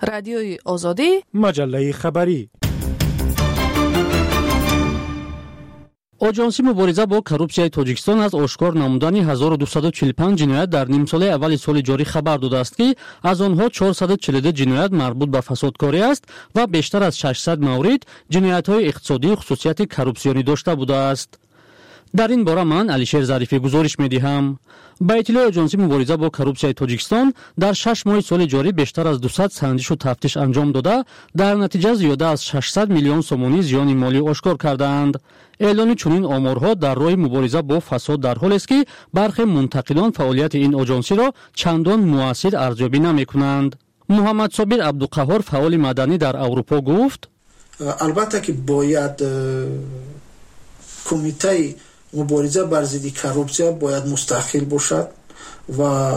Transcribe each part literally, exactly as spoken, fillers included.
رادیوی آزادی، مجله خبری. آژانسی مبارزه با کورپسیای تاجیکستان از آشکار نمودن هزار و دویست و چهل و پنج جنایت در نیم سال اول سال جاری خبر داده است که از آنها چهارصد و چهل و دو جنایت مربوط به فسادکاری است و بیشتر از ششصد مورد جنایت‌های اقتصادی خصوصیت کورپسیونی داشته بوده است. در این باره من علیشیر ظریفی گزارش می‌دهم. با اطلاع آژانسی مبارزه با کورپسیای تاجیکستان در شش ماه سال جاری بیشتر از دویست سنجش و تفتیش انجام داده، در نتیجه زیاده از ششصد میلیون سومانی زیان مالی آشکار کردند. اعلان چنین آمارها در راه مبارزه با فساد در حالی است که برخی منتقدان فعالیت این آژانسی را چندان مؤثر ارزیابی نمی‌کنند. محمد صابر عبدالقهار فعال مدنی در اروپا گفت: البته که باید کمیته مبارزه بر ضد کورپسیا باید مستقل باشد و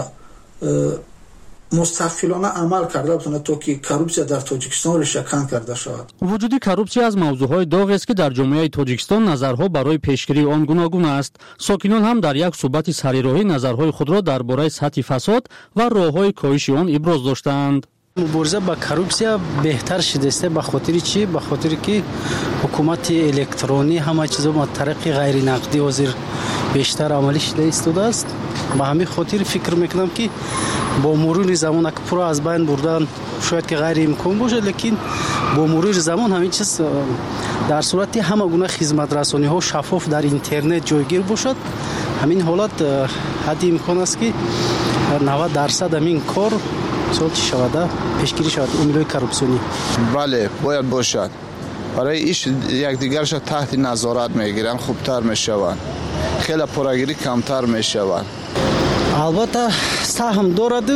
مستقلانه عمل کرده بتونه تا که کورپسیا در تاجیکستان ریشه‌کن کرده شود. وجود کورپسیا از موضوعهای داغ است که در جامعه تاجیکستان نظرها برای پیشگیری آن گوناگون است. ساکنان هم در یک صحبت سریراهی نظرهای خود را درباره سطح فساد و راههای کاهش آن ابراز داشتند. مبارزه با کورپسیا بهتر شده است. به خاطر چی؟ به خاطر که حکومت الکترونی همه چیزا با طریق غیر نقدی وزیر بیشتر عملی شده ایستاده است. به همین خاطر فکر میکنم که با مرور زمان که پرو از بین بردن شاید که غیر امکان باشه، لیکن با مرور زمان همین چیز در صورتی همه گونه خدمت رسانی ها شفاف در اینترنت جایگیر باشد، همین حالت حد امکان است که نود درصد همین کار صورت شود پیشگیری شود امیلای کورپسیونی. بله باید باشد. برای ایش یکدیگرش تحت نظارت میگیرن، خوبتر میشوند، خیلی پراگیری کمتر میشوند. البته سهم دارد،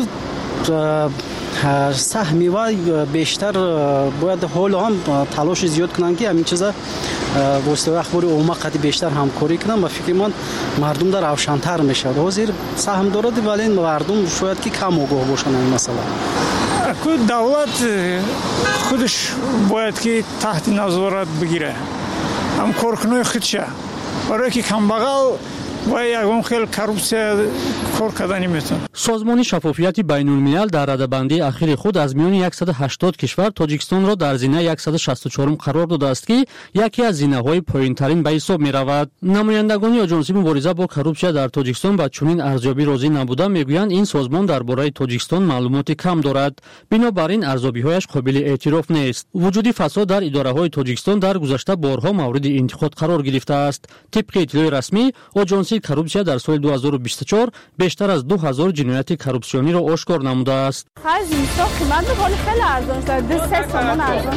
سهمی و بیشتر باید حال هم تلاش زیاد کنن که همین چیزا واسطه اخبار عمومی قد بیشتر همکاری کنن و فکر من مردم در روشن‌تر میشه. حاضر سهم دارد ولی مردم شاید که کم آگاه باشن این مسئله. که دولت خودش باید که تحت نظارت بگیره، هم کارکنای خودشه، برای که کم بغل و یکم خیلی کورپسیا کار کردن نمیتونه. سازمان شفافیت بین الملل در رده‌بندی اخیر خود از میان صد و هشتاد کشور تاجیکستان را در زینه صد و شصت و چهار قرار داده است که یکی از زینه‌های پایین‌ترین به حساب می‌رود. نمایندگان آژانسی مبارزه با کورپسیا در تاجیکستان با چنین ارزیابی راضی نبوده، میگویند این سازمان درباره تاجیکستان معلومات کم دارد، بنابراین ارزیابی‌هایش قابل اعتراف نیست. وجود فساد در اداره‌های تاجیکستان در گذشته بارها مورد انتقاد قرار گرفته است. طبق اطلاع رسمی آژانسی کورپسیا در سال دو هزار و بیست و چهار بیشتر از دو هزار جنایت کورپسیونی را آشکار نموده است. از این سال قیمت بالا خیلی ارزان شده، دو سه تومان ارزان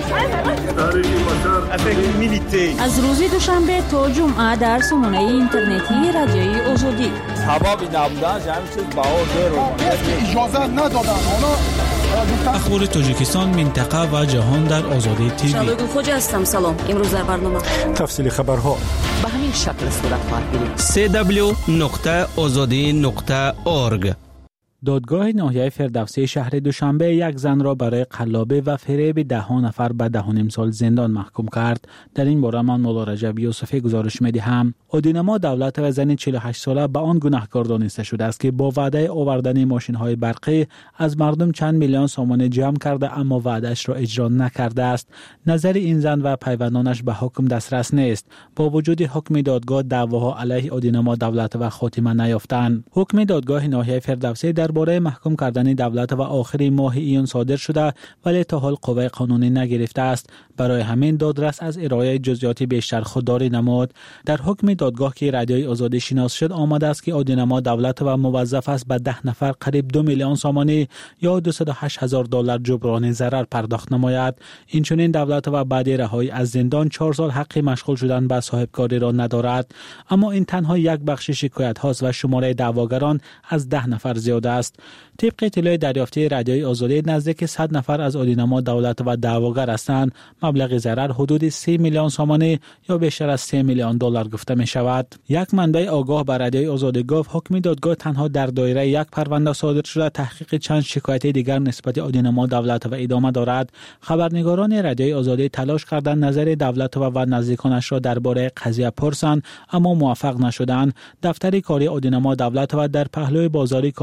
شده. از روز دوشنبه تا جمعه در سامانه اینترنتی رادیوی آزادی. سببی نبودن همین چیز بها زیر اجازه ندادن. اخبار تاجیکستان، منطقه و جهان در آزادی تیوی. شادو خوجا هستم. سلام. امروز در برنامه تفصیل خبرها به همین شکل صورت خواهد گرفت. سی دبلیو نقطه آزادی نقطه اورگ. دادگاه ناحیه فردوسی شهر دوشنبه یک زن را برای قلابه و فریب ده ها نفر به ده و نیم سال زندان محکوم کرد. در این باره من مولا رجب یوسفی گزارش می‌دهم. عادینما دولت و زن چهل و هشت ساله به آن گناهکار دانسته شده است که با وعده آوردن ماشین‌های برقی از مردم چند میلیون سوم جمع کرده اما وعده‌اش را اجرا نکرده است. نظر این زن و پیوندانش به حکم دسترس نیست. با وجود حکم دادگاه دعواها علیه عادینما دولت و خاتمه نیافتند. حکم دادگاه ناحیه فردوسی در درباره محکوم کردن دولت و آخر ماه ایون صادر شده ولی تا حال قوه قانونی نگرفته است. برای همین دادرس از ارائه جزئیات بیشتر خودداری نمود. در حکم دادگاه که رادیوی آزادی شناس شد آمده است که عادینما دولت و موظف است به ده نفر قریب دو میلیون سامانی یا دویست و هشت هزار دلار جبران ضرر پرداخت نماید. این چنین دولت و بعد رهایی از زندان چهار سال حق مشغول شدن به صاحبکاری را ندارد. اما این تنها یک بخش شکایت هاست و شماره دعواگران از ده نفر زیاد است. طبق اطلاع دریافتی رادیوی آزادی نزدیک صد نفر از عادینما دولت و دعواگر هستند. مبلغ ضرر حدود سه میلیون سامانی یا بیشتر از سه میلیون دلار گفته می شود. یک منبع آگاه بر رادیوی آزادی گفت حکم دادگاه تنها در دایره یک پرونده صادر شده، تحقیق چند شکایت دیگر نسبت عادینما دولت و ادامه دارد. خبرنگاران رادیوی آزادی تلاش کردند نظر دولت و نزدیکانش را درباره قضیه پرسند اما موفق نشدند. دفتر کاری عادینما دولت و در پهلوی بازار کاروان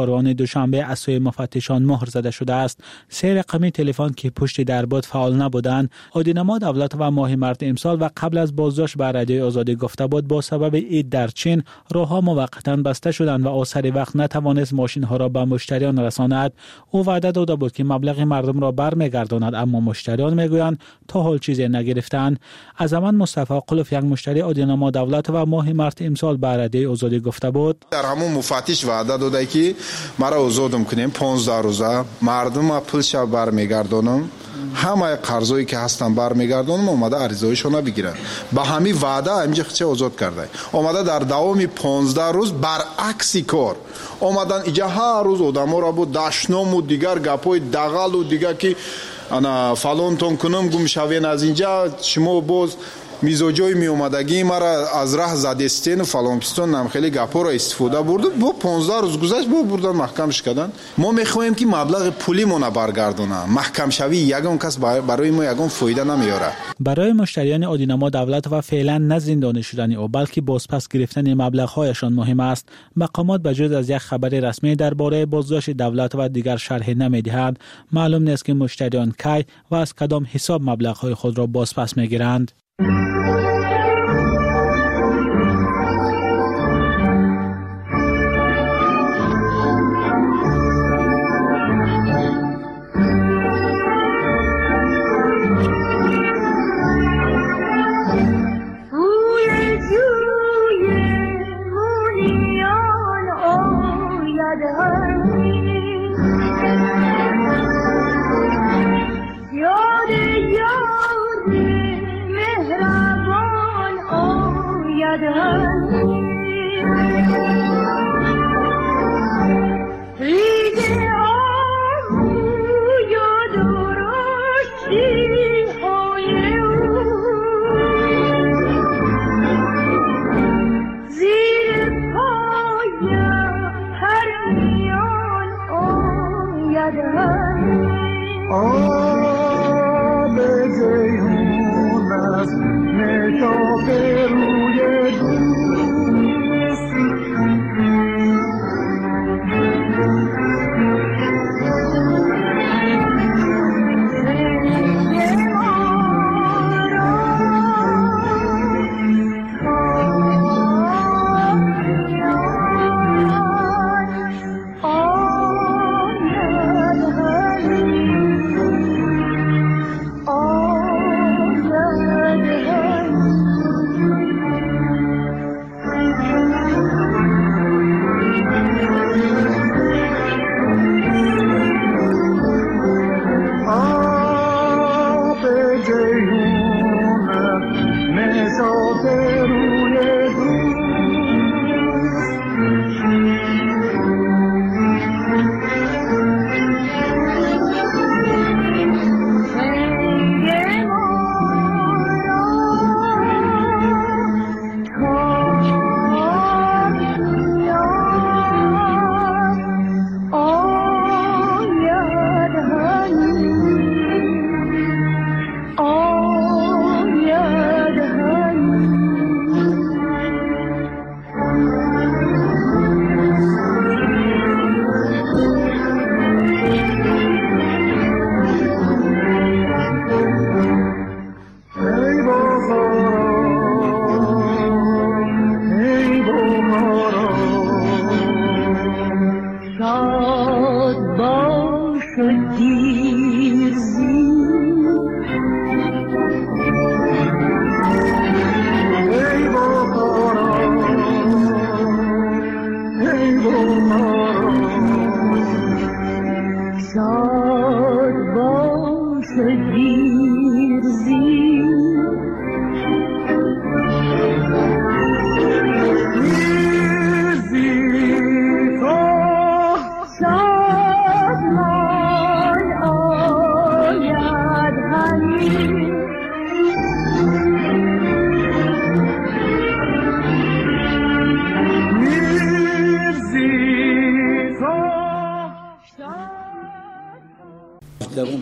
دوشنبه از سوی مفتشان مهر زده شده است. سه رقمی تلفن که پشت در بود فعال نبودند. آدینما دولت و ماه مارس امسال و قبل از بازداشت به رادیوی آزادی گفته بود با سبب عید در چین راهها موقتا بسته شدند و آخر وقت نتوانست ماشین ها را به مشتریان رساند. او وعده داده بود که مبلغ مردم را برمیگرداند، اما مشتریان میگویند تا حال چیزی نگرفتند. از زمان مصطفی قلوف یک مشتری آدینما دولت و ماه مارس امسال به رادیوی آزادی گفته بود در همون مفتش وعده داده که مرا آزاد میکنیم پانزده روزه مردم پولش برمیگردانم، همه قرضایی که هستن برمیگردانم. اومده عریضه‌هایشون بگیرن. با همین وعده اینجا چه آزاد کرده. اومده در دوام پانزده روز برعکس کار اومدن اینجا هر روز آدما را بود دشنام و دیگر گپای دغل و دیگر که انا فلان تون کنم گم شوین از اینجا شما باز میزوجای می اومدگی مرا از راه زدستین و فلان پستون نم خیلی گپا را استفاده برد. با پانزده روز گذشت با بردن محکمش کردن. ما میخوایم که مبلغ پولی مون برگردونه. محکم شوی یگان کس برای ما یگان فایده نمیاره. برای مشتریان آدینما دولت و فعلا نه زندانی شدن او بلکه بازپس گرفتن مبلغ هایشان مهم است. مقامات بجز از یک خبر رسمی درباره بازداشت دولت و دیگر شرح نمیدهند. معلوم نیست که مشتریان کی و از کدام حساب مبلغ های خود را بازپس میگیرند.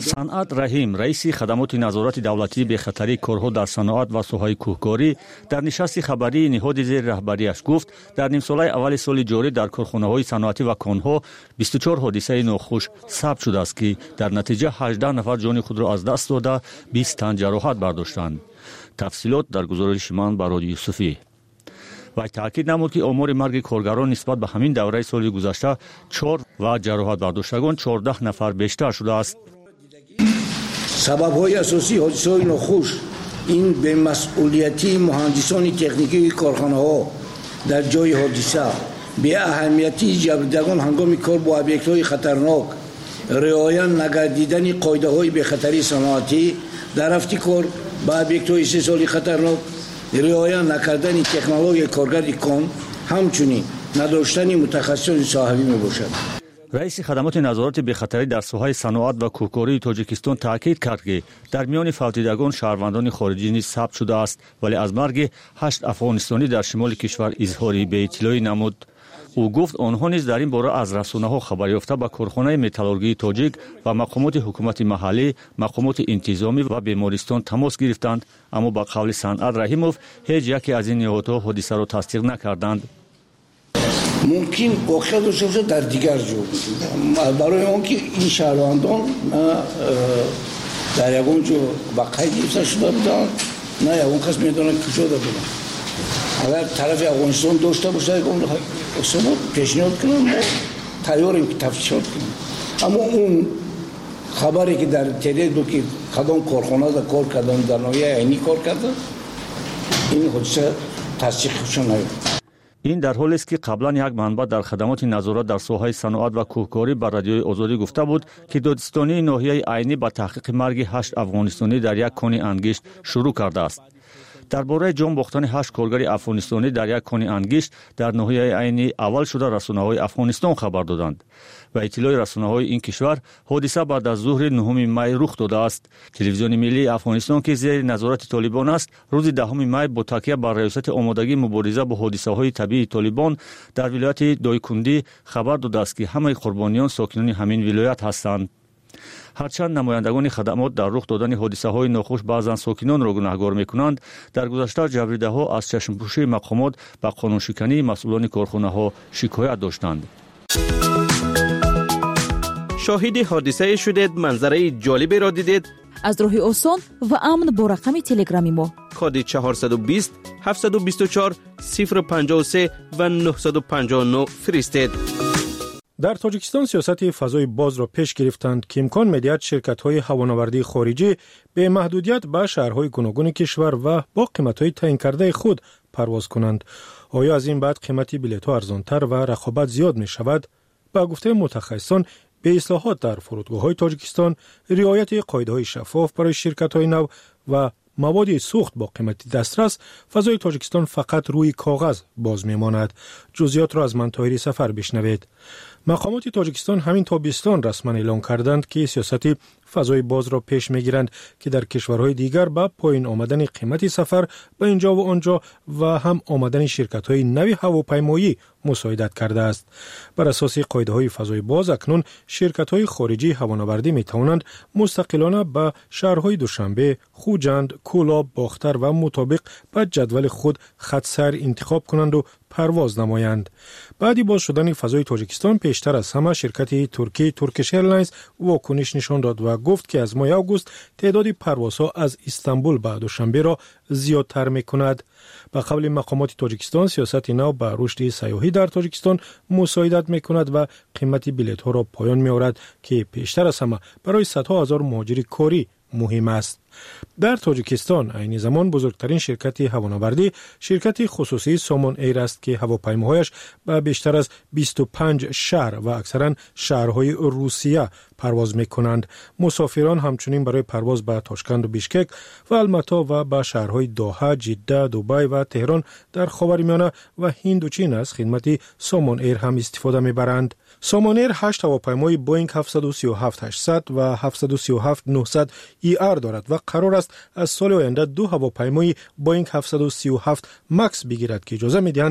санъат раҳим раиси хадамоти назорати давлатии бехатарии корҳо дар саноат ва соҳаи кӯҳкорӣ дар нишасти хабарии ниҳоди зери раҳбариаш гуфт дар нимсолаи аввали соли ҷорӣ дар корхонаҳои саноатӣ ва конҳо бисту чор ҳодисаи нохуш сабт шудааст ки дар натиҷа ҳаждаҳ нафар ҷони худро аз даст дода бист тан ҷароҳат бардоштанд. тафсилот дар гузориши ман ба Родии Юсуфӣ. вай таъкид намуд ки омори марги коргарон нисбат ба ҳамин давраи соли гузашта чор ва ҷароҳат бардоштагон чордаҳ нафар бештар шудааст. сабабҳои асосии ҳодисаҳои нохуш ин бемасъулиятии муҳандисони техникии корхонаҳо дар ҷои ҳодиса, беаҳамиятии ҷабрдидагон ҳангоми кор бо объектҳои хатарнок, риоя нагардидани қоидаҳои бехатарии саноатӣ дар рафти кор ба объектҳои истеҳсоли хатарнок, риоя накардани технологияи коргарди кон, ҳамчунин надоштани мутахассисони соҳавӣ мебошад. раиси хадамоти назорати бехатарӣ дар соҳаи саноат ва кӯҳкории Тоҷикистон таъкид кард, ки дар миёни фавтидагон шаҳрвандони хориҷӣ низ сабт шудааст, вале аз марги ҳашт афғонистонӣ дар шимоли кишвар изҳори беиттилоӣ намуд. ӯ гуфт онҳо низ дар ин бора аз расонаҳо хабар ёфта ба корхонаи металлургии тоҷик ва мақомоти ҳукумати маҳаллӣ, мақомоти интизомӣ ва бемористон тамос гирифтанд, аммо ба қавли Санъат Раҳимов ҳеҷ яке аз ин ниҳодҳо ҳодисаро тасдиқ накарданд. мумкин воқеъ дошта бошад дар дигар ҷо, барои он ки ин шаҳрвандон на дар ягон ҷо ба қайд гирифта шуда буданд, на ягон кас медонад куҷода буданд. агар тарафи афғонистон дошта бошад ягон ҳисобот пешниҳод кунад, мо тайёрем ки тафтишот кунем. аммо он хабаре ки дар интернет бу ки кадом корхонада кор кардам дар ноҳияи айнӣ кор карда, ин ҳодиса тасдиқшон наёфт. ин дар ҳолест ки қаблан як манбаъ дар хадамоти назорат дар соҳаи саноат ва кӯҳкорӣ ба Радиои Озодӣ гуфта буд, ки додистонии ноҳияи айнӣ ба таҳқиқи марги ҳашт афғонистонӣ дар як кони ангишт шурӯъ кардааст. дар бораи ҷон бохтани ҳашт коргари афғонистонӣ дар як кони ангишт дар ноҳияи айнӣ аввал шуда расонаҳои Афғонистон хабар доданд. ба иттилои расонаҳои ин кишвар, ҳодиса баъд аз зуҳри нуҳуми май рух додааст. Телевизиони миллии Афғонистон, ки зери назорати Толибон аст, рӯзи даҳуми май бо такя бар раёсати омодагии мубориза бо ҳодисаҳои табиии Толибон дар вилояти Дойкундӣ хабар додааст, ки ҳамаи қурбониён сокинони ҳамин вилоят ҳастанд. ҳарчанд намояндагони хадамот дар рух додани ҳодисаҳои нохуш баъзан сокинонро гунаҳгор мекунанд, дар гузашта ҷабридаҳо аз чашмпӯшии мақомот ба қонуншикании масъулони корхонаҳо шикоят доштанд. шоҳиди ҳодисае шудед, манзараи ҷолиберо дидед? аз роҳи осон ва амн бо рақами телеграми мо коди чаҳорсаду бист ҳафтсаду бисту чор сифр панҷоҳу се ва нуҳсаду панҷоҳу нӯ фиристед. дар тоҷикистон сиёсати фазои бозро пеш гирифтанд ки имкон медиҳад ширкатҳои ҳавонавардии хориҷӣ бемаҳдудият ба шаҳрҳои гуногуни кишвар ва бо қиматҳои таъинкардаи худ парвоз кунанд. оё аз ин баъд қимати билетҳо арзонтар ва рақобат зиёд мешавад? ба гуфтаи мутахассисон, бе ислоҳот дар фурудгоҳҳои Тоҷикистон, риояти қоидаҳои шаффоф барои ширкатҳои нав ва маводи сӯхт бо қимати дастрас, фазои Тоҷикистон фақат рӯи коғаз боз мемонад. ҷузъиётро аз Ман Тоҳири Сафар бишнавед. мақомоти Тоҷикистон ҳамин тобистон расман эълон карданд, ки сиёсати фазои бозро пеш мегиранд, ки дар кишварҳои дигар ба поин омадани қимати сафар ба ин ҷо ва он ҷо ва ҳам омадани ширкатҳои нави ҳавопаймоӣ мусоидат кардааст. бар асоси қоидаҳои фазои боз, акнун ширкатҳои хориҷии ҳавонавардӣ метавонанд мустақилона ба шаҳрҳои Душанбе, Хуҷанд, Кӯлоб, Бохтар ва мутобиқ ба ҷадвали худ хатсайр интихоб кунанду парвоз намоянд. баъди боз шудани фазои Тоҷикистон, пештар аз ҳама ширкати туркӣ Turkish Airlines вокуниш нишон дод ва гуфт, ки аз моҳи август теъдоди парвозҳо аз Истанбул ба Душанберо зиёдтар мекунад. ба қавли мақомоти Тоҷикистон, сиёсати нав ба рушди сайёҳӣ дар Тоҷикистон мусоидат мекунад ва қимати билетҳоро поён меорад, ки пештар аз ҳама барои садҳо ҳазор муҳоҷири корӣ муҳим аст. дар Тоҷикистон айни замон бузургтарин ширкати ҳавонавардӣ ширкати хусусии Somon Air аст, ки ҳавопаймоҳояш ба бештар аз бисту панҷ шаҳр ва аксаран шаҳрҳои Русия парвоз мекунанд. мусофирон ҳамчунин барои парвоз ба Тошканду Бишкек ва Алмато ва ба шаҳрҳои Доҳа, Ҷидда, Дубай ва Теҳрон дар Ховаримиёна ва Ҳинду Чин аз хидмати Somon Air ҳам истифода мебаранд. Somon Air ҳашт ҳавопаймои Boeing ҳафтсаду сию ҳафт ҳаштсад ва ҳафтсаду сию ҳафт нуҳсад и ар дорад ва қарор аст аз соли оянда ду ҳавопаймои Boeing ҳафтсаду сию ҳафт Max бигирад, ки иҷоза медиҳанд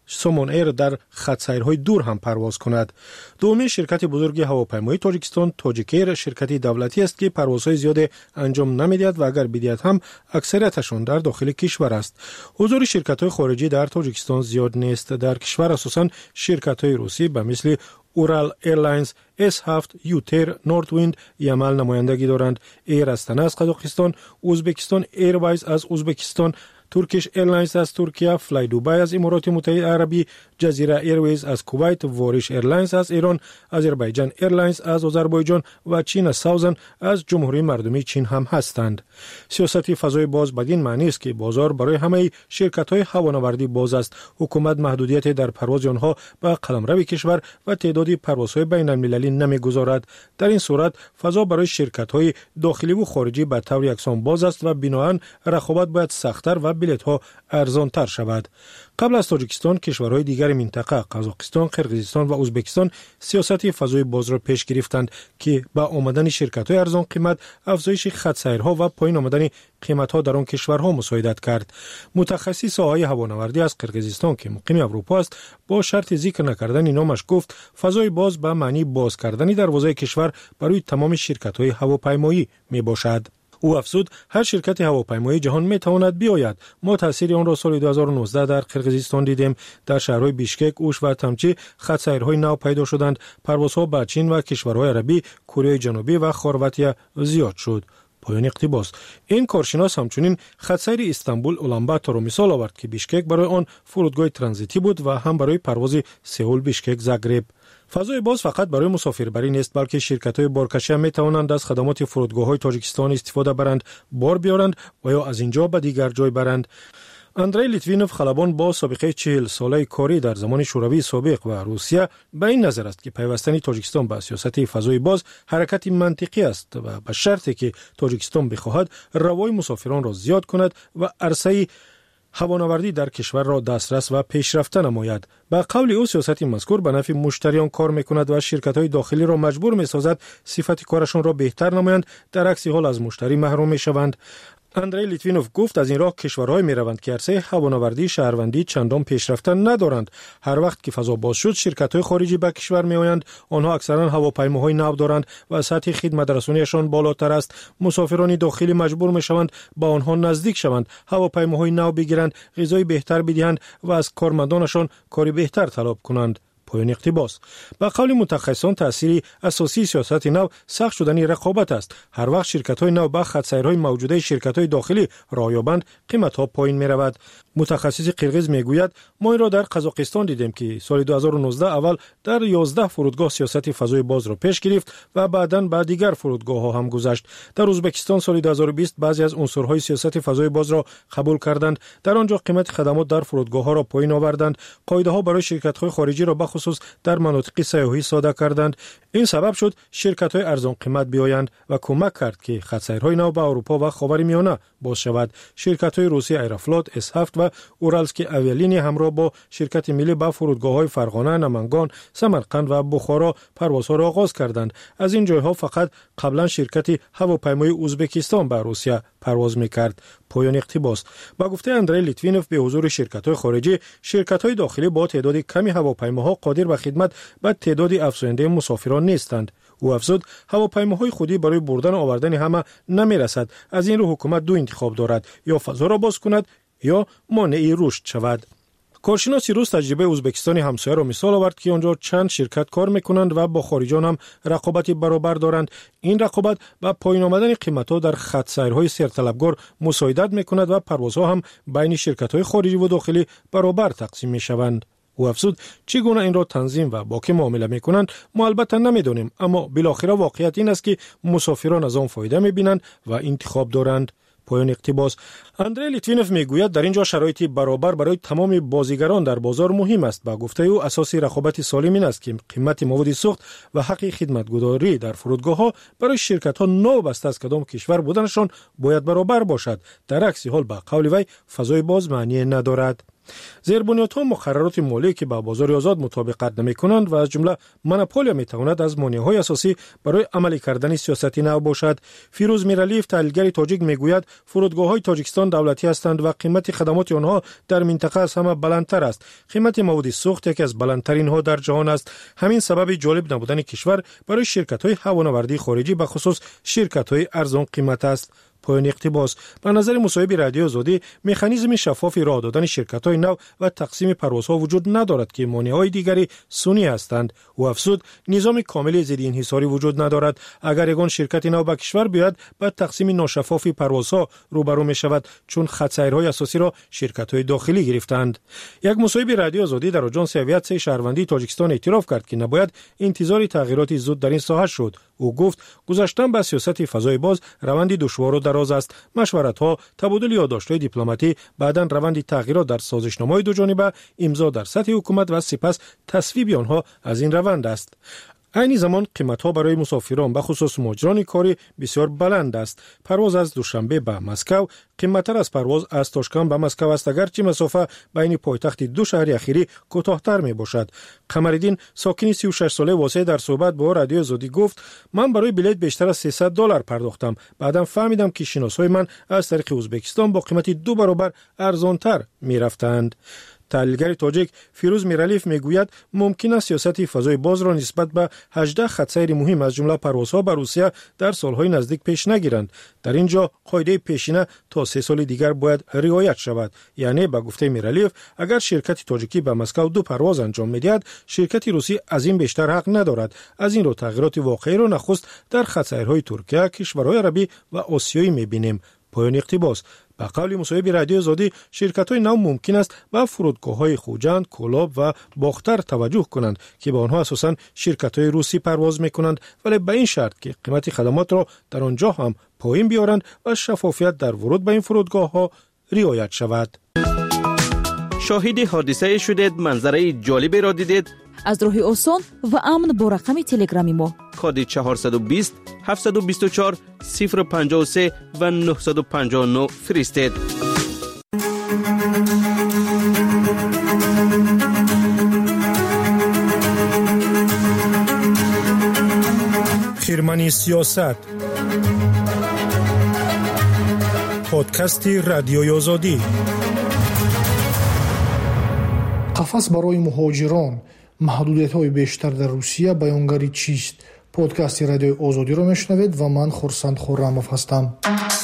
سومون ایر در خط سیرهای دور هم پرواز کند. دومین شرکت بزرگ هواپیمایی تاجیکستان تاجیک ایر شرکتی دولتی است که پروازهای زیاد انجام نمیدهد و اگر بدهد هم اکثریتشان در داخل کشور است. حضور شرکت‌های خارجی در تاجیکستان زیاد نیست. در کشور اساساً شرکت‌های روسی به مثل اورال ایرلاینز، اس هفت، یوتر، نورت ویند عمل نمایندگی دارند. ایر استنا از قزاقستان، ازبکستان ایروایز از ازبکستان، ترکیش ایرلاینز از ترکیه، فلای دوبای از امارات متحده عربی، جزیره ایرویز از کویت، واریش ایرلاینز از ایران، آذربایجان ایرلاینز از آذربایجان و چین ساوزن از جمهوری مردمی چین هم هستند. سیاست فضای باز بدین معنی است که بازار برای همه شرکت‌های هوانوردی باز است. حکومت محدودیت در پرواز آنها به قلمرو کشور و تعداد پروازهای بین‌المللی نمی‌گذارد. در این صورت فضا برای شرکت‌های داخلی و خارجی به طور یکسان باز است و بنابراین رقابت باید سخت‌تر و بلیط‌ها ارزان‌تر شود. قبل از تاجیکستان کشورهای دیگر منطقه قزاقستان، قرقیزستان و ازبکستان سیاست فضای باز را پیش گرفتند که با آمدن شرکت‌های ارزان قیمت افزایش خط سیرها و پایین آمدن قیمت‌ها در آن کشورها مساعدت کرد. متخصص ساحه هوانوردی از قرقیزستان که مقیم اروپا است با شرط ذکر نکردن نامش گفت فضای باز به معنی باز کردن دروازه کشور برای تمام شرکت‌های هواپیمایی میباشد. او افزود هر شرکت هواپیمایی جهان می تواند بیاید. ما تاثیر آن را سال دو هزار و نوزده در قرقیزستان دیدیم. در شهرهای بیشکک، اوش و تمچی خط سیرهای نو پیدا شدند. پروازها به چین و کشورهای عربی، کره جنوبی و خارواتی زیاد شد. پایان اقتباس. این کارشناس همچنین خط سیر استانبول اولانباتور را مثال آورد که بیشکک برای آن فرودگاه ترانزیتی بود و هم برای پرواز سئول بیشکک زاگرب. فضای باز فقط برای مسافربری نیست بلکه شرکت‌های بارکشی هم می‌توانند از خدمات فرودگاه‌های تاجیکستان استفاده برند، بار بیارند و یا از اینجا به دیگر جای برند. اندری لیتوینوف خلبان با سابقه چهل ساله کاری در زمان شوروی سابق و روسیه به این نظر است که پیوستن تاجیکستان به سیاست فضای باز حرکتی منطقی است و به شرطی که تاجیکستان بخواهد روای مسافران را زیاد کند و عرصه هوانوردی در کشور را دسترس و پیشرفته نماید. با قول او سیاست مذکور به نفع مشتریان کار میکند و شرکت‌های داخلی را مجبور میسازد صفت کارشان را بهتر نمایند، در عکس حال از مشتری محروم میشوند. اندری لیتوینوف گفت از این راه کشورهای می روند که عرصه هوانوردی شهروندی چندان پیشرفته ندارند. هر وقت که فضا باز شد شرکت‌های خارجی به کشور می آیند. آنها اکثرا هواپیماهای نو دارند و سطح خدمت رسانیشان بالاتر است. مسافران داخلی مجبور می شوند با آنها نزدیک شوند، هواپیماهای نو بگیرند، غذای بهتر بدهند و از کارمندانشان کاری بهتر طلب کنند. پایان اقتباس. با قول متخصصان تأثیر اساسی سیاست نو سخت شدن رقابت است. هر وقت شرکت‌های نو با خط سیرهای موجوده شرکت‌های داخلی راه یابند، قیمت‌ها پایین می‌رود. متخصص قرقیز میگوید ما این را در قزاقستان دیدیم که سال دو هزار و نوزده اول در یازده فرودگاه سیاست فضای باز را پیش گرفت و بعداً به دیگر فرودگاه‌ها هم گذشت. در ازبکستان سال دو هزار و بیست بعضی از عنصرهای سیاست فضای باز را قبول کردند. در آنجا قیمت خدمات در فرودگاه‌ها را پایین آوردند. قاعده‌ها برای شرکت‌های خارجی را بخصوص در مناطق سیاحی ساده کردند. این سبب شد شرکت‌های ارزان قیمت بیایند و کمک کرد که خط سیرهای نو به اروپا و خاورمیانه باز شود. شرکت‌های روسی ایرافلات، اس هفت و اورالسکی اویالینی همراه با شرکت ملی به فرودگاه‌های فرغانه، نمنگان، سمرقند و بخارا پروازها را آغاز کردند. از این جایها فقط قبلا شرکت هواپیمای ازبکستان به روسیه پرواز می‌کرد. پایان اقتباس. با گفته اندری لیتوینوف به حضور شرکت‌های خارجی، شرکت‌های داخلی با تعداد کمی هواپیماها قادر به خدمت به تعداد افزاینده مسافران نیستند. او افزود هواپیماهای خودی برای بردن و آوردن همه نمی‌رسد. از این رو حکومت دو انتخاب دارد، یا فضا را باز کند یا مانع رشد شود. کارشناسی روس تجربه ازبکستان همسایه را مثال آورد که آنجا چند شرکت کار میکنند و با خارجان هم رقابتی برابر دارند. این رقابت با پایین آمدن قیمت‌ها در خط سیرهای سرطلبگار مساعدت میکند و پروازها هم بین شرکت‌های خارجی و داخلی برابر تقسیم میشوند. او افزود چگونه این را تنظیم و با که معامله میکنند ما البته نمیدونیم، اما بالاخره واقعیت این است که مسافران از آن فایده میبینند و انتخاب دارند. پایان اقتباس. اندری لیتوینوف میگوید در اینجا شرایط برابر برای تمام بازیگران در بازار مهم است. با گفته او اساسی رقابت سالم این است که قیمت مواد سوخت و حق خدمتگزاری در فرودگاه‌ها برای شرکت‌ها نوبسته از کدام کشور بودنشان باید برابر باشد. در عکس حال با قول وی فضای باز معنی ندارد. زیربنیادها مقررات مالی که با بازار آزاد مطابقت نمی‌کنند و از جمله مونوپولیا می‌تواند از مانع‌های اساسی برای عملی کردن سیاست نو باشد. فیروز میرعلیف تحلیلگر تاجیک میگوید فرودگاه‌های تاجیکستان دولتی هستند و قیمت خدمات آنها در منطقه از همه بلندتر است. قیمت مواد سوخت یکی از بلندترین ها در جهان است. همین سبب جالب نبودن کشور برای شرکت‌های هوانوردی خارجی به خصوص شرکت‌های ارزان قیمت است. پایان اقتباس. به نظر مصاحب رادیو آزادی مکانیزم شفافی راه دادن شرکت‌های نو و تقسیم پروازها وجود ندارد که مانع‌های دیگری سنی هستند. و افزود نظام کامل ضد انحصاری وجود ندارد. اگر یگان شرکت نو به کشور بیاید با تقسیم ناشفافی پروازها روبرو می‌شود چون خطرهای اساسی را شرکت‌های داخلی گرفتند. یک مصاحب رادیو آزادی در آژانس اویاتسی شهروندی تاجیکستان اعتراف کرد که نباید انتظار تغییرات زود در این ساحه شد. او گفت گذشتن به سیاست فضای باز روندی دشوار و دراز است. مشورت‌ها، تبادل یادداشت‌های دیپلماتی، بعداً روند تغییرات در سازشنامه‌های دو جانبه، امضا در سطح حکومت و سپس تصویب آنها از این روند است. عین زمان قیمت‌ها برای مسافران به خصوص مهاجران کاری بسیار بلند است. پرواز از دوشنبه به مسکو قیمت‌تر از پرواز از تاشکند به مسکو است اگرچه مسافت بین پایتخت دو شهر اخیری کوتاه‌تر میباشد. قمرالدین ساکن سی و شش ساله واسه در صحبت با رادیو آزادی گفت من برای بلیط بیشتر از سیصد دلار پرداختم. بعداً فهمیدم که شناسای من از طریق ازبکستان با قیمت دو برابر ارزان‌تر می‌رفتند. تحلیلگر تاجیک فیروز میرعلیف میگوید ممکن است سیاست فضای باز را نسبت به هجده خط سیر مهم از جمله پروازها به روسیه در سالهای نزدیک پیش نگیرند. در اینجا قاعده پیشینه تا سه سال دیگر باید رعایت شود. یعنی به گفته میرعلیف اگر شرکت تاجیکی به مسکو دو پرواز انجام میدهد شرکت روسی از این بیشتر حق ندارد. از این رو تغییرات واقعی را نخست در خط سیرهای ترکیه، کشورهای عربی و آسیایی میبینیم. پایان اقتباس. به قول مصاحب رادیو آزادی شرکت‌های نو ممکن است به فرودگاه‌های خوجند، کولاب و باختر توجه کنند که به آنها اساساً شرکت‌های روسی پرواز می‌کنند ولی به این شرط که قیمت خدمات را در آنجا هم پایین بیارند و شفافیت در ورود به این فرودگاه‌ها رعایت شود. شاهد حادثه شدید، منظره جالبی را دیدید؟ از راه آسان و امن با رقم تلگرامی ما کد چهارصد و بیست هفتصد و بیست و چهار صفر پنجاه و سه و نهصد و پنجاه و نه فرستید. خرمنی سیاست پادکست رادیوی آزادی. قفس برای مهاجران محدودیت‌های بیشتر در روسیه بیانگری چیست؟ پادکست رادیوی آزادی را میشنوید و من خورسند خرموف هستم.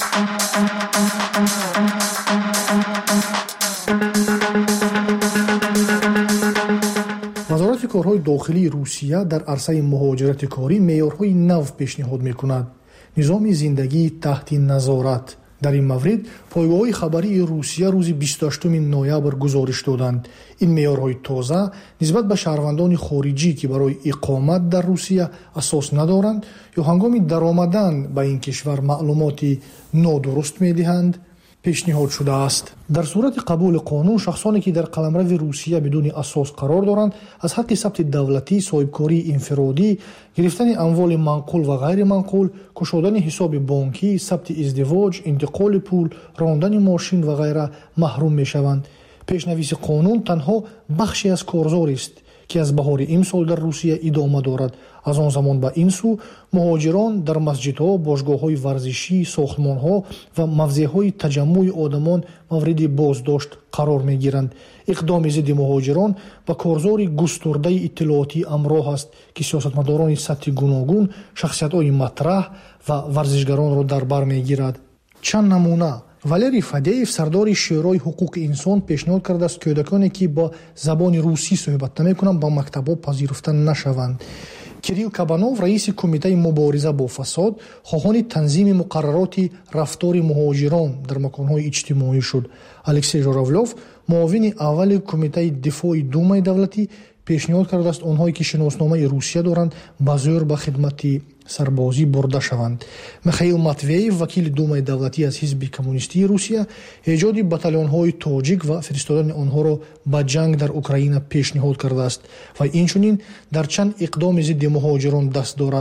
وزارت کارهای داخلی روسیه در عرصه مهاجرت کاری معیارهای نو پیشنهاد می‌کند. نظام زندگی تحت نظارت. در این مورد پایگاه‌های خبری روسیه روز بیست و هشتم نوامبر گزارش دادند. این معیارهای تازه نسبت به شهروندان خارجی که برای اقامت در روسیه اساس ندارند یا هنگام درآمدن به این کشور معلوماتی نادرست می‌دهند پیشنهاد شده است. در صورت قبول قانون شخصانی که در قلمرو روسیه بدون اساس قرار دارند از حق ثبت دولتی، صاحبکاری انفرادی، گرفتن اموال منقول و غیر منقول، گشودن حساب بانکی، ثبت ازدواج، انتقال پول، راندن ماشین و غیره محروم میشوند. پیشنویس قانون تنها بخشی از کارزار است که از بهار امسال در روسیه ادامه دارد. از آن زمان به این سو مهاجران در مسجدها، باشگاه‌های ورزشی، ساختمان‌ها و موضع‌های تجمع آدمان مورد بازداشت قرار می‌گیرند. اقدام ضد مهاجران و کارزار گسترده اطلاعاتی همراه است که سیاستمداران سطح گوناگون، شخصیت‌های مطرح و ورزشگران را در بر می‌گیرد. چند نمونه: والری فدیف سردار شورای حقوق انسان پیشنهاد کرده است کودکانی که با زبان روسی صحبت نمی‌کنند با مکتب‌ها پذیرفته نشوند. کیریل کابانوف رئیس کمیته مبارزه با فساد خواهان تنظیم مقررات رفتار مهاجران در مکان‌های اجتماعی شد. الکسی ژوراولوف معاون اول کمیته دفاع دومای دولتی پیشنهاد کرده است آنهایی که شناسنامه روسیه دارند به زور به خدمت سربازی برده شوند. میخائیل ماتوییف وکیل دومای دولتی از حزب کمونیستی روسیه ایجاد بتالون‌های تاجیک و فرستادن آنها را به جنگ در اوکراین پیشنهاد کرده است و اینچنین در چند اقدام ضد مهاجران دست دارد.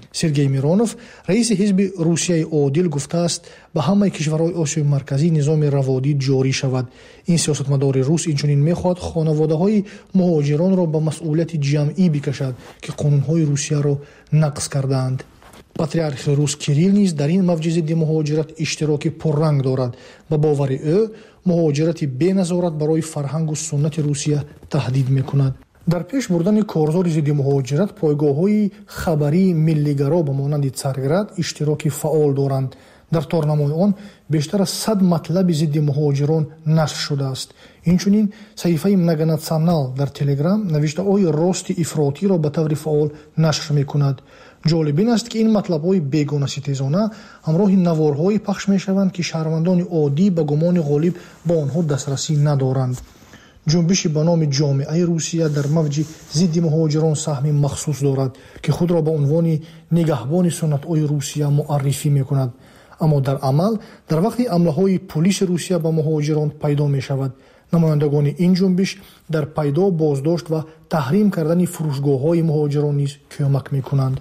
сергей миронов раиси ҳизби русияи одил гуфтааст ба ҳамаи кишварҳои осиёи марказӣ низоми раводид ҷорӣ шавад. Ин сиёсатмадори рус инчунин мехоҳад хонаводаҳои муҳоҷиронро ба масъулияти ҷамъӣ бикашад ки қонунҳои русияро нақз кардаанд. патриархи рус Кирилл низ дар ин мавҷи зидди муҳоҷират иштироки пурранг дорад. ба бовари ӯ муҳоҷирати беназорат барои фарҳангу суннати Русия таҳдид мекунад. дар пеш бурдани корзори зидди муҳоҷират пойгоҳҳои хабарии миллигаро ба монанди Царград иштироки фаъол доранд. дар торнамои он бештар аз сад матлаби зидди муҳоҷирон нашр шудааст. инчунин саҳифаи Многонационал дар Телеграм навиштаҳои рости ифротиро ба таври фаъол нашр мекунад. ҷолиб ин аст ки ин матлабҳои бегонаситезона ҳамроҳи наворҳое пахш мешаванд ки шаҳрвандони оддӣ ба гумони ғолиб ба онҳо дастрасӣ надоранд. ҷунбиши ба номи ҷомеаи Русия дар мавҷи зидди муҳоҷирон саҳми махсус дорад ки худро ба унвони нигаҳбони суннатҳои Русия муаррифӣ мекунад. аммо дар амал дар вақти ҳамлаҳои пулиси Русия ба муҳоҷирон пайдо мешавад. намояндагони ин ҷунбиш дар пайдо боздошт ва таҳрим кардани фурӯшгоҳҳои муҳоҷирон низ кӯмак мекунанд.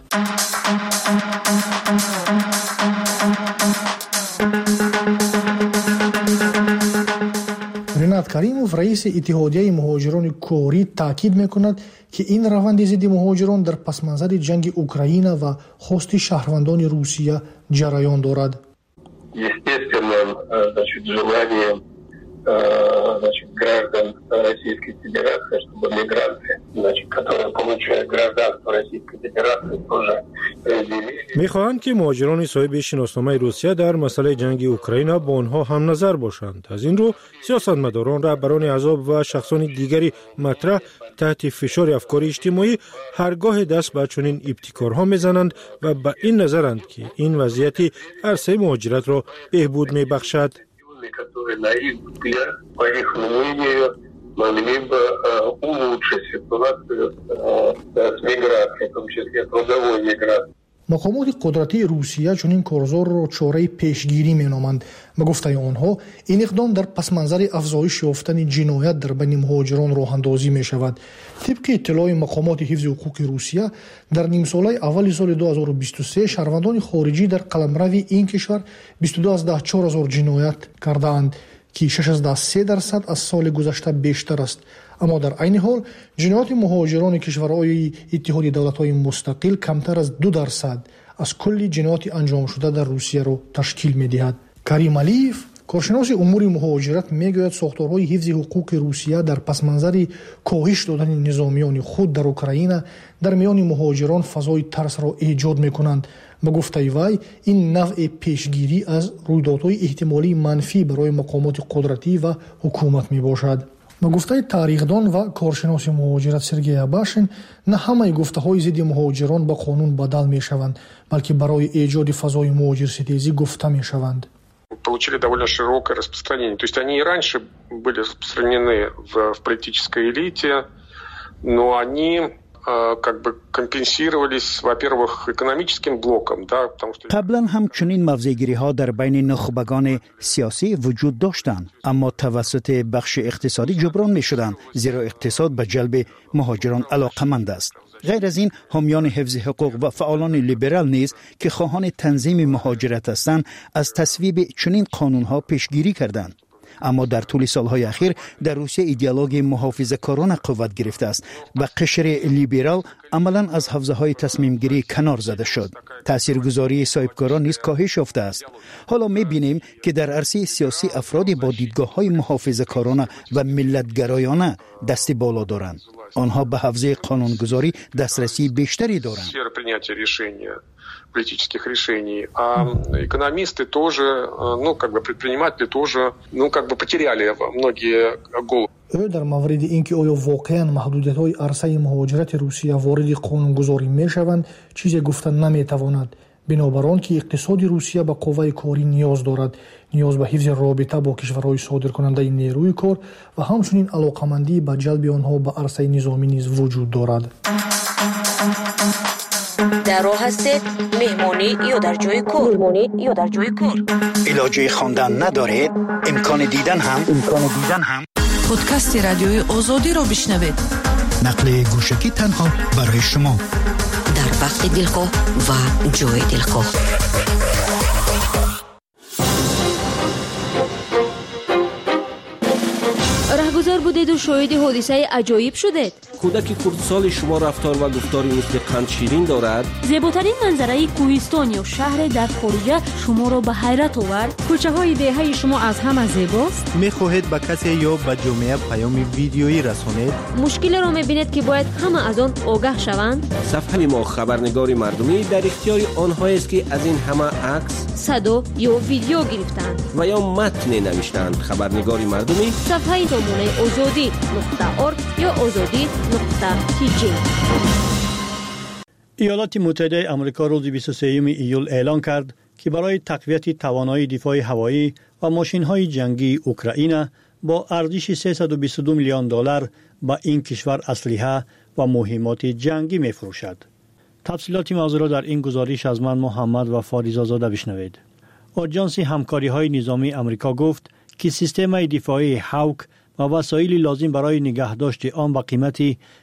Ринат Каримов раиси иттиҳодияи муҳоҷирони корӣ таъкид мекунад ки ин раванди зидди муҳоҷирон дар пасманзари ҷанги Украина ва хости шаҳрвандони Русия ҷараён дорад. Значит, граждан Российской Федерации, чтобы мигранты, значит, которые получают гражданство Российской Федерации, тоже разделили. می‌خواهند که مهاجران صاحب شناسنامه روسیه در مسئله جنگ اوکراین با آنها هم نظر باشند. از این رو سیاستمداران، رهبران احزاب و شخصان دیگری مطرح تحت فشار افکار اجتماعی هرگاه دست به چنین ابتکارها می‌زنند و به این نظرند که این وضعیت عرصه مهاجرت را بهبود می‌بخشد. которые, на их взгляд, по их мнению, могли бы э, улучшить ситуацию э, с миграцией, в том числе трудовой миграцией. мақомоти қудратии Русия чунин корзорро чораи пешгирӣ меноманд. ба гуфтаи онҳо ин иқдом дар пасманзари афзоиш ёфтани ҷиноят дар байни муҳоҷирон роҳандозӣ мешавад. тибқи иттилои мақомоти ҳифзи ҳуқуқи Русия дар нимсолаи аввали соли ду ҳазору бисту се шаҳрвандони хориҷӣ дар қаламрави ин кишвар бисту ду аздаҳ чор ҳазор ҷиноят кардаанд ки шашаздаҳ се дарсад аз соли гузашта бештар аст. аммо дар айни ҳол ҷинояти муҳоҷирони кишварҳои иттиҳоди давлатҳои мустақил камтар аз ду дарсад аз кулли ҷинояти анҷомшуда дар Русияро ташкил медиҳад. Карим Алиев, коршиноси умури муҳоҷират, мегӯяд сохторҳои ҳифзи ҳуқуқи Русия дар пасманзари коҳиш додани низомиёни худ дар Украина дар миёни муҳоҷирон фазои тарсро эҷод мекунанд. ба гуфтаи вай ин навъи пешгирӣ аз рӯйдодҳои эҳтимолии манфӣ барои мақомоти қудратӣ ва ҳукумат мебошад. ба гуфтаи таърихдон ва коршиноси муҳоҷират Сергей Абашин, на ҳамаи гуфтаҳои зидди муҳоҷирон ба қонун бадал мешаванд, балки барои эҷоди фазои муҳоҷирситезӣ гуфта мешаванд. Получили довольно широкое распространение. То есть они и раньше были распространены в, в политической элите, но они как бы компенсировались, во-первых, экономическим блоком, да, потому что قبلا هم چنین موضع‌گیری‌ها در بین نخبگان سیاسی وجود داشتند، اما توسط بخش اقتصادی جبران می‌شدند، زیرا اقتصاد به جلب مهاجران علاقه‌مند است. غیر از این حامیان حفظ حقوق و فعالان لیبرال نیز که خواهان تنظیم مهاجرت هستند از تصویب چنین قانون‌ها پیشگیری کردند. اما در طول سالهای اخیر در روسیه ایدئولوژی محافظه‌کارانه قوت گرفته است و قشر لیبرال عملاً از حوزه‌های تصمیم گیری کنار زده شد. تاثیرگذاری صاحبکاران نیز کاهش یافته است. حالا می‌بینیم که در عرصه سیاسی افرادی با دیدگاه‌های محافظه‌کارانه و ملت‌گرایانه دست بالا دارند. آنها به حوزه قانونگذاری دسترسی بیشتری دارند. политических решений, а экономисты тоже, ну, как бы предприниматели тоже, ну, как бы потеряли многие головы. ӯ дар мавриди ин ки оё воқеан маҳдудиятҳои арсаи муҳоҷирати Русия вориди қонунгузорӣ мешаванд, чизе гуфта наметавонад. бинобар он ки иқтисоди Русия ба қувваи корӣ ниёз дорад, ниёз ба ҳифзи робита бо кишварҳои содиркунандаи нерӯи кор ва ҳамчунин алоқамандӣ ба ҷалби онҳо ба арсаи низомӣ низ вуҷуд дорад. در راه هستید مهمانی یا در جای کار مهمانی یا در جای کار علاجی خواندن ندارید امکان دیدن هم امکان دیدن هم پادکست رادیوی آزادی را بشنوید نقل گوشکی تنها برای شما در وقت دلخواه و جای دلخواه. رهگذر بودید و شاهد حادثه عجایب شدید. کودک کردسال شما رفتار و گفتاری مثل قند شیرین دارد. زیباترین منظره کوهستان یا شهر در خارج شما را به حیرت آورد. کوچه های دهه شما از همه زیباست. میخواهید به کسی یا به جامعه پیام ویدیویی رسانید؟ مشکل را میبینید که باید همه از آن آگاه شوند. صفحه ما خبرنگار مردمی در اختیار آنها است که از این همه عکس، صدا یا ویدیو گرفتند و یا متن نوشتند. خبرنگار مردمی صفحه سامانه آزادی نقطه ارگ یا آزادی نقطه تی جی. ایالات متحده آمریکا روز بیست و سوم ایول اعلان کرد که برای تقویت توانایی دفاع هوایی و ماشین‌های جنگی اوکراین با ارزش سیصد و بیست و دو میلیون دلار به این کشور اسلحه و مهمات جنگی می‌فروشد. تفصیلات موضوع را در این گزارش از من محمد و فاریزا زاده بشنوید. آژانس همکاری‌های نظامی آمریکا گفت که سیستم دفاعی هاوک و وسایل لازم برای نگهداشت آن با قیمت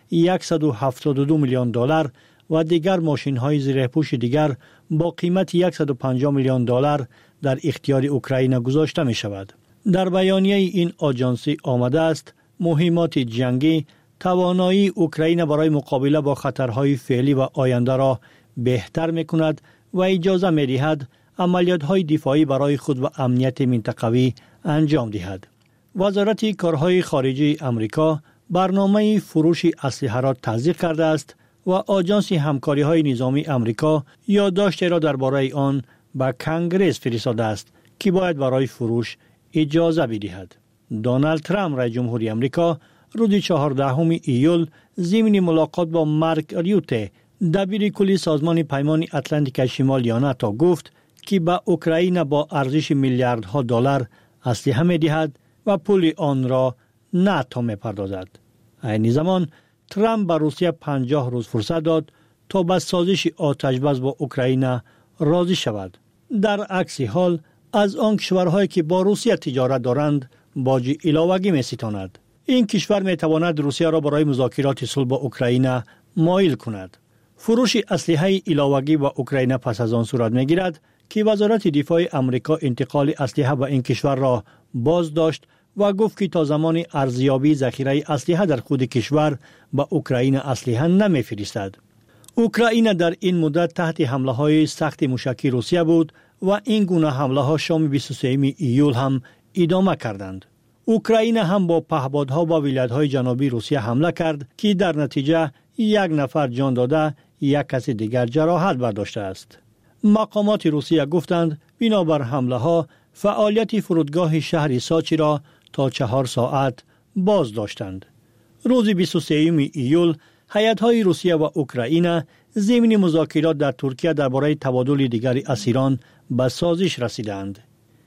صد و هفتاد و دو میلیون دلار و دیگر ماشین‌های زیرپوش دیگر با قیمت صد و پنجاه میلیون دلار در اختیار اوکراین گذاشته می‌شود. در بیانیه این آژانس آمده است مهمات جنگی توانایی اوکراین برای مقابله با خطرهای فعلی و آینده را بهتر می‌کند و اجازه می‌دهد عملیات‌های دفاعی برای خود و امنیت منطقوی انجام دهد. وزارت کارهای خارجه آمریکا برنامه فروش اسلحه را تصدیق کرده است و آژانس همکاری‌های نظامی آمریکا یادداشتی را درباره آن به کنگره فرستاده است که باید برای فروش اجازه بدهد. دونالد ترامپ رئیس جمهوری آمریکا روز چهاردهم ایول ضمن ملاقات با مارک ریوته دبیر کلی سازمان پیمان اتلانتیک شمالی ناتو گفت که به اوکراین با ارزش میلیاردها دلار اسلحه می‌دهد و پول آن را ناتو می‌پردازد. این زمان ترامپ به روسیه پنجاه روز فرصت داد تا به سازش آتش‌بس با اوکراین راضی شود. در عکس حال از آن کشورهایی که با روسیه تجارت دارند باج علاوه‌ای می‌ستاند. این کشور می‌تواند روسیه را برای مذاکرات صلح با اوکراین مایل کند. فروش اسلحه علاوه‌ای با اوکراین پس از آن صورت می‌گیرد که وزارت دفاع آمریکا انتقال اسلحه به این کشور را باز داشت و گفت که تا زمان ارزیابی ذخیره اسلحه در خود کشور به اوکراین اسلحه نمی‌فرستد. اوکراین در این مدت تحت حمله‌های سخت موشکی روسیه بود و این گونه حمله‌ها شام بیست و سوم ایول هم ادامه کردند. اوکراین هم با پهپادها با ولایت‌های جنوبی روسیه حمله کرد که در نتیجه یک نفر جان داده، یک کس دیگر جراحت برداشته است. مقامات روسیه گفتند بنابر حمله‌ها فعالیت فرودگاه شهر ساچی را تا چهار ساعت باز داشتند. روز بیست و سوم ایول هیئت‌های روسیه و اوکراین ضمن مذاکرات در ترکیه درباره تبادل دیگر اسیران به سازش رسیدند.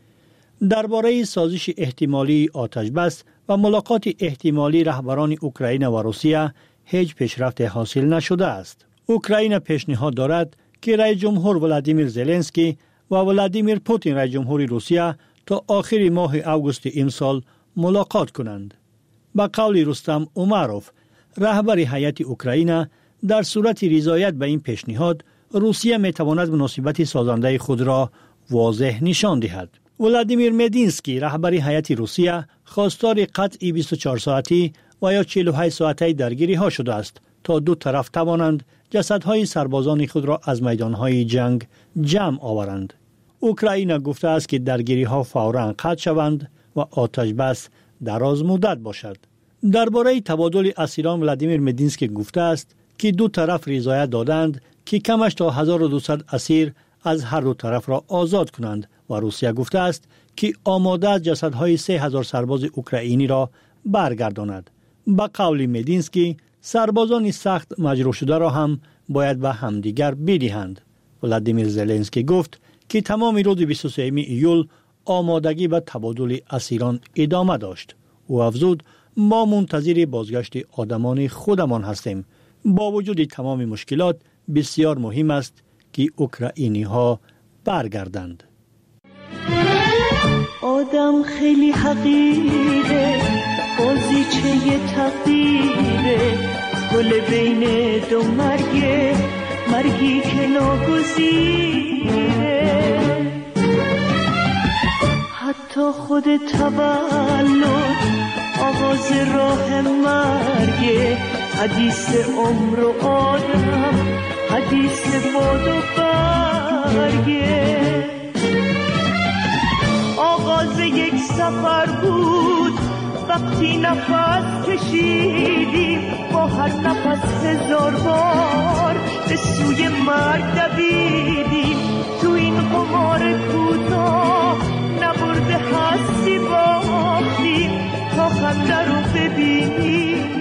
درباره سازش احتمالی آتش‌بس و ملاقات احتمالی رهبران اوکراین و روسیه هیچ پیشرفت حاصل نشده است. اوکراین پیشنهاد دارد که رئیس جمهور ولادیمیر زلنسکی و ولادیمیر پوتین رئیس جمهور روسیه تا آخر ماه آگوست این سال ملاقات کنند. با قول رستم اوماروف رهبر هیئت اوکراین در صورت رضایت به این پیشنهاد روسیه میتواند مناسبت سازنده خود را واضح نشان دهد. ولادیمیر مدینسکی رهبر هیئت روسیه خواستار قطع بیست و چهار ساعتی و یا چهل و هشت ساعتی درگیری ها شده است تا دو طرف توانند جسدهای سربازان خود را از میدانهای جنگ جمع آورند. اوکراین گفته است که درگیری ها فوراً قطع شوند و آتش بس دراز مدت باشد. درباره تبادل اسیران ولادیمیر مدینسکی گفته است که دو طرف رضایت دادند که کمش تا هزار و دویست اسیر از هر دو طرف را آزاد کنند و روسیه گفته است که آماده است جسدهای سه هزار سرباز اوکراینی را برگرداند. با قول مدینسکی سربازان سخت مجروح شده را هم باید به همدیگر بدهند. ولادیمیر زلنسکی گفت که تمام روز بیست و سوم ایول آمادگی به تبادل اسیران ادامه داشت. او افزود ما منتظر بازگشت آدمان خودمان هستیم. با وجود تمام مشکلات بسیار مهم است که اوکراینی ها برگردند. آدم خیلی حقیره، بازیچه تقدیره، گل بین دو مرگه، مرگی که ناگزیره، حتی خود تولد آغاز راه مرگه، حدیث عمر و آدم حدیث باد و برگه. آغاز یک سفر بود وقتی نفس کشیدیم، با هر نفس هزار بار به سوی مرگ دویدیم. تو این قمار کوتاه نبرده هستی باختیم تا خنده رو ببینیم.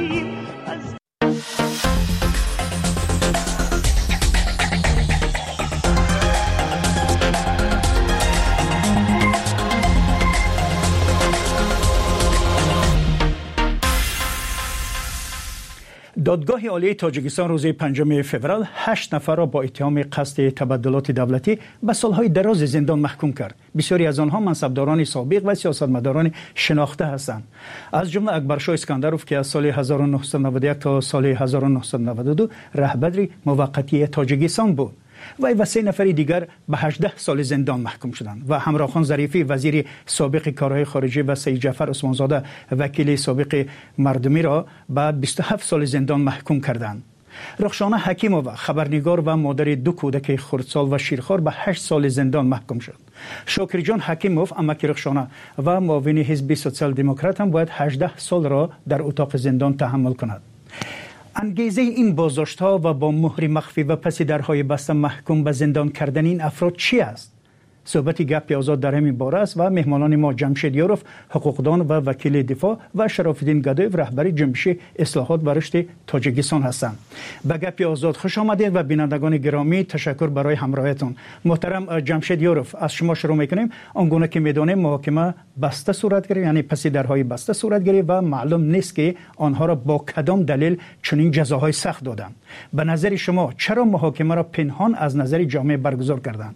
دادگاه عالی تاجیکستان روز پنجم فوریه هشت نفر را با اتهام قصد تبدلات دولتی به سالهای دراز زندان محکوم کرد. بسیاری از آنها منصبداران سابق و سیاستمداران شناخته هستند. از جمله اکبرشاه اسکندروف که از سال هزار و نهصد و نود و یک تا سال هزار و نهصد و نود و دو رهبر موقتی تاجیکستان بود. وی و سه نفر دیگر به هجده سال زندان محکوم شدند و همراه خان ظریفی وزیر سابق کارهای خارجه و سید جعفر عثمانزاده وکیل سابق مردمی را به بیست و هفت سال زندان محکوم کردند. رخشانه حکیمووا خبرنگار و مادر دو کودک خردسال و شیرخوار به هشت سال زندان محکوم شد. شاکر جان حکیموف امک رخشانه و معاون حزب سوسیال دموکرات هم باید هجده سال را در اتاق زندان تحمل کند. انگیزه این بازداشت‌ها و با مهر مخفی و پس درهای بسته محکوم به زندان کردن این افراد چی است؟ صحبت گپ آزاد در همین باره است و مهمانان ما جمشید یاروف حقوقدان و وکیل دفاع و شراف‌الدین گدایف رهبر جنبش اصلاحات و رشد تاجیکستان هستند. به گپ آزاد خوش آمدید و بینندگان گرامی تشکر برای همراهیتون. محترم جمشید یاروف، از شما شروع می‌کنیم. آنگونه که می‌دانیم محاکمه بسته صورت گرفت، یعنی پس درهای بسته صورت گرفت و معلوم نیست که آنها را با کدام دلیل چنین جزاهای سخت دادند. به نظر شما چرا محاکمه را پنهان از نظر جامعه برگزار کردند؟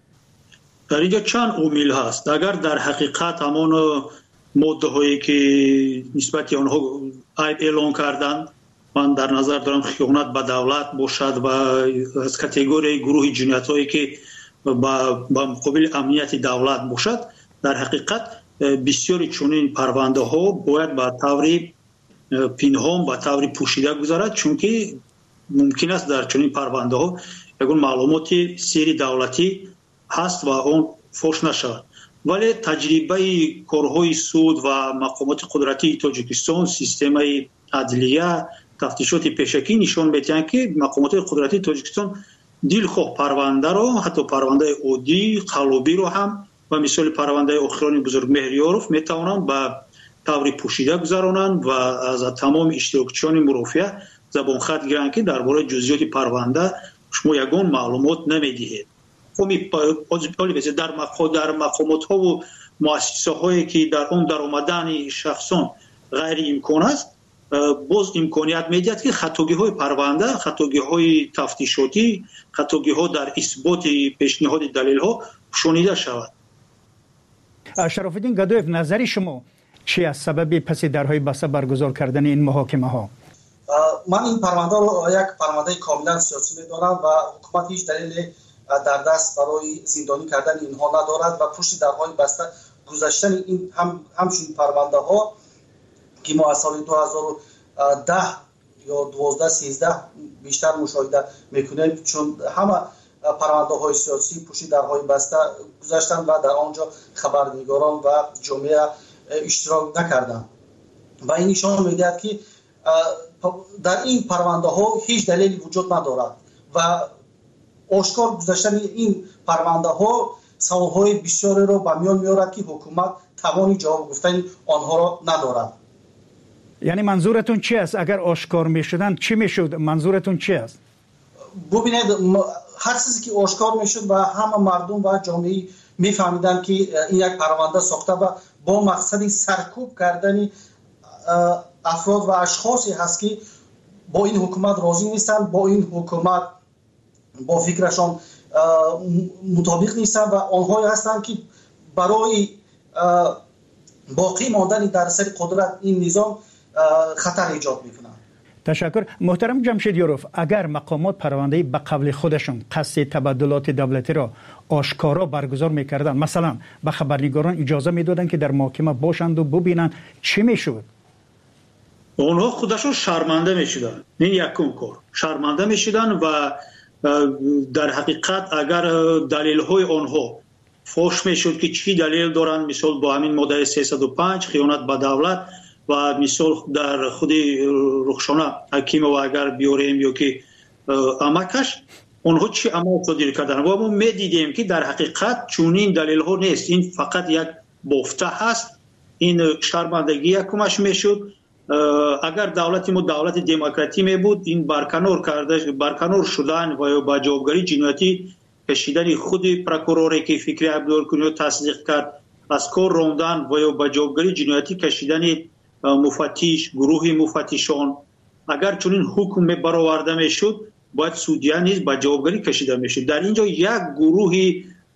در اینجا چند عامل هست. اگر در حقیقت همان ماده هایی که نسبت آنها عیب اعلان کردن، من در نظر دارم خیانت به دولت باشد و از کاتگوری گروه جنایت هایی که با مقابل امنیت دولت باشد، در حقیقت بسیاری چنین پرونده ها باید به طور پنهان به طور پوشیده گذارد، چون که ممکن است در چنین پرونده ها یگان معلومات سری دولتی هست و اون فوش نشود. ولی تجربه کارهای سود و مقامات قدرتی تاجیکستان، سیستم عدلیه، تفتیشات پیشکی نشان می‌دهند که مقامات قدرتی تاجیکستان دلخواه پرونده را، حتی پرونده عادی قلابی را هم و مثال پرونده اخران بزرگ مهریاروف میتوانند به طور پوشیده گذرانند و از تمام اشتراکچیان مرافعه زبان خط گیرند که درباره جزئیات پرونده شما یگان معلومات نمیدهید. در در مقامات ها و مؤسسه هایی که در اون در آمدن شخصان غیر امکان است، باز امکانیت میدهد که خطاگی های پرونده، خطاگی های تفتیشاتی، خطاگی ها در اثبات پیشنهاد دلیل ها شنیده شود. شراف‌الدین گدایف، نظر شما چی است سبب پس درهای بسته برگزار کردن این محاکمه ها؟ من این پرونده رو یک پرونده کاملا سیاسی می‌دانم و حکومت هیچ دلیل در دست برای زندانی کردن اینها ندارد و پشت درهای بسته گذاشتن این هم همچنین پرونده ها که ما از سال دو هزار و ده یا دوازده سیزده بیشتر مشاهده میکنیم، چون همه پرونده های سیاسی پشت درهای بسته گذاشتن و در آنجا خبرنگاران و جامعه اشتراک نکردند و این نشان میدهد که در این پرونده ها هیچ دلیلی وجود ندارد و آشکار گذاشتن این پرونده ها سوالهای بسیاری را به میان میارد که حکومت توانی جواب گفتن آنها را ندارد. یعنی منظورتون چی است؟ اگر آشکار میشدن چی میشد؟ منظورتون چی است؟ ببینید، هر چیزی که آشکار میشد و همه مردم و جامعه میفهمیدن که این یک پرونده ساخته و با مقصد سرکوب کردن افراد و اشخاصی هست که با این حکومت راضی نیستند، با این حکومت با فکرشان مطابق نیستن و آنهایی هستند که برای باقی ماندن در سر قدرت این نظام خطر ایجاد میکنند. تشکر. محترم جمشید یوروف، اگر مقامات پرونده به قول خودشون قصد تبادلات دولتی را آشکارا برگزار میکردن، مثلا به خبرنگاران اجازه میدادن که در محکمه باشند و ببینن، چی میشد؟ اونها خودشون شرمنده میشدن. این یکم کار شرمنده میشدن و در حقیقت اگر دلیل های آنها فوش میشد که چی دلیل دارن، مثال با همین ماده سیصد و پنج خیانت به دولت و مثال در خود رخشانه حکیم و اگر بیاریم یا که امکش اونها چی عمل صادر کردن و ما میدیدیم که در حقیقت چونین دلیل ها نیست، این فقط یک بافته هست. این شرمندگی یکمش میشد. اگر دولت ما دولت دموکراتی می بود، این برکنار کرده برکنار شدن و با جوابگری جنایتی کشیدن خود پروکوروری که فکری عبدالکنی تصدیق کرد، از کار راندن و با جوابگری جنایتی کشیدن مفتش، گروه مفتشان، اگر چنین حکم برآورده میشد باید سودیا نیز با جوابگری کشیده میشد. در اینجا یک گروه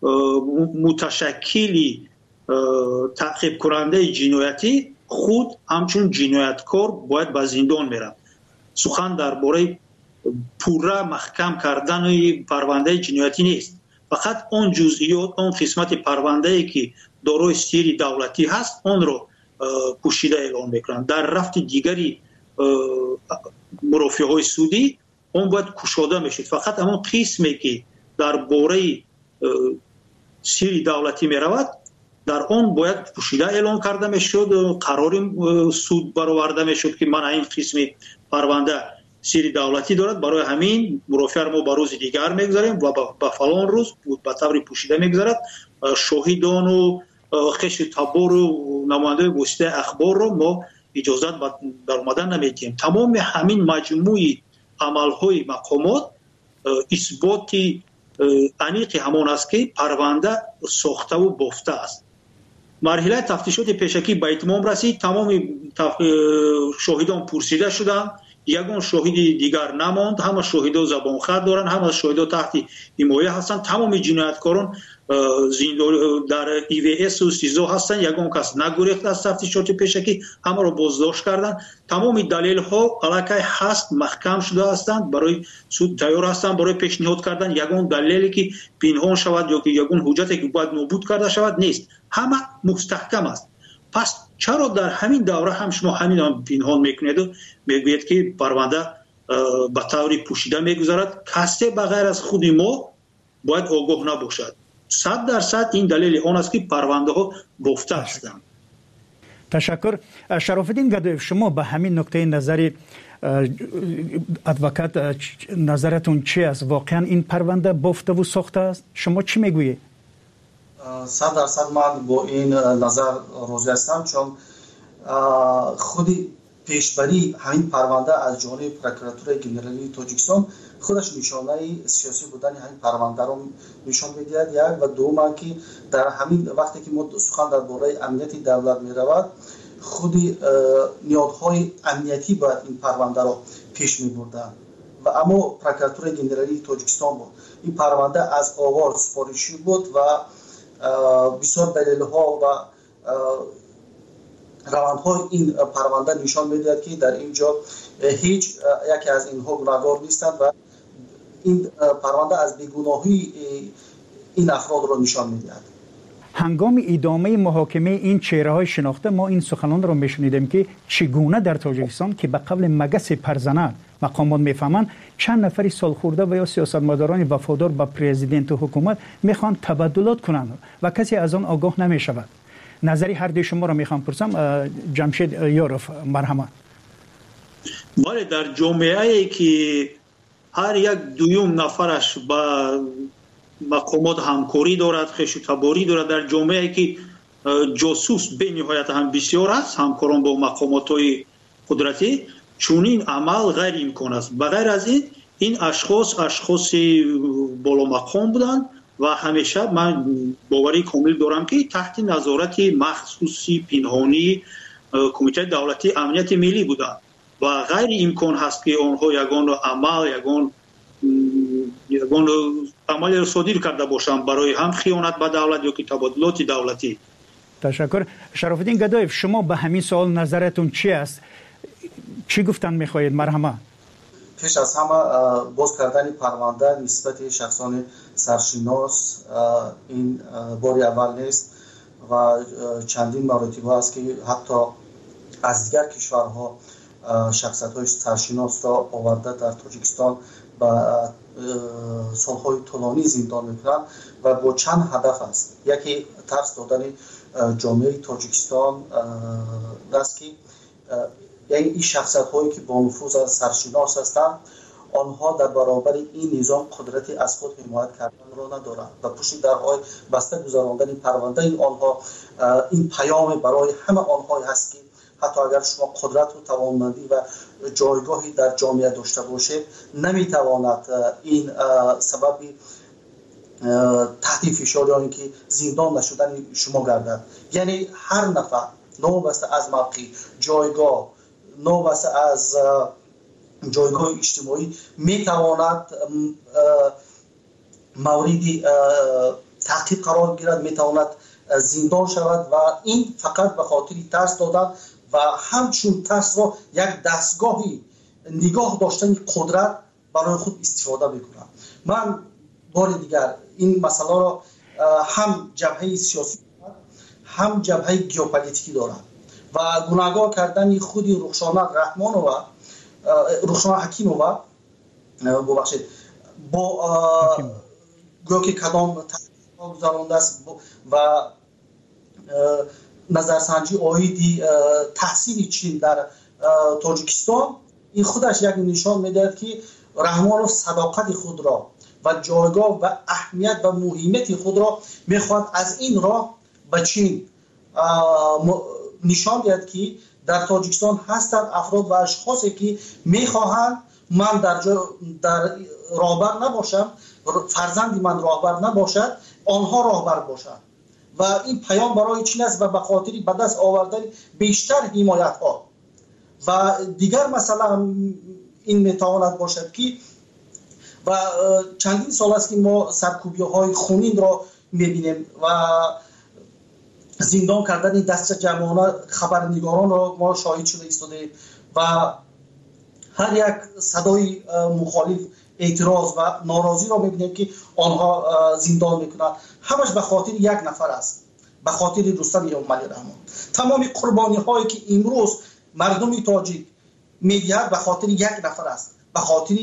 متشکلی تعقیب کننده جنایتی خود همچون جنایتکار باید به زندان میره. سخن درباره پورا محکم کردن پرونده جنایتی نیست، فقط اون جزئیات، اون قسمت پرونده ای که دارای سری دولتی هست اون رو پوشیده اعلام میکنن. در رفت دیگری مرافعه های سودی اون باید کشاده میشد. فقط همون قسمی که درباره سری دولتی میرود در اون باید پوشیده اعلام کرده میشد، قرار سود برآورده میشد که من این قسم پرونده سری دولتی دارد، برای همین مرافعه ما به روز دیگر میگذاریم و به فلان روز به طور پوشیده میگذارد. شاهدان و خش تبار و نماینده واسطه اخبار رو ما اجازه در اومدن نمیدیم. تمام همین مجموعی عملهای مقامات اثباتی انیق همان است که پرونده ساخته و بافته است. مرحله تفتیشات پیشکی به اتمام رسید. تمام شاهدان پرسیده شدند، یگان شاهد دیگر نماند. همه شاهدا زبان خط دارن، همه شاهدا تحت حمایه هستند. تمام جنایتکاران در ای وی اس و سیزو هستند. یگان کس نگریخت از تفتیشات پیشکی، همه را بازداشت کردند. تمام دلیل ها علاقه هست، محکم شده هستند، برای سود تیار هستند برای پیشنهاد کردن. یگان دلیلی که پنهان شود یا که یگان حجتی که باید نابود کرده شود نیست، همه مستحکم است. پس چرا در همین دوره هم شما همین هم پنهان میکنید و میگوید که پرونده به طور پوشیده میگذارد؟ کسی بغیر از خود ما باید آگاه نباشد. صد درصد این دلیل آن است که پرونده ها بافته هستند. تشکر. شرافالدین گدایف، شما به همین نکته نظر ادوکات نظرتون چی است؟ واقعا این پرونده بافته و ساخته است؟ شما چی میگویید؟ صد درصد من با این نظر راضی هستم، چون خودی پیشبری همین پرونده از جانب پروکراتور گنرالی تاجیکستان خودش نشانه سیاسی بودن همین پرونده رو نشان میدهد. یک و دوم که در همین وقتی که ما سخن درباره امنیت دولت میرود، خودی نیازهای امنیتی باید این پرونده رو پیش میبردن و اما پروکراتور گنرالی تاجیکستان بود. این پرونده از آغاز سفارشی بود و بسیار دلیل ها و روندهای این پرونده نشان میدهد که در اینجا هیچ یکی از اینها گناهکار نیستند و این پرونده از بیگناهی این افراد را نشان میدهد. هنگام ادامه محاکمه این چهره‌های شناخته ما این سخنان را میشنیدیم که چگونه در تاجیکستان که به قبل مگس پرزنان مقامات میفهمند چند نفری سالخورده و یا سیاستمداران وفادار به پرزیدنت و حکومت میخوان تبادلات کنند و کسی از آن آگاه نمیشود. نظری هر دوی شما را میخوام پرسم. جمشید یوروف، مرحمت. ولی در جامعه‌ای که هر یک دویم نفرش با مقامات همکاری دارد، خش تباری دارد، در جامعه‌ای که جاسوس به نهایت هم بسیار است، همکاران با مقامات‌های قدرتی، چون این عمل غیر امکان است. بغیر از این این اشخاص اشخاص بالا مقام بودند و همیشه من باوری کامل دارم که تحت نظارت مخصوصی پنهانی کمیته دولتی امنیت ملی بودند و غیر امکان هست که آنها یگان عمل یگان یگان عمل را صادر کرده باشند برای هم خیانت به دولت یا که تبادلات دولتی. تشکر. شرافالدین گدایف، شما به همین سوال نظرتون چی است؟ چی گفتن میخواهید مرحمه؟ پیش از همه باز کردن پرونده نسبت شخصان سرشناس این بار اول نیست و چندین مراتبه است که حتی از دیگر کشورها شخصیت‌های سرشناس را آورده در تاجیکستان و سالهای طولانی زندان میکنند و با چند هدف است. یکی ترس دادن جامعه تاجیکستان است که یعنی این شخصیت‌هایی که با نفوذ سرشناس هستند آنها در برابر این نظام قدرتی از خود حمایت کردن را ندارند و پشت درهای بسته گذراندن پرونده این آنها این پیام برای همه آنها هست که حتی اگر شما قدرت و توانمندی و جایگاهی در جامعه داشته باشید نمیتواند این سبب تحت فشار یا اینکه زندان نشدن شما گردد. یعنی هر نفر نوبسته از موقع جایگاه نوبسته از جایگاه اجتماعی میتواند موردی تعقیب قرار گیرد، میتواند زندان شود و این فقط به خاطر ترس دادن و همچون ترس را یک دستگاهی نگاه داشتن قدرت برای خود استفاده میکنم. من بار دیگر این مسئله را هم جبهه سیاسی هم جبهه گیوپولیتیکی دارم و گناهگار کردن خودی رخشانه رحمانووا رخشانه حکیمووا ببخشید با گویا که کدام تحقیق گذرانده است و نظرسنجی آیدی تحصیل چین در تاجیکستان این خودش یک نشان میدهد که رحمانوف صداقت خود را و جایگاه و اهمیت و مهمیت خود را میخواد از این راه به چین نشان دهد که در تاجیکستان هستند افراد و اشخاصی که میخواهند من در در راهبر نباشم، فرزندی من راهبر نباشد، آنها راهبر باشند و این پیام برای چین است و به خاطر به دست آوردن بیشتر حمایت ها و دیگر مثلا این میتواند باشد که و چندین سال است که ما سرکوبی های خونین را میبینیم و زندان کردن دست جمعانه خبرنگاران را ما شاهد شده ایستاده و هر یک صدای مخالف اعتراض و ناراضی را میبینیم که آنها زندان میکنند. همش به خاطر یک نفر است، به خاطر رستم امامعلی رحمان. تمام قربانی هایی که امروز مردم تاجیک میدهد به خاطر یک نفر است، به خاطر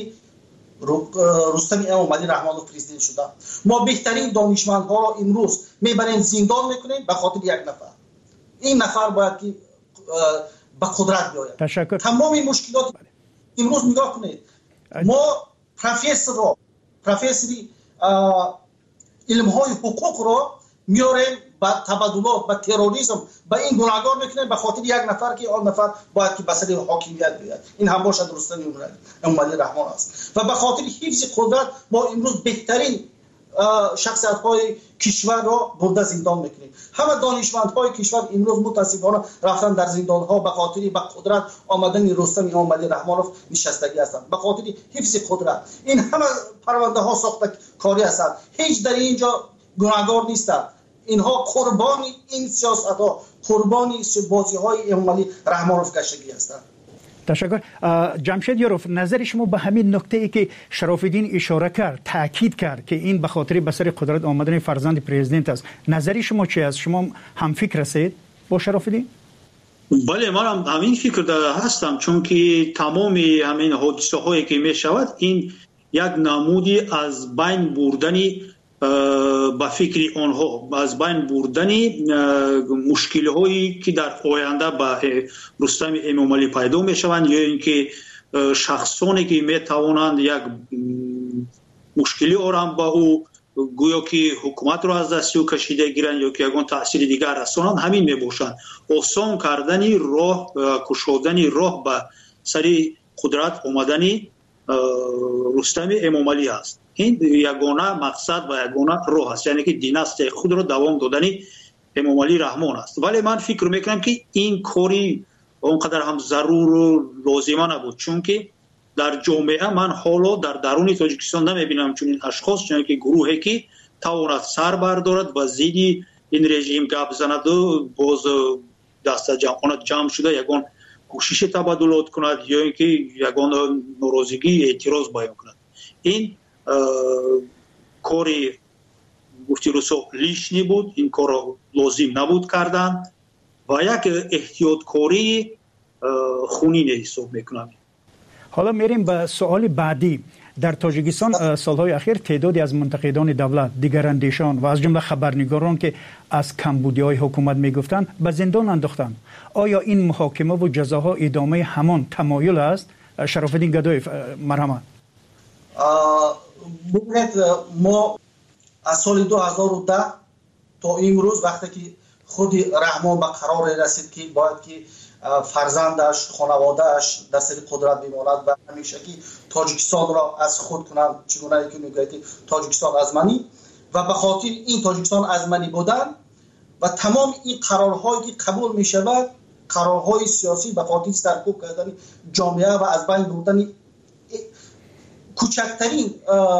رستم امامعلی رحمانوف پرزیدنت شده. ما بهترین دانشمندها را امروز میبریم زندان میکنیم به خاطر یک نفر. این نفر باید که به قدرت بیاید. تشکر. تمام این مشکلات امروز نگاه کنید. ما پروفسور را پروفسوری علم های حقوق را میاریم با تبادلات با تروریسم با این گناهگار میکنیم به خاطر یک نفر که آن نفر باید که بسد حاکمیت بیاد. این هم باشد رستم امامعلی رحمان است و به خاطر حفظ قدرت ما امروز بهترین شخصیت های کشور را برده زندان میکنیم. همه دانشمند های کشور امروز متاسفانه رفتن در زندان ها به خاطر به قدرت آمدن رستم امامعلی رحمانوف نشستگی هستند، به خاطر حفظ قدرت. این همه پرونده ها ساخته کاری هستند، هیچ در اینجا گناهگار نیستند. اینها قربانی این سیاست ها، قربانی بازی های امامعلی رحمانوف گشتگی هستند. تشکر. جمشید یاروف، نظر شما به همین نکته ای که شراف‌الدین اشاره کرد، تاکید کرد که این به خاطر به سر قدرت آمدن فرزند پرزیدنت است، نظر شما چی است؟ شما هم فکر هستید با شراف‌الدین؟ بله، من هم همین فکر هستم، چون که تمام همین حادثه هایی که می شود این یک نمودی از بین بردنی با فکر آنها، از بین بردنی مشکل هایی که در آینده با رستم امامعلی پیدا می شوند یا اینکه شخصانی که می توانند یک مشکلی آرام با او گویا که حکومت را از دست او کشیده گیرند یا که یگان تأثیر دیگر رسانند، همین می باشند. آسان کردنی راه، کشودنی راه به سری قدرت آمدنی رستم امامعلی است. این یگانه مقصد و یگانه راه است، یعنی که دیناستی خود را دوام دادنی امامعلی رحمان است. ولی من فکر میکنم که این کاری اونقدر هم ضرور و لازمه نبود، چون که در جامعه من حالا در درون تاجیکستان نمیبینم چون این اشخاص، چون که گروهی که تواند سر بردارد و زیدی این رژیم گپ زند و باز دست جمعانت جمع شده یگان کوشش تبادلات کند یا اینکه یگان ناراضگی اعتراض بیان کند. این کاری گفتی روسو لیشنی بود، این کار لازم نبود کردن و یک احتیاطکاری خونین حساب میکنم. حالا میریم به سوال بعدی. در تاجیکستان سالهای اخیر تعدادی از منتقدان دولت، دیگراندیشان و از جمله خبرنگاران که از کمبودی‌های حکومت میگفتند به زندان انداختند. آیا این محاکمه و جزاها ادامه همان تمایل است؟ شرافالدین گدایی، مرحمت. ببینید، ما از سال دو هزار و ده تا امروز وقتی که خود رحمان به قرار رسید که باید که فرزندش، خانوادهش در سر قدرت بماند و همیشه که تاجیکستان را از خود کنند، چگونه که میگوید تاجیکستان از منی، و به خاطر این تاجیکستان از منی بودن و تمام این قرارهایی که قبول می شود، قرارهای سیاسی به خاطر سرکوب کردن جامعه و از بین بردن کوچکترین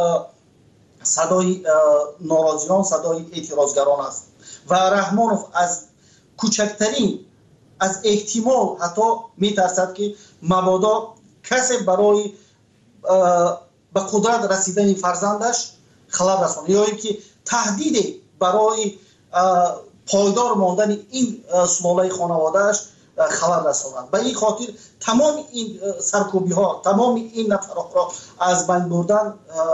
صدای ناراضیان، صدای اعتراضگران است و رحمانوف از کوچکترین از احتمال حتی میترسد که مبادا کسی برای به قدرت رسیدن فرزندش خلل رساند یا اینکه تهدید برای پایدار ماندن این سلاله خانوادهش خلل رساند. به این خاطر تمام این سرکوبی ها، تمام این نفرات را از بین بردن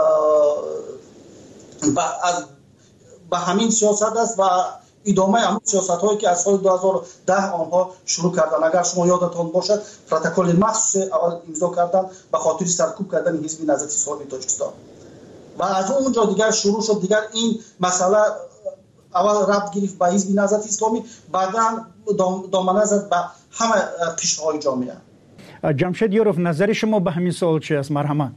به همین سیاست است و ادامه همون سیاست هایی که از سال دو هزار و ده آنها شروع کردن. اگر شما یادتان باشد پروتکل مخصوص اول امضا کردن به خاطر سرکوب کردن حزب نهضت اسلامی تاجیکستان و از اونجا دیگر شروع شد. دیگر این مسئله اول ربط گرفت به حزب نهضت اسلامی، بعدا دامنه زد به همه قشرهای جامعه. جمشید یوروف، نظر شما به همین سوال چی است؟ مرحمت.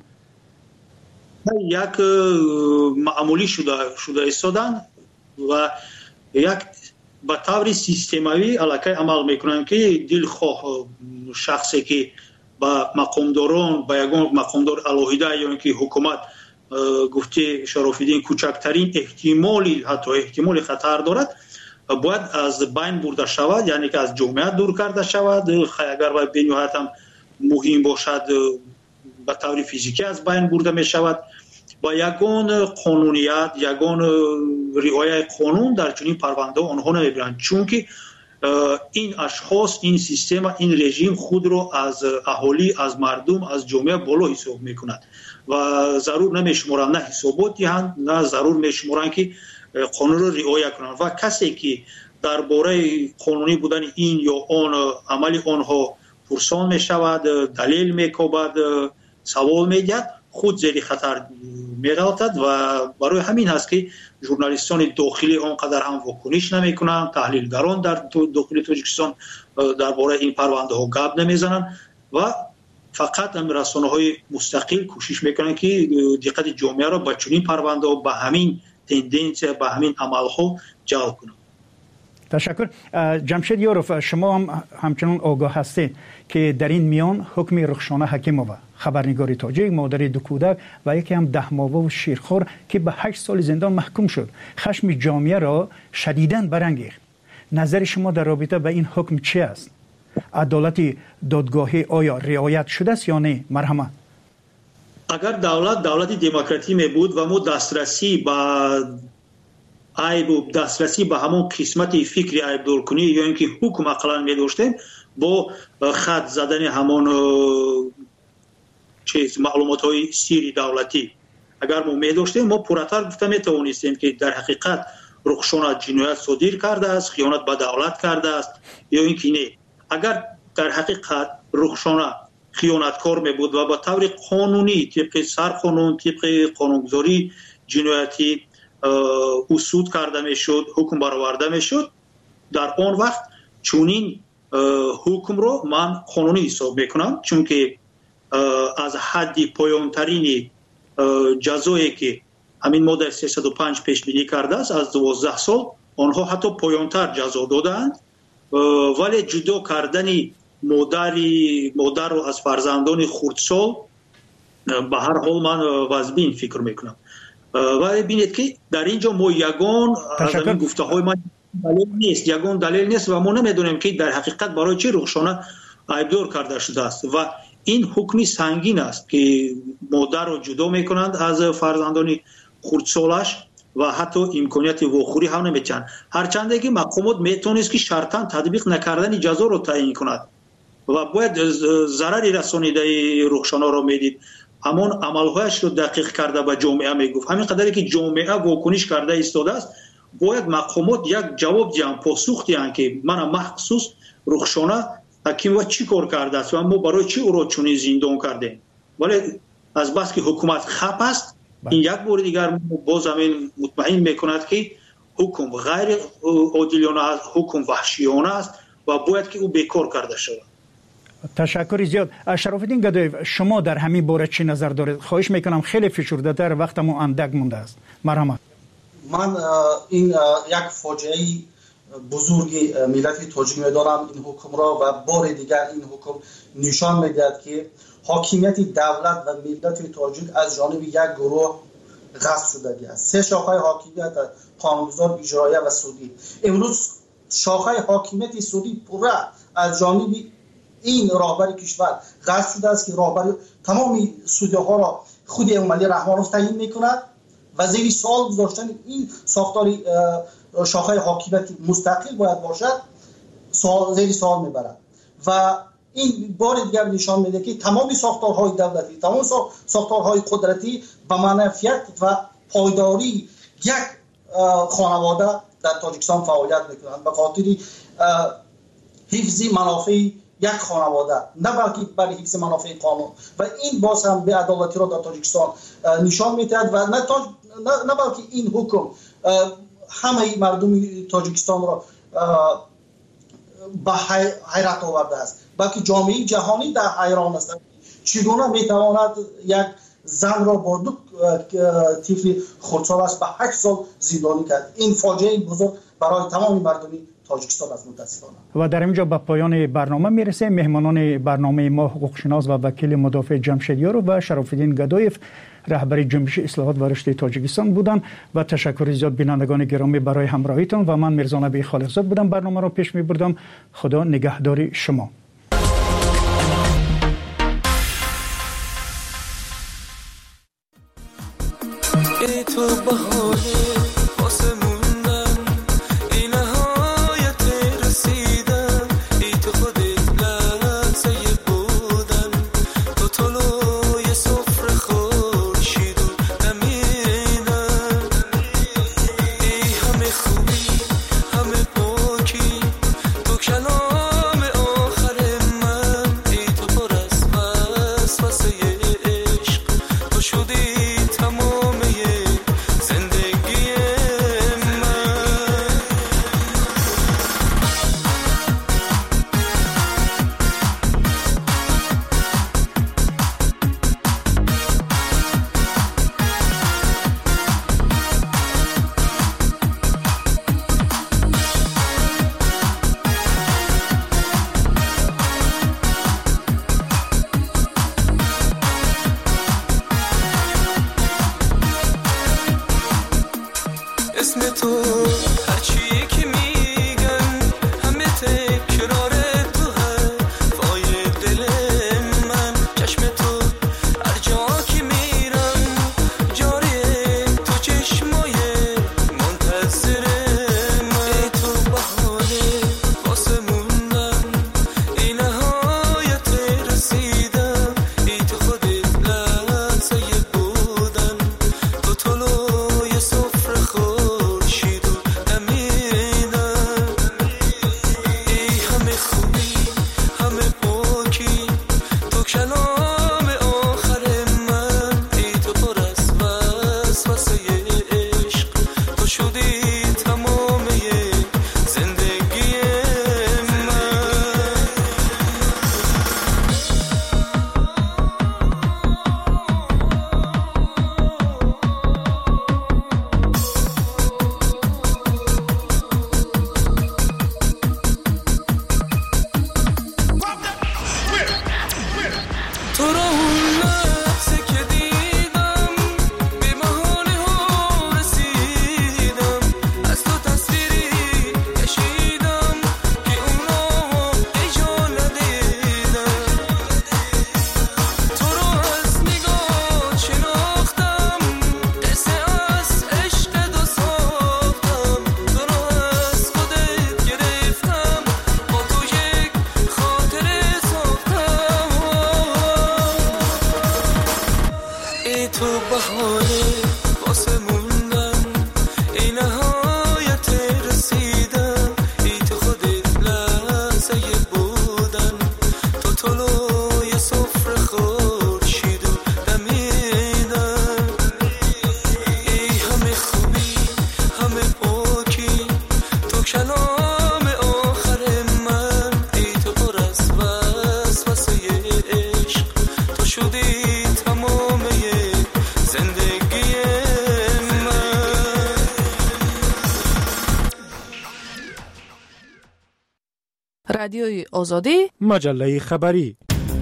یک معمولی شده شده ایستادن و یک به طور سیستماوی علاقه عمل میکنن که دلخواه شخصی که با مقامداران، با یگان مقامدار الهیده یا اینکه حکومت گفته شرافالدین کوچکترین احتمالی حتی احتمال خطر دارد باید از بین برده شود، یعنی که از جامعه دور کرده شود. اگر باید بنیهایت هم مهم باشد به طور فیزیکی از بین برده می شود. با یگان قانونیت، یگان رعایت قانون در چنین پرونده آنها نمیبرند، چون که این اشخاص، این سیستم، این رژیم خود را از اهالی، از مردم، از جامعه بالا حساب میکند و ضرور نمیشمارند نه حسابات دهند، نه ضرور میشمارند که قانون را رعایت کنند و کسی که درباره قانونی بودن این یا آن عمل آنها پرسان میشود، دلیل میکوبد، سوال میگد، خود زیر خطر می‌افتد و برای همین هست که ژورنالیستان داخلی آنقدر هم واکنش نمی‌کنند، تحلیلگران در داخل تاجیکستان درباره این پرونده ها گپ نمی‌زنند و فقط هم رسانه‌های مستقل کوشش می‌کنند که دقت جامعه را به چنین پرونده ها، به همین تندنس، به همین عمل‌ها جلب کنند. تشکر. جمشید یوروف، شما هم همچنان آگاه هستید که در این میان حکم رخشانه حکیمووا، خبرنگار تاجیک، مادر دو کودک و یکی هم ده ماهه و شیرخوار که به هشت سال زندان محکوم شد، خشم جامعه را شدیداً برانگیخت. نظر شما در رابطه به این حکم چی است؟ عدالت دادگاهی آیا رعایت شده است یا نه؟ مرحمت. اگر دولت دولت دموکراتی می بود و ما دسترسی به عیب و دسترسی به همون قسمت فکری عیب دور کنی یا اینکه حکم اقلا می داشتیم، با خط زدن همون چیز معلومات های سیری دولتی اگر ما می داشتیم، ما پورتر گفته می توانستیم که در حقیقت رخشانه جنایت صادر کرده است، خیانت به دولت کرده است یا اینکه نه. اگر در حقیقت رخشانه خیانتکار می بود و با طور قانونی طبق سرقانون، طبق قانونگذاری جنایتی اصول کرده می شد، حکم برآورده می شد، در آن وقت چونین حکم رو من قانونی حساب میکنم، چون که از حد پایانترین جزایی که همین ماده سیصد و پنج پیش بینی کرده است از دوازده سال، آنها حتی پایانتر جزا دادند، ولی جدا کردن مادری مادر رو از فرزندان خردسال به هر حال من واجبین فکر میکنم. ولی ببینید که در اینجا ما یگان از این گفته های من دلیل نیست، یگان دلیل نیست و ما نمیدونیم که در حقیقت برای چه رخشانه айбдор карда шудааст ва ин ҳукми сангин аст ки модарро ҷудо мекунанд аз фарзандони хурдсолаш ва ҳатто имконияти вохӯрӣ ҳам намечанд, ҳарчанде ки мақомот метавонист ки шартан татбиқ накардани ҷазоро таъин кунад ва бояд зарари расонидаи рухшонаро медид, ҳамон амалҳояшро дақиқ карда ба ҷомеа мегуфт. ҳамин қадаре ки ҷомеа вокуниш карда истодааст, бояд мақомот як ҷавоб диҳанд, посух диҳанд ки мана махсус рухшона ҳакимова чӣ кор кардааст ва мо барои чӣ ӯро чунин зиндон кардем. Вале азбаски ҳукумат хап аст, ин як бори дигар боз амин мутмаин мекунад ки ҳукм ғайри одилона аст, ҳукм ваҳшиёна аст ва бояд ки ӯ бекор карда шавад. تشکر زیاد. شرافالدین گدایف، شما در همین باره چی نظر دارید؟ خواهش میکنم خیلی فشرده تر، وقتمون اندک مونده است. مرحمت. من این یک فاجعه بزرگ ملت تاجیک میدارم این حکم را و بار دیگر این حکم نشان میدهد که حاکمیت دولت و ملت تاجیک از جانب یک گروه غصب شده است. سه شاخه حاکمیت قانونگذار، اجرایی و سودی. امروز شاخه حاکمیت سودی پورا از جانب این راهبر کشور غصب شده است که راهبر تمام سودی ها را خود امالی رحمانوف تعیین میکند و زیر سوال گذاشتن این ساختار شاخه حاکمیت مستقل باید باشد سوال زیر سوال میبرد و این بار دیگر نشان میده که تمام ساختارهای دولتی، تمام ساختارهای قدرتی به منفعت و پایداری یک خانواده در تاجیکستان فعالیت میکنند به خاطر حفظ منافع یک خانواده، نه بلکه برای حفظ منافع قانون و این باز هم به عدالتی را در تاجیکستان نشان میدهد و نه, تاج... نه... نه بلکه این حکم همه مردم تاجیکستان را به حیرت آورده است، بلکه جامعه جهانی در حیران است چگونه میتواند یک زن را با دو طفل خردسالش به هشت سال زندانی کرد. این فاجعه بزرگ برای تمام مردم تاجیکستان است متاسفانه. و در اینجا به پایان برنامه میرسه. مهمانان برنامه ما حقوقشناس و وکیل مدافع جمشیدیار و شرافالدین گدایف رهبر جنبش اصلاحات و رشد تاجیکستان بودند و تشکر زیاد بینندگان گرامی برای همراهیتان و من میرزا نبی خالقزاد بودم برنامه را پیش میبردم. خدا نگهدار شما. ای تو بهانه واسه موندن این نهایت رسیدن، ای تو خودت لحظه بودن، تو طلوع صفر خورشید و نمیدن، ای همه خوبی همه پاکی، تو کلام آخر رادیوی آزادی، مجله خبری.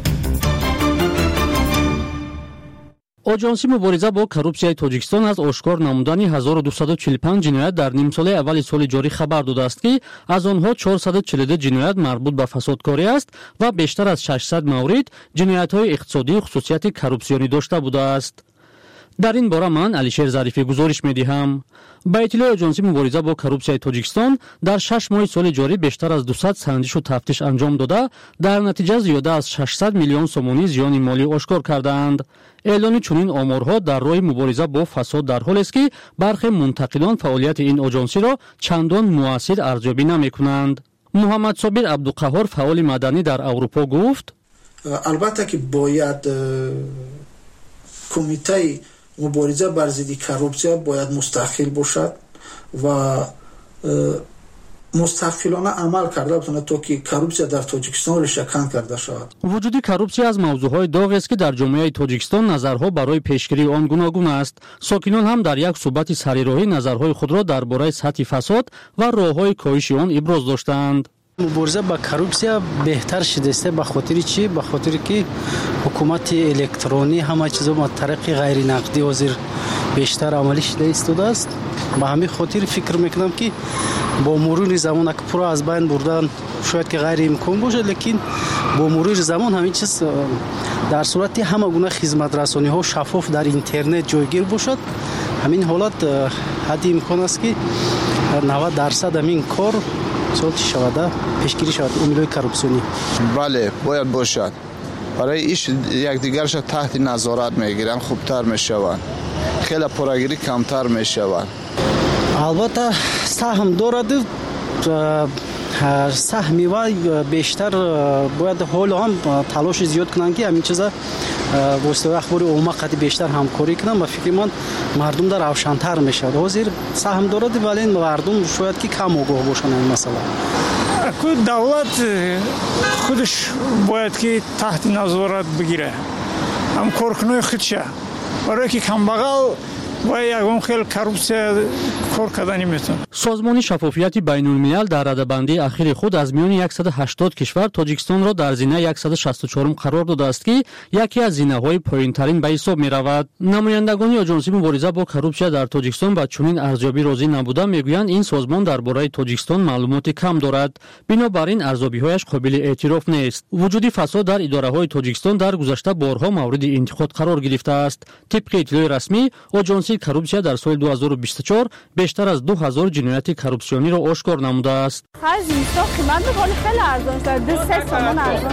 آژانسی مبارزه با коррупсияи توجیکستان از آشکار نمودن هزار و دویست و چهل و پنج جنایت در نیم سال اول سال جاری خبر داده است که از آنها چهارصد و چهل و دو جنایت مربوط به فسادکاری است و بیشتر از ششصد مورد جنایت‌های اقتصادی خصوصیت коррупсионӣ داشته بوده است. در این باره من علیشیر ظریفی گزارش می‌دهم. با اطلاع آژانسی مبارزه با коррупсияи توجیکستان در شش ماه سال جاری بیشتر از دویست سنجش و تفتیش انجام داده، در نتیجه زیاده از ششصد میلیون سومانی زیان مالی آشکار کردند. اعلان چنین آمارها در راه مبارزه با فساد در حالی است که برخی منتقدان فعالیت این آژانسی را چندان مؤثر ارزیابی نمی‌کنند. محمد صابر عبدالقهار فعال مدنی در اروپا گفت: البته که باید کمیته مبارزه بر ضد коррупсия باید مستقل باشد و مستقلانه عمل کرده بتونه تا که коррупсия در تاجیکستان ریشه‌کن کرده شود. وجود коррупсия از موضوعهای داغ است که در جامعه تاجیکستان نظرها برای پیشگیری آن گوناگون است. ساکنان هم در یک صحبت سریراهی نظرهای خود را درباره سطح فساد و راههای کاهش آن ابراز داشتند. مبارزه با коррупсия بهتر شده است. به خاطر چی؟ به خاطر که حکومت الکترونی همه چیزا با طریق غیر نقدی حاضر بیشتر عملی شده ایستاده است. به همین خاطر فکر میکنم که با مرور زمان که پرو از بین بردن شاید که غیر امکان باشه، لیکن با مرور زمان همین چیز در صورتی همه گونه خدمت رسانی ها شفاف در اینترنت جایگیر باشد، همین حالت حد امکان است که نود درصد همین کار صورت شود پیشگیری شود امورهای коррупсионӣ. بله باید باشد. برای ایش یکدیگرش تحت نظارت میگیرن، خوبتر میشوند، خیلی پراگیری کمتر میشوند. البته سهم دارد، سهمی و بیشتر باید حال هم تلاش زیاد کنند که همین چیزا واسطه اخبار عمومی قد بیشتر همکاری کنند و فکر من مردم در روشن‌تر میشد. حاضر سهم دارد ولی مردم شاید که کم آگاه باشن این مسئله. که دولت خودش باید که تحت نظارت بگیره، هم کارکنای خودشه، برای که کم بغل و یکم خیلی коррупсия کار کردن نمیتونه. سازمان شفافیت بین الملل در رده‌بندی اخیر خود از میان صد و هشتاد کشور تاجیکستان را در زینه صد و شصت و چهار قرار داده است که یکی از زینه‌های پایین‌ترین به حساب می‌رود. نمایندگان آژانسی مبارزه با коррупсия در تاجیکستان با چنین ارزیابی راضی نبوده، میگویند این سازمان درباره تاجیکستان معلومات کم دارد، بنابراین ارزیابی‌هایش قابل اعتراف نیست. وجود فساد در اداره‌های تاجیکستان در گذشته بارها مورد انتقاد قرار گرفته است. طبق اطلاع رسمی آژانسی коррупсия در سال دو هزار و بیست و چهار بیشتر از دو هزار جنایت коррупсионی را آشکار نموده است. از اینستا قیمت بخوری خیلی ارزان شده، دو سه تومان ارزان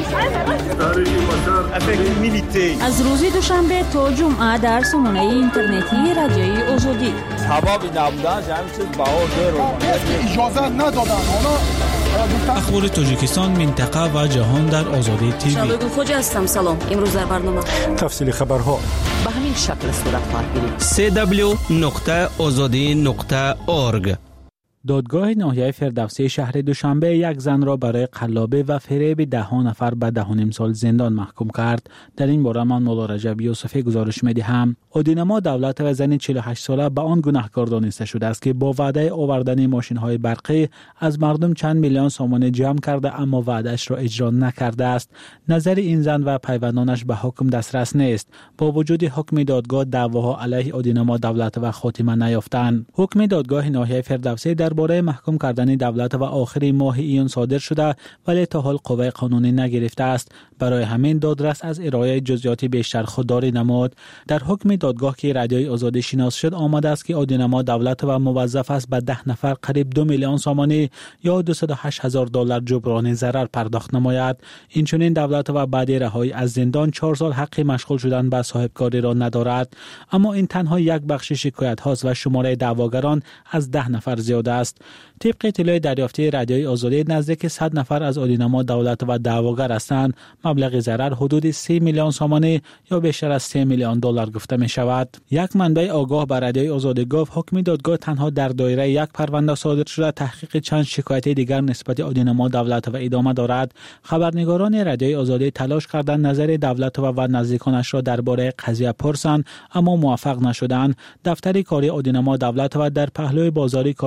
شده. از روز دوشنبه تا جمعه در سامانه اینترنتی رادیوی آزادی. سبب نبودن همین چیز بها زیر اجازه ندادن. اخبار تاجیکستان، منطقه و جهان در آزادی تیوی. شبگون خوجا هستم. سلام. امروز در برنامه تفصیل خبرها به همین شکل صورت خواهد گرفت. سه دبلیو نقطه آزادی نقطه اورگ. دادگاه ناحیه فردوسی شهر دوشنبه یک زن را برای قلابه و فریب ده ها نفر به ده و نیم سال زندان محکوم کرد. در این باره من مولا رجب یوسفی گزارش می‌دهم. عدینما دولت و زن چهل و هشت ساله به آن گناهکار دانسته شده است که با وعده آوردن ماشین‌های برقی از مردم چند میلیون سومانی جمع کرده اما وعده‌اش را اجرا نکرده است. نظر این زن و پیوندانش به حکم دسترس نیست. با وجود حکم دادگاه دعواها علیه عدینما دولت و خاتمه نیافتند. حکم دادگاه ناحیه فردوسی در درباره محکوم کردن دولت و آخر ماه ایون صادر شده ولی تا حال قوه قانونی نگرفته است. برای همین دادرس از ارائه جزئیات بیشتر خودداری نمود. در حکم دادگاه که رادیوی آزادی شناس شد آمده است که عدینما دولت و موظف است به ده نفر قریب دو میلیون سومانی یا دویست و هشت هزار دلار جبران ضرر پرداخت نماید. این چنین دولت و بعد رهایی از زندان چهار سال حق مشغول شدن به صاحبکاری را ندارد. اما این تنها یک بخش شکایت هاست و شماره دعواگران از ده نفر زیاد است. طبق اطلاع دریافتی رادیوی آزادی نزدیک صد نفر از عدینما دولت و دعواگر هستند. مبلغ ضرر حدود سه میلیون سومانی یا بیشتر از سه میلیون دلار گفته می شود. یک منبع آگاه بر رادیوی آزادی گفت حکم دادگاه تنها در دایره یک پرونده صادر شده، تحقیق چند شکایت دیگر نسبت عدینما دولت و ادامه دارد. خبرنگاران رادیوی آزادی تلاش کردند نظر دولت و نزدیکانش را درباره قضیه پرسند اما موفق نشدند. دفتر کاری عدینما دولت و در پهلوی بازار کاروان دوشنبه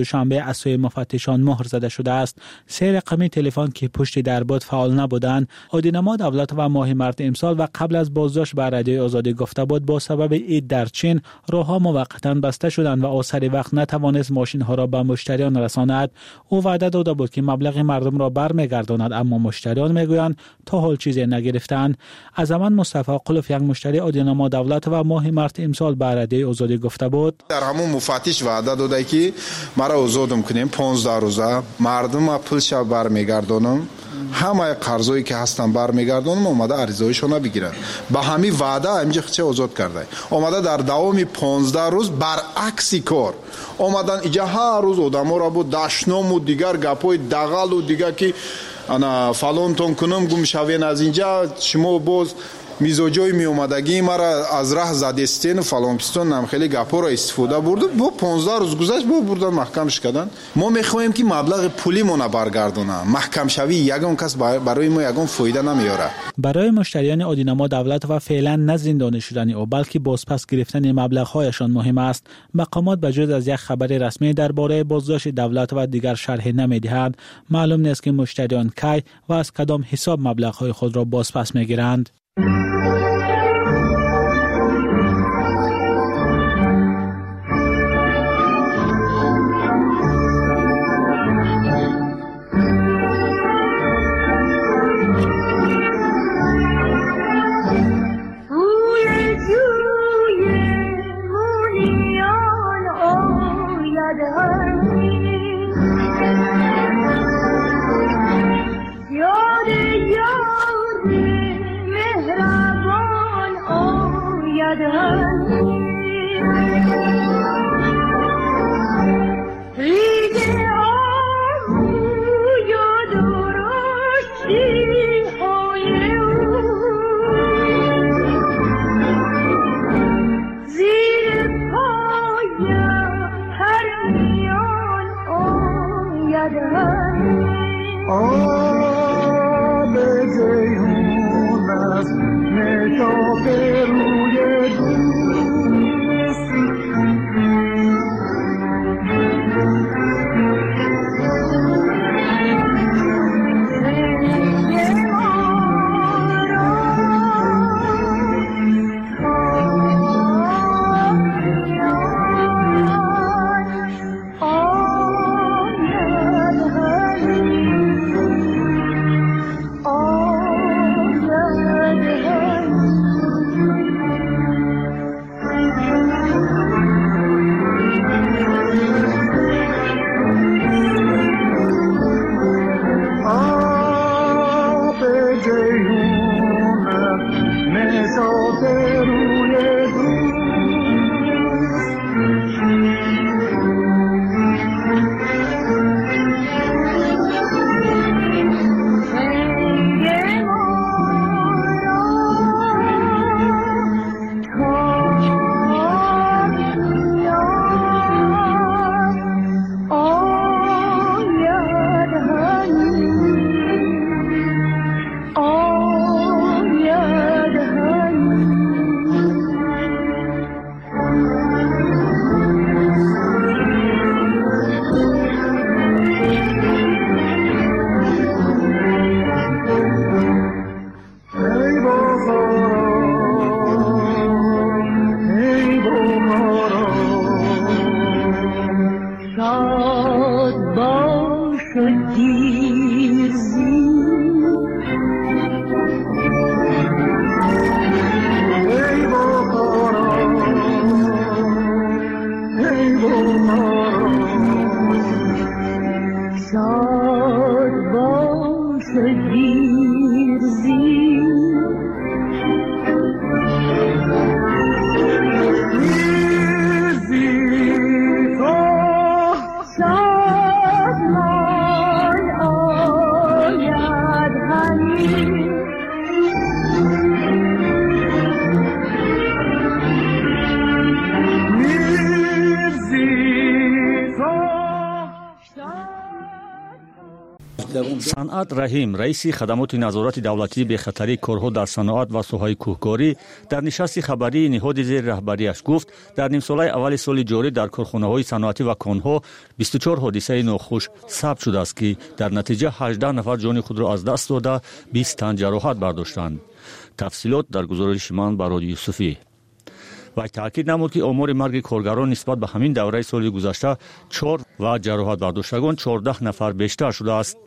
دوشنبه از سوی مفتشان مهر زده شده است. سه رقمی تلفن که پشت در بود فعال نبودند. عادینما دولت و ماه مارس امسال و قبل از بازداشت به رادیوی آزادی گفته بود با سبب عید در چین راهها موقتا بسته شدند و آخر وقت نتوانست ماشین ها را به مشتریان رساند. او وعده داده بود که مبلغ مردم را برمیگرداند، اما مشتریان میگویند تا حال چیزی نگرفتند. از زمان مصطفی قلف یک مشتری عادینما دولت و ماه مارس امسال به رادیوی آزادی گفته بود در همون مفتش وعده داده که مرا آزاد میکنیم پانزده روزه، مردم پولش برمیگردونم، همه قرضایی که هستن برمیگردونم. اومده عریضه‌هاشون بگیرن. با همین وعده امجا چه آزاد کرده. اومده در دوام پانزده روز برعکس کار اومدن اینجا هر روز آدما را بود دشنام و دیگر گپای دغل و دیگر که انا فلان تون کنم گم شوین از اینجا شما باز میزوجای می اومدگی مرا از راه زدستین و فلان پستون نم خیلی گپا را استفاده برد. با پانزده روز گذشت با بردن محکمش کردن. ما میخوایم که مبلغ پولی مون برگردونه. محکم شوی یگان کس برای ما یگان فایده نمیاره. برای مشتریان عادینما دولت و فعلا نه زندانی شدن او بلکه بازپس گرفتن مبلغ هایشان مهم است. مقامات بجز از یک خبر رسمی درباره بازداشت دولت و دیگر شرح نمیدهند. معلوم نیست که مشتریان کی و از کدام حساب مبلغ های خود را بازپس میگیرند. санъат раҳим, раиси хадамоти назорати давлатии бехатарии корҳо дар саноат ва соҳаи кӯҳкорӣ дар нишасти хабарии ниҳоди зери раҳбариаш гуфт, дар нимсолаи аввали соли ҷорӣ дар корхонаҳои саноатӣ ва конҳо бисту чор ҳодисаи нохуш сабт шудааст, ки дар натиҷа ҳаждаҳ нафар ҷони худро аз даст дода, бист тан ҷароҳат бардоштанд. тафсилот дар гузориши ман ба Родии Юсуфӣ. вай таъкид намуд, ки омори марги коргарон нисбат ба ҳамин давраи соли гузашта чор ва ҷароҳат бардоштагон чордаҳ нафар бештар шудааст.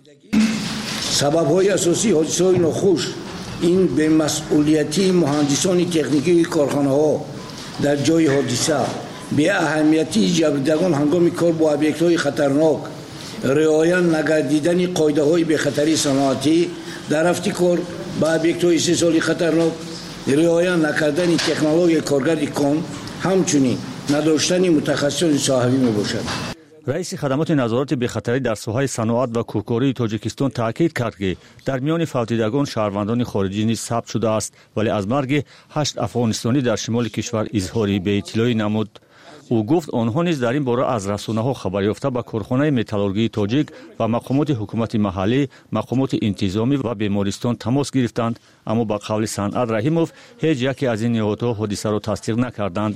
сабабҳои асосии ҳодисаҳои нохуш ин бемасъулиятии муҳандисони техникии корхонаҳо дар ҷойи ҳодиса, беаҳамиятии ҷабрдидагон ҳангоми кор бо объектҳои хатарнок, риоя нагардидани қоидаҳои бехатарии саноатӣ дар рафти кор ба объектҳои истеҳсоли хатарнок, риоя накардани технологияи коргарди кон, ҳамчунин надоштани мутахассисони соҳавӣ мебошад. раиси хадамоти назорати бехатарӣ дар соҳаи саноат ва кӯҳкории Тоҷикистон таъкид кард, ки дар миёни фавтидагон шаҳрвандони хориҷӣ низ сабт шудааст, вале аз марги ҳашт афғонистонӣ дар шимоли кишвар изҳори беиттилоӣ намуд. ӯ гуфт, онҳо низ дар ин бора аз расонаҳо хабар ёфта ба корхонаи металлургии тоҷик ва мақомоти ҳукумати маҳаллӣ, мақомоти интизомӣ ва бемористон тамос гирифтанд, аммо ба қавли Санъат Раҳимов ҳеҷ яке аз ин ниҳодҳо ҳодисаро тасдиқ накарданд.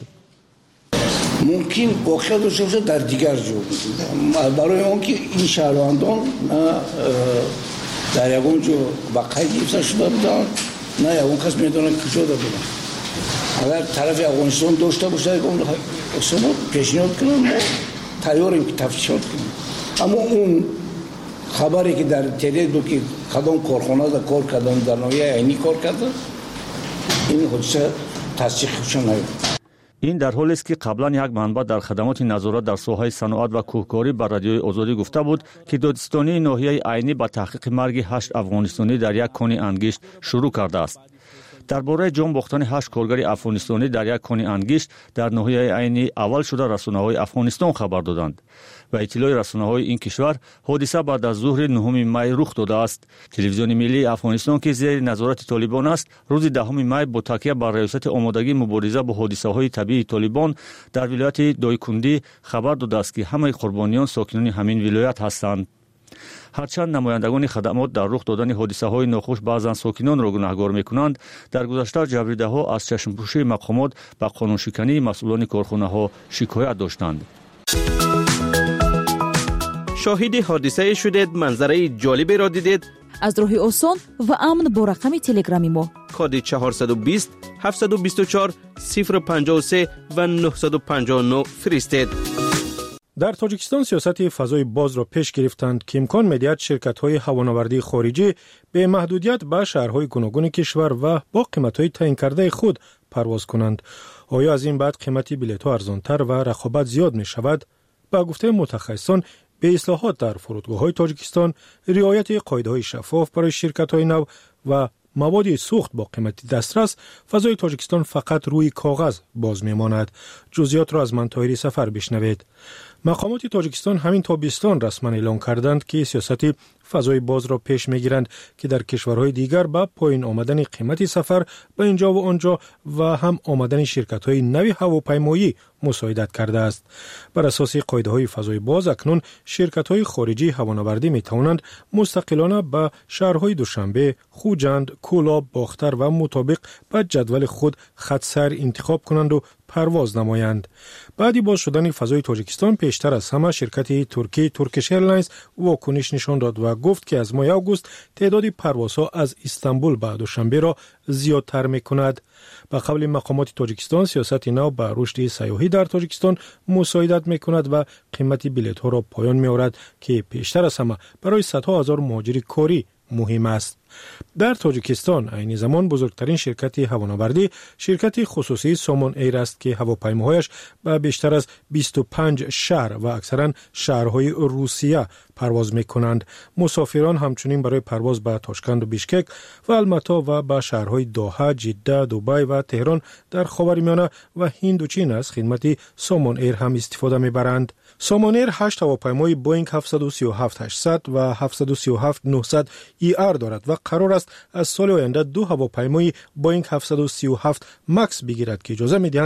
мумкин воқеъ дошта бошад дар дигар ҷо, барои он ки ин шаҳрвандон на дар ягон ҷо ба қайд гирифта шуда буданд, на ягон кас медонад куҷода буданд. агар тарафи афғонистон дошта бошад ягон ҳисобот пешниҳод кунад, мо тайёрем ки тафтишот кунем. аммо он хабаре ки дар интернет буд ки кадом корхонада кор кардам, дар ноҳияи айнӣ кор кардам, ин ҳодиса тасдиқшон наёфт. ин дар ҳолест, ки қаблан як манбаъ дар хадамоти назорат дар соҳаи саноат ва кӯҳкорӣ ба Радиои Озодӣ гуфта буд, ки додистонии ноҳияи айнӣ ба таҳқиқи марги ҳашт афғонистонӣ дар як кони ангишт шурӯъ кардааст. дар бораи ҷон бохтани ҳашт коргари афғонистонӣ дар як кони ангишт дар ноҳияи айнӣ аввал шуда расонаҳои Афғонистон хабар доданд. ва иттилои расонаҳои ин кишвар, ҳодиса баъд аз зуҳри нуҳуми май рух додааст. Телевизиони миллии Афғонистон, ки зери назорати Толибон аст, рӯзи даҳуми май бо такя бар раёсати омодагии мубориза бо ҳодисаҳои табиии Толибон дар вилояти Дойкундӣ хабар додааст, ки ҳамаи қурбониён сокинони ҳамин вилоят ҳастанд. ҳарчанд намояндагони хадамот дар рух додани ҳодисаҳои нохуш баъзан сокинонро гунаҳгор мекунанд, дар гузашта ҷабридаҳо аз чашмпӯшии мақомот ба қонуншикании масъулони корхонаҳо шикоят доштанд. шоҳиди ҳодисае шудед, манзараи ҷолиберо дидед? аз роҳи осон ва амн бо рақами телеграми мо коди чаҳорсаду бист ҳафтсаду бисту чор сифр панҷоҳу се ва нуҳсаду панҷоҳу нӯ фиристед. дар Тоҷикистон сиёсати фазои бозро пеш гирифтанд, ки имкон медиҳад ширкатҳои ҳавонавардии хориҷӣ бе маҳдудият ба шаҳрҳои гуногуни кишвар ва бо қиматҳои таъинкардаи худ парвоз кунанд. оё аз ин баъд қимати билетҳо арзонтар ва рақобат зиёд мешавад? ба гуфтаи мутахассисон, бе ислоҳот дар фурудгоҳҳои Тоҷикистон, риояти қоидаҳои шаффоф барои ширкатҳои нав ва маводи сӯхт бо қимати дастрас, фазои Тоҷикистон фақат рӯи коғаз боз мемонад. ҷузъиётро аз Мантоҳири Сафар бишнавед. мақомоти Тоҷикистон ҳамин тобистон расман эълон карданд, ки сиёсати фазои бозро пеш мегиранд, ки дар кишварҳои дигар ба поин омадани қимати сафар ба ин ҷо ва он ҷо ва ҳам омадани ширкатҳои нави ҳавопаймоӣ мусоидат кардааст. бар асоси қоидаҳои фазои боз, акнун ширкатҳои хориҷии ҳавонавардӣ метавонанд мустақилона ба шаҳрҳои Душанбе, Хуҷанд, Кӯлоб, Бохтар ва мутобиқ ба ҷадвали худ хатсайр интихоб кунанду парвоз намоянд. баъди боз шудани фазои Тоҷикистон, пештар аз ҳама ширкати туркӣ Turkish Airlines вокуниш нишон дод ва гуфт, ки аз моҳи август теъдоди парвозҳо аз Истанбул ба Душанберо зиёдтар мекунад. ба қавли мақомоти Тоҷикистон, сиёсати нав ба рушди сайёҳӣ дар Тоҷикистон мусоидат мекунад ва қимати билетҳоро поён меорад, ки пештар аз ҳама барои садҳо ҳазор муҳоҷири корӣ муҳим аст. дар Тоҷикистон айни замон бузургтарин ширкати ҳавонавардӣ ширкати хусусии Somon Air аст, ки ҳавопаймоҳояш ба бештар аз бисту панҷ шаҳр ва аксаран шаҳрҳои Русия парвоз мекунанд. мусофирон ҳамчунин барои парвоз ба Тошканду Бишкек ва Алмато ва ба шаҳрҳои Доҳа, Ҷидда, Дубай ва Теҳрон дар Ховаримиёна ва Ҳинду Чин аз хидмати Somon Air ҳам истифода мебаранд. Somon Air ҳашт ҳавопаймои Boeing ҳафтсаду сию ҳафт ҳаштсад ва ҳафтсаду сию ҳафт нуҳсад и ар дорад ва қарор аст аз соли оянда ду ҳавопаймои Boeing ҳафтсаду сию ҳафт Max бигирад, ки иҷоза медиҳанд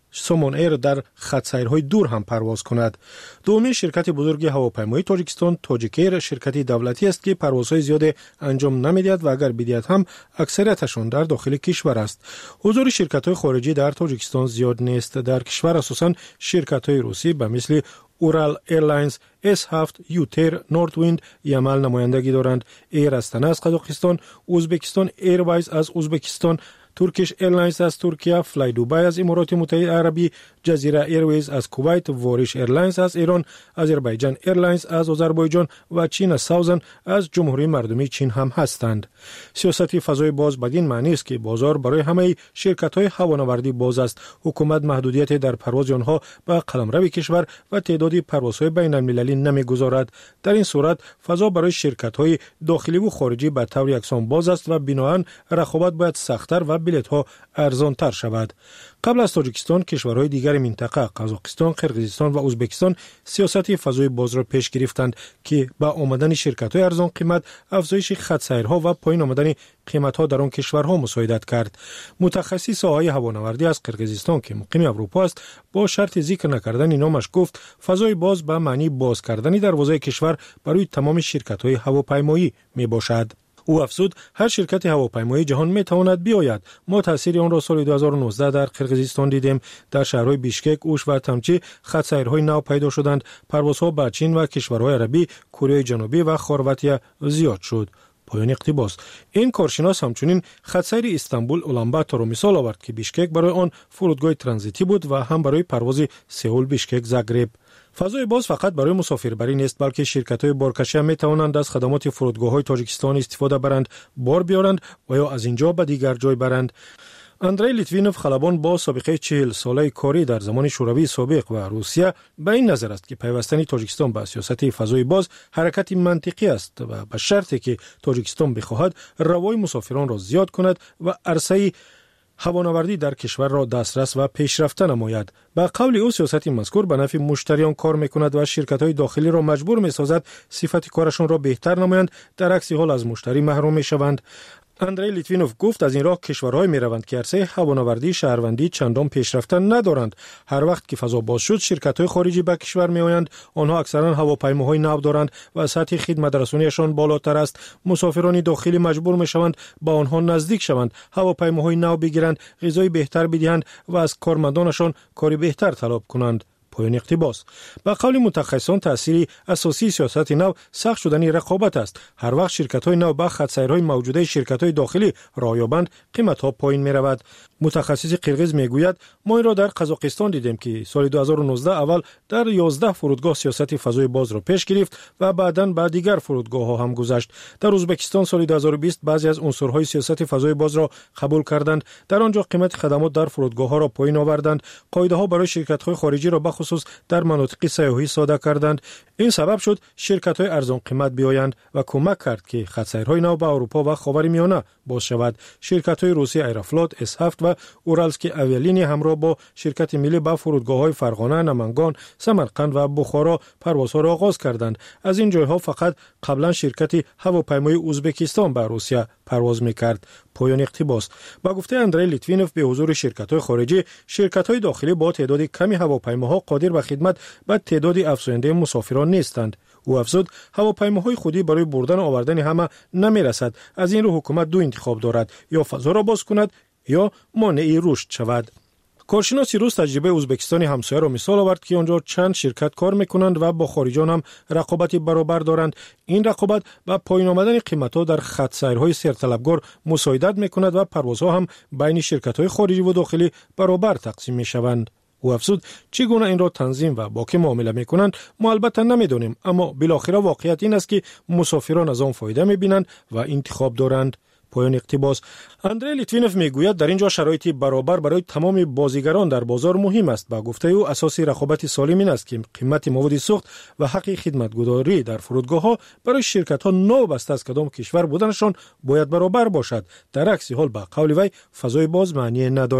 سومون ایر در خط سیرهای دور هم پرواز کند. دومین شرکت بزرگ هواپیمایی تاجیکستان تاجیک ایر شرکتی دولتی است که پروازهای زیاد انجام نمیدهد و اگر بدهد هم اکثریتشان در داخل کشور است. حضور شرکت‌های خارجی در تاجیکستان زیاد نیست. در کشور اساساً شرکت‌های روسی به مثل اورال ایرلاینز، اس هفت، یوتر، نورت ویند عمل نمایندگی دارند. ایر استنا از قزاقستان، ازبکستان ایروایز از ازبکستان، ترکیش ایرلاینز از ترکیه، فلای دوبای از امارات متحده عربی، جزیره ایرویز از کویت، واریش ایرلاینز از ایران، آذربایجان ایرلاینز از آذربایجان و چین ساوزن از جمهوری مردمی چین هم هستند. سیاست فضای باز بدین معنی است که بازار برای همه شرکت‌های هوانوردی باز است. حکومت محدودیت در پرواز آنها به قلمرو کشور و تعداد پروازهای بین‌المللی نمی‌گذارد. در این صورت فضا برای شرکت‌های داخلی و خارجی به طور یکسان باز است و بنابراین رقابت باید سخت‌تر و بلیط‌ها ارزان‌تر شود. قبل از تاجیکستان کشورهای دیگر منطقه قزاقستان، قرقیزستان و ازبکستان سیاست فضای باز را پیش گرفتند که با آمدن شرکت‌های ارزان قیمت افزایش خط سیرها و پایین آمدن قیمت‌ها در آن کشورها مساعدت کرد. متخصص ساحه هوانوردی از قرقیزستان که مقیم اروپا است با شرط ذکر نکردن نامش گفت فضای باز به معنی باز کردن دروازه کشور برای تمام شرکت‌های هواپیمایی میباشد. او افزود هر شرکت هواپیمایی جهان می تواند بیاید. ما تاثیر آن را سال دو هزار و نوزده در قرقیزستان دیدیم. در شهرهای بیشکک، اوش و تمچی خط سیرهای نو پیدا شدند. پروازها به چین و کشورهای عربی، کره جنوبی و خارواتی زیاد شد. پایان اقتباس. این کارشناس همچنین خط سیر استانبول اولانباتور را مثال آورد که بیشکک برای آن فرودگاه ترانزیتی بود و هم برای پرواز سئول بیشکک زاگرب. فضای باز فقط برای مسافربری نیست بلکه شرکت‌های بارکشی هم می‌توانند از خدمات فرودگاه‌های تاجیکستان استفاده برند، بار بیارند و یا از اینجا به دیگر جای برند. اندری لیتوینوف خلبان با سابقه چهل ساله کاری در زمان شوروی سابق و روسیه به این نظر است که پیوستن تاجیکستان به سیاست فضای باز حرکتی منطقی است و به شرطی که تاجیکستان بخواهد روای مسافران را زیاد کند و عرصه هوانوردی در کشور را دسترس و پیشرفته نماید. با قول او سیاست مذکور به نفع مشتریان کار میکند و شرکت‌های داخلی را مجبور میسازد صفت کارشان را بهتر نمایند، در عکس حال از مشتری محروم میشوند. اندری لیتوینوف گفت از این راه کشورهای می روند که عرصه هوانوردی شهروندی چندان پیشرفته ندارند. هر وقت که فضا باز شد شرکت‌های خارجی به کشور می آیند. آنها اکثرا هواپیماهای نو دارند و سطح خدمت رسانیشان بالاتر است. مسافران داخلی مجبور می شوند با آنها نزدیک شوند، هواپیماهای نو بگیرند، غذای بهتر بدهند و از کارمندانشان کاری بهتر طلب کنند. پایان اقتباس. با قول متخصصان تأثیر اساسی سیاست نو سخت شدن رقابت است. هر وقت شرکت‌های نو با خط سیرهای موجوده شرکت‌های داخلی راه یابند، قیمت‌ها پایین می‌رود. متخصص قرقیز میگوید ما این را در قزاقستان دیدیم که سال دو هزار و نوزده اول در یازده فرودگاه سیاست فضای باز را پیش گرفت و بعداً به دیگر فرودگاه‌ها هم گذشت. در ازبکستان سال دو هزار و بیست بعضی از عنصرهای سیاست فضای باز را قبول کردند. در آنجا قیمت خدمات در فرودگاه‌ها را پایین آوردند. قاعده‌ها برای شرکت‌های خارجی را بخصوص در مناطق سیاحی ساده کردند. این سبب شد شرکت‌های ارزان قیمت بیایند و کمک کرد که خط سیرهای نو به اروپا و خاورمیانه باز شود. شرکت‌های روسی ایرافلات، اس هفت و اورالسکی اویالینی همراه با شرکت ملی به فرودگاه‌های فرغانه، نمنگان، سمرقند و بخارا پروازها را آغاز کردند. از این جایها فقط قبلا شرکت هواپیمای ازبکستان به روسیه پرواز می‌کرد. پایان اقتباس. با گفته اندری لیتوینوف به حضور شرکت‌های خارجی، شرکت‌های داخلی با تعداد کمی هواپیماها قادر به خدمت به تعداد افزاینده مسافران نیستند. او افزود هواپیماهای خودی برای بردن و آوردن همه نمی‌رسد. از این رو حکومت دو انتخاب دارد، یا فضا را باز کند یا مانع رشد شود. کارشناس روس تجربه ازبکستان همسایه را مثال آورد که آنجا چند شرکت کار میکنند و با خارجان هم رقابت برابر دارند. این رقابت با پایین آمدن قیمت‌ها در خط سیرهای سرطلبگار مساعدت میکند و پروازها هم بین شرکت‌های خارجی و داخلی برابر تقسیم میشوند. او افزود چگونه این را تنظیم و با که معامله میکنند ما البته نمیدونیم، اما بالاخره واقعیت این است که مسافران از آن فایده میبینند و انتخاب دارند. پایان اقتباس. اندری لیتوینوف میگوید در اینجا شرایط برابر برای تمام بازیگران در بازار مهم است. با گفته او اساسی رقابت سالم این است که قیمت مواد سوخت و حق خدمتگزاری در فرودگاه‌ها برای شرکت‌ها نوبسته از کدام کشور بودنشان باید برابر باشد. در عکس حال با قول وی فضای باز معنی ندارد.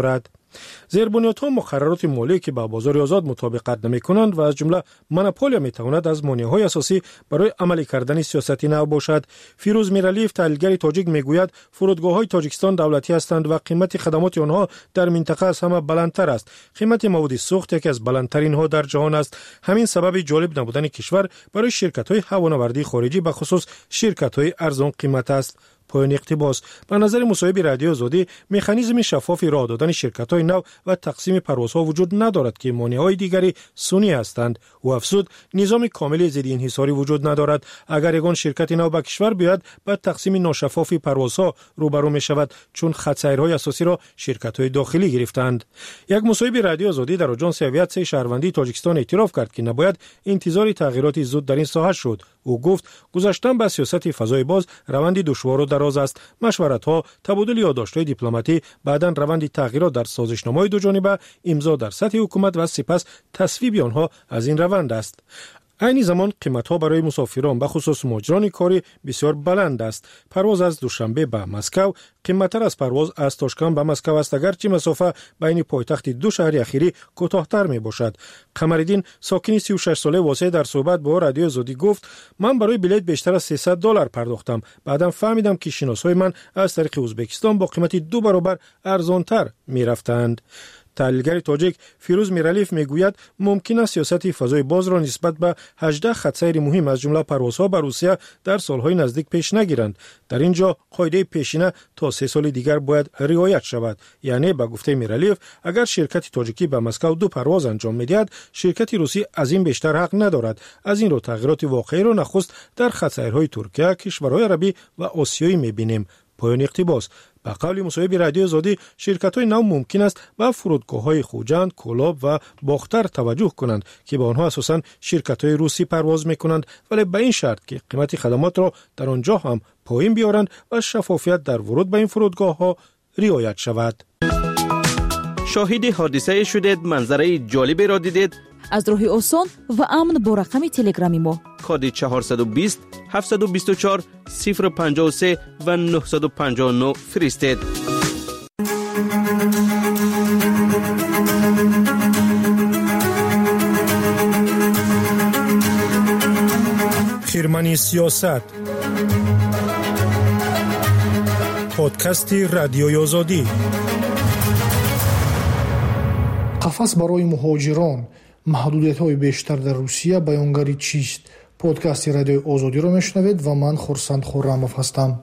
زیربنیادها مقررات مالی که با بازار آزاد مطابقت نمی‌کنند و از جمله مونوپولیا می‌تواند از مانع‌های اساسی برای عملی کردن سیاست نو باشد. فیروز میرالیف تحلیلگر تاجیک میگوید فرودگاه‌های تاجیکستان دولتی هستند و قیمت خدمات آنها در منطقه از همه بلندتر است. قیمت مواد سوخت یکی از بلندترین ها در جهان است. همین سبب جالب نبودن کشور برای شرکت‌های هوانوردی خارجی به خصوص شرکت‌های ارزان قیمت است. پایان اقتباس. به نظر مصاحب رادیو آزادی مکانیزم شفافی راه دادن شرکت‌های نو و تقسیم پروازها وجود ندارد که مانع‌های دیگری سنی هستند. او افزود نظام کامل ضد انحصاری وجود ندارد. اگر یگان شرکت نو به کشور بیاید با تقسیم ناشفافی پروازها روبرو می‌شود چون خط‌سیرهای اساسی را شرکت‌های داخلی گرفتند. یک مصاحب رادیو آزادی در آژانس اویاتسی شهروندی تاجیکستان اعتراف کرد که نباید انتظار تغییرات زود در این ساحه شد. او گفت گذاشتن به سیاست فضای باز روند دشوار و دراز است. مشورت‌ها، تبادل یادداشت‌های دیپلماتی، بعداً روند تغییرات در سازشنامه‌های دو جانبه، امضا در سطح حکومت و سپس تصویب آنها از این روند است. این زمان قیمت‌ها برای مسافران به خصوص مهاجران کاری بسیار بلند است. پرواز از دوشنبه به مسکو قیمت‌تر از پرواز از تاشکند به مسکو است اگرچه مسافت بین پایتخت دو شهر اخیری کوتاه‌تر میباشد. قمرالدین ساکن سی و شش ساله واسه در صحبت با رادیو آزادی گفت من برای بلیط بیشتر از سیصد دلار پرداختم. بعداً فهمیدم که شناسای من از طریق ازبکستان با قیمت دو برابر ارزان‌تر می‌رفتند. تحلیلگر تاجیک فیروز میرالیف میگوید ممکن است سیاست فضای باز را نسبت به هجده خط‌سیر مهم از جمله پروازها به روسیه در سالهای نزدیک پیش نگیرند. در اینجا قاعده پیشینه تا سه سال دیگر باید رعایت شود. یعنی به گفته میرالیف اگر شرکت تاجیکی به مسکو دو پرواز انجام میدهد شرکت روسی از این بیشتر حق ندارد. از این رو تغییرات واقعی را نخست در خط‌سیرهای ترکیه، کشورهای عربی و آسیایی میبینیم. پایان اقتباس. به قول مصاحب رادیو آزادی شرکت‌های نو ممکن است به فرودگاه‌های خوجند، کولاب و باختر توجه کنند که به آنها اساساً شرکت‌های روسی پرواز می‌کنند ولی به این شرط که قیمت خدمات را در آنجا هم پایین بیارند و شفافیت در ورود به این فرودگاه‌ها رعایت شود. شاهد حادثه شدید، منظره جالبی را دیدید؟ از راه آسان و امن با رقم تلگرامی ما کد چهارصد و بیست هفتصد و بیست و چهار صفر پنجاه و سه و نهصد و پنجاه و نه فرستید. خرمنی سیاست پادکست رادیوی آزادی. قفس برای مهاجران محدودیت‌های بیشتر در روسیه بیانگری چیست؟ پادکست رادیو آزادی را میشنوید و من خورسند خرموف هستم.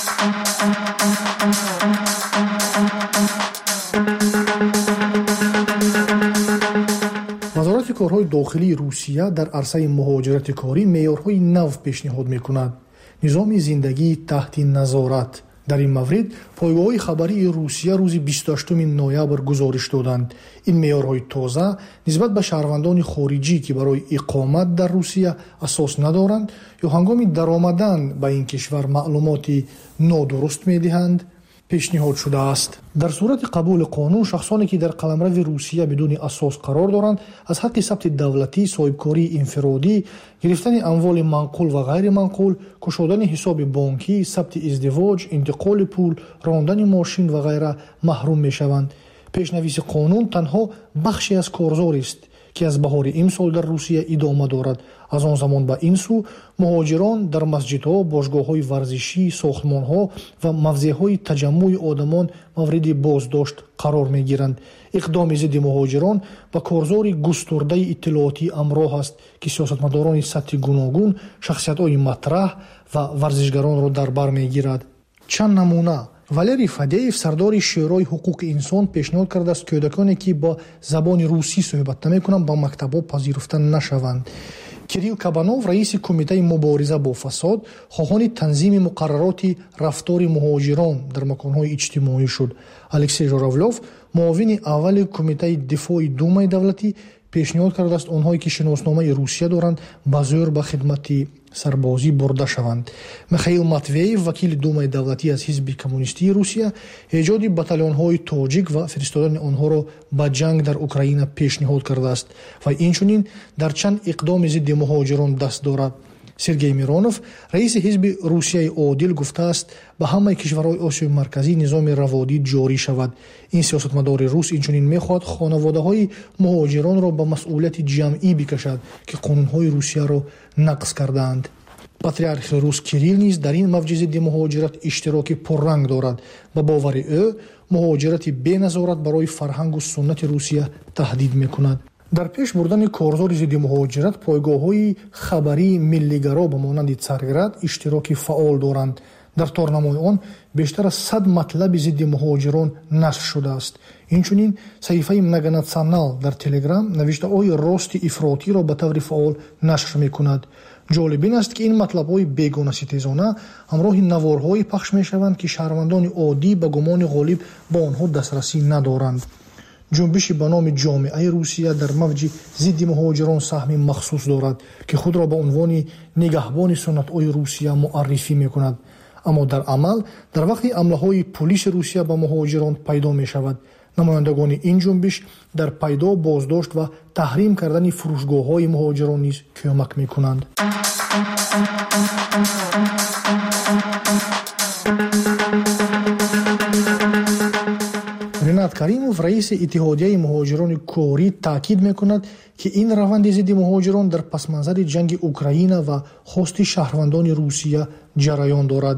وزارت کارهای داخلی روسیه در عرصه مهاجرت کاری معیارهای نو پیشنهاد می‌کند. نظام زندگی تحت نظارت. در این مورد پایگاه‌های خبری روسیه روز بیست و هشتم نوامبر گزارش دادند. این معیارهای تازه نسبت به شهروندان خارجی که برای اقامت در روسیه اساس ندارند یا هنگام درآمدن به این کشور معلومات نادرست می‌دهند پیشنهاد شده است. در صورت قبول قانون شخصانی که در قلمرو روسیه بدون اساس قرار دارند از حق ثبت دولتی، صاحبکاری انفرادی، گرفتن اموال منقول و غیر منقول، گشودن حساب بانکی، ثبت ازدواج، انتقال پول، راندن ماشین و غیره محروم میشوند. پیشنویس قانون تنها بخشی از کارزار است که از بهار امسال در روسیه ادامه دارد. از آن زمان به این سو مهاجران در مسجدها، باشگاه‌های ورزشی، ساختمان‌ها و موضع‌های تجمع آدمان مورد بازداشت قرار می‌گیرند. اقدام ضد مهاجران و کارزار گسترده اطلاعاتی همراه است که سیاستمداران سطح گوناگون، شخصیت‌های مطرح و ورزشگران را در بر می‌گیرد. چند نمونه: والری فادیف سردار شورای حقوق انسان پیشنهاد کرده است کودکانی که با زبان روسی صحبت نمی‌کنند با مکتب‌ها پذیرفته نشوند. کیریل کابانوف رئیس کمیته مبارزه با فساد خواهان تنظیم مقررات رفتار مهاجران در مکان‌های اجتماعی شد. الکسی ژوراولوف معاون اول کمیته دفاع دومای دولتی پیشنهاد کرده است آنهایی که شناسنامه روسیه دارند به زور به خدمت سربازی برده شوند. میخائیل ماتوییف وکیل دومای دولتی از حزب کمونیستی روسیه ایجاد بتالون‌های تاجیک و فرستادن آنها را به جنگ در اوکراین پیشنهاد کرده است و اینچنین در چند اقدام ضد مهاجران دست دارد. сергей миронов раиси ҳизби русияи одил гуфтааст ба ҳамаи кишварҳои осиёи марказӣ низоми раводид ҷорӣ шавад. Ин сиёсатмадори рус инчунин мехоҳад хонаводаҳои муҳоҷиронро ба масъулияти ҷамъӣ бикашад ки қонунҳои русияро нақз кардаанд. патриархи рус Кирилл низ дар ин мавҷи зидди муҳоҷират иштироки пурранг дорад. ба бовари ӯ муҳоҷирати беназорат барои фарҳангу суннати Русия таҳдид мекунад. дар пеш бурдани корзори зидди муҳоҷират пойгоҳҳои хабарии миллигаро ба монанди Царград иштироки фаъол доранд. дар торнамои он бештар аз сад матлаби зидди муҳоҷирон нашр шудааст. инчунин саҳифаи Многонационал дар Телеграм навиштаҳои рости ифротиро ба таври фаъол нашр мекунад. ҷолиб ин аст ки ин матлабҳои бегонаситезона ҳамроҳи наворҳое пахш мешаванд ки шаҳрвандони оддӣ ба гумони ғолиб ба онҳо дастрасӣ надоранд. ҷунбиши ба номи ҷомеаи Русия дар мавҷи зидди муҳоҷирон саҳми махсус дорад ки худро ба унвони нигаҳбони суннатҳои Русия муаррифӣ мекунад. аммо дар амал дар вақти ҳамлаҳои пулиси Русия ба муҳоҷирон пайдо мешавад. намояндагони ин ҷунбиш дар пайдо боздошт ва таҳрим кардани фурӯшгоҳҳои муҳоҷирон низ кӯмак мекунанд. Ринат Каримов раиси иттиҳодияи муҳоҷирони корӣ таъкид мекунад ки ин раванди зидди муҳоҷирон дар пасманзари ҷанги Украина ва хости шаҳрвандони Русия ҷараён дорад.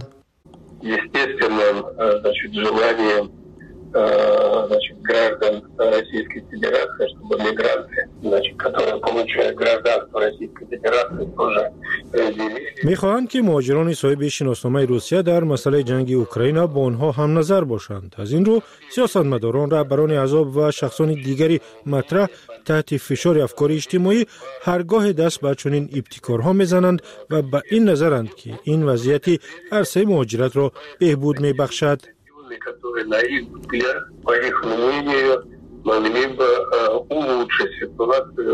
Значит, граждан Российской Федерации, чтобы мигранты, значит, которые получают гражданство Российской Федерации, тоже разделили. می‌خواهند که مهاجران صاحب شناسنامه روسیه در مسئله جنگ اوکراین با آنها هم نظر باشند. از این رو سیاستمداران، رهبران احزاب و شخصان دیگری مطرح تحت فشار افکار اجتماعی هرگاه دست به چنین ابتکارها می‌زنند و به این نظرند که این وضعیت عرصه مهاجرت را بهبود می‌بخشد. которые, на их взгляд, по их мнению, могли бы э, улучшить ситуацию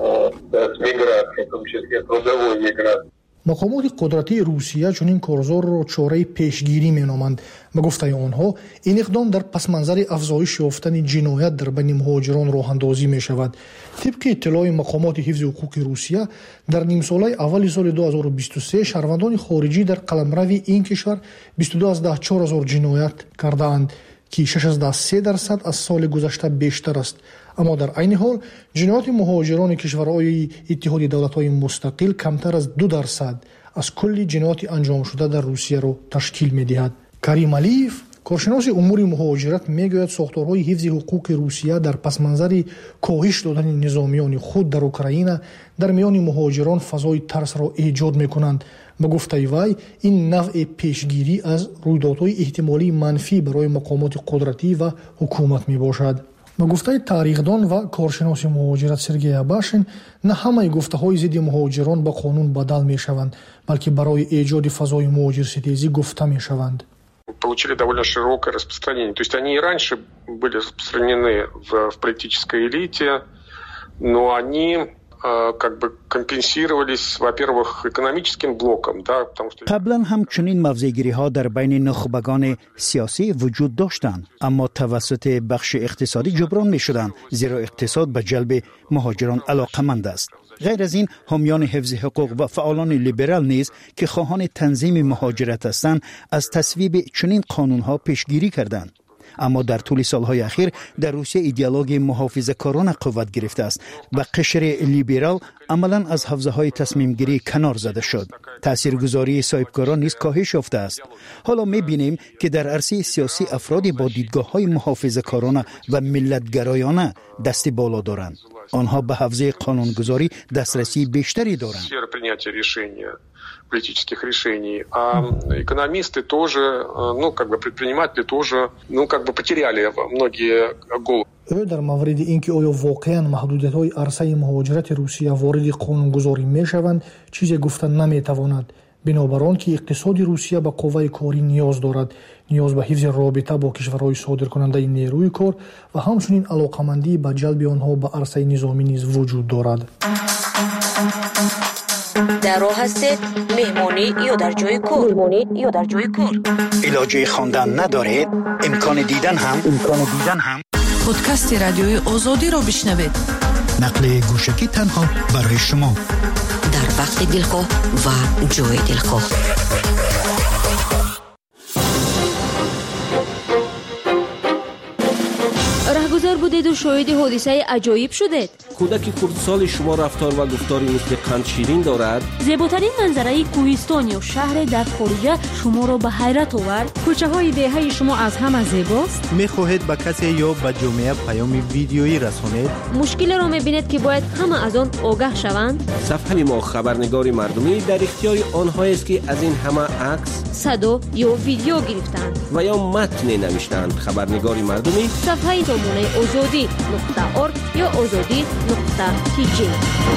э, с миграцией, в том числе трудовой миграцией. мақомоти қудратии Русия чунин корзорро чораи пешгирӣ меноманд. ба гуфтаи онҳо ин иқдом дар пасманзари афзоиш ёфтани ҷиноят дар байни муҳоҷирон роҳандозӣ мешавад. тибқи иттилои мақомоти ҳифзи ҳуқуқи Русия дар нимсолаи аввали соли ду ҳазору бисту се шаҳрвандони хориҷӣ дар қаламрави ин кишвар бисту ду аздаҳ чор ҳазор ҷиноят кардаанд ки шашаздаҳ се дарсад аз соли гузашта бештар аст. аммо дар айни ҳол ҷинояти муҳоҷирони кишварҳои иттиҳоди давлатҳои мустақил камтар аз ду дарсад аз кулли ҷинояти анҷомшуда дар Русияро ташкил медиҳад. Карим Алиев, коршиноси умури муҳоҷират, мегӯяд сохторҳои ҳифзи ҳуқуқи Русия дар пасманзари коҳиш додани низомиёни худ дар Украина дар миёни муҳоҷирон фазои тарсро эҷод мекунанд. ба гуфтаи вай ин навъи пешгирӣ аз рӯйдодҳои эҳтимолии манфӣ барои мақомоти қудратӣ ва ҳукумат мебошад. ба гуфтаи таърихдон ва коршиноси муҳоҷират Сергей Абашин, на ҳамаи гуфтаҳои зидди муҳоҷирон ба қонун бадал мешаванд, балки барои эҷоди фазои муҳоҷирситезӣ гуфта мешаванд. Получили довольно широкое распространение. То есть они и раньше были распространены в, в политической элите, но они как бы компенсировались, во-первых, экономическим блоком, да, потому что قبلا هم چنین موضع‌گیری‌ها در بین نخبگان سیاسی وجود داشتند، اما توسط بخش اقتصادی جبران می‌شدند، زیرا اقتصاد به جلب مهاجران علاقه‌مند است. غیر از این حامیان حفظ حقوق و فعالان لیبرال نیز که خواهان تنظیم مهاجرت هستند از تصویب چنین قانون‌ها پیشگیری کردند. اما در طول سالهای اخیر در روسیه ایدئولوژی محافظه‌کارانه قوت گرفته است و قشر لیبرال عملاً از حوزه‌های تصمیم گیری کنار زده شد. تاثیرگذاری صاحبکاران نیز کاهش یافته است. حالا می‌بینیم که در عرصه سیاسی افرادی با دیدگاه‌های محافظه‌کارانه و ملت‌گرایانه دست بالا دارند. آنها به حوزه قانونگذاری دسترسی بیشتری دارند. политических решений, а экономисты тоже, ну, как бы предприниматели тоже, ну, как бы потеряли многие головы. ӯ дар мавриди ин ки оё воқеан маҳдудиятҳои арсаи муҳоҷирати Русия вориди қонунгузорӣ мешаванд, чизе гуфта наметавонад. бинобар он ки иқтисоди Русия ба қувваи корӣ ниёз дорад, ниёз ба ҳифзи робита бо кишварҳои содиркунандаи нерӯи кор ва ҳамчунин алоқамандӣ ба ҷалби онҳо ба арсаи низомӣ низ вуҷуд дорад. در راه هستید مهمانی یا در جای کار مهمانی یا در جای کار علاجه خواندن ندارید امکان دیدن هم امکان دیدن هم پادکست رادیوی آزادی را بشنوید نقل گوشکی تنها برای شما در وقت دلخواه و جای دلخواه. رهگذر بودید و شاهد حادثه عجایب شدید. کودک خردسال شما رفتار و گفتاری مثل قند شیرین دارد. زیباترین منظره کوهستان یا شهر در خارج شما را به حیرت آورد. کوچه های دهه شما از همه زیباست. میخواهید به کسی یا به جامعه پیام ویدیویی رسانید. مشکل را میبینید که باید همه از آن آگاه شوند. صفحه ما خبرنگار مردمی در اختیار آنها است که از این همه عکس، صدا یا ویدیو گرفتند و یا متن نوشتند. خبرنگار مردمی صفحه سامانه آزادی نقطه ارگ یا آزادی نقطه تی جی.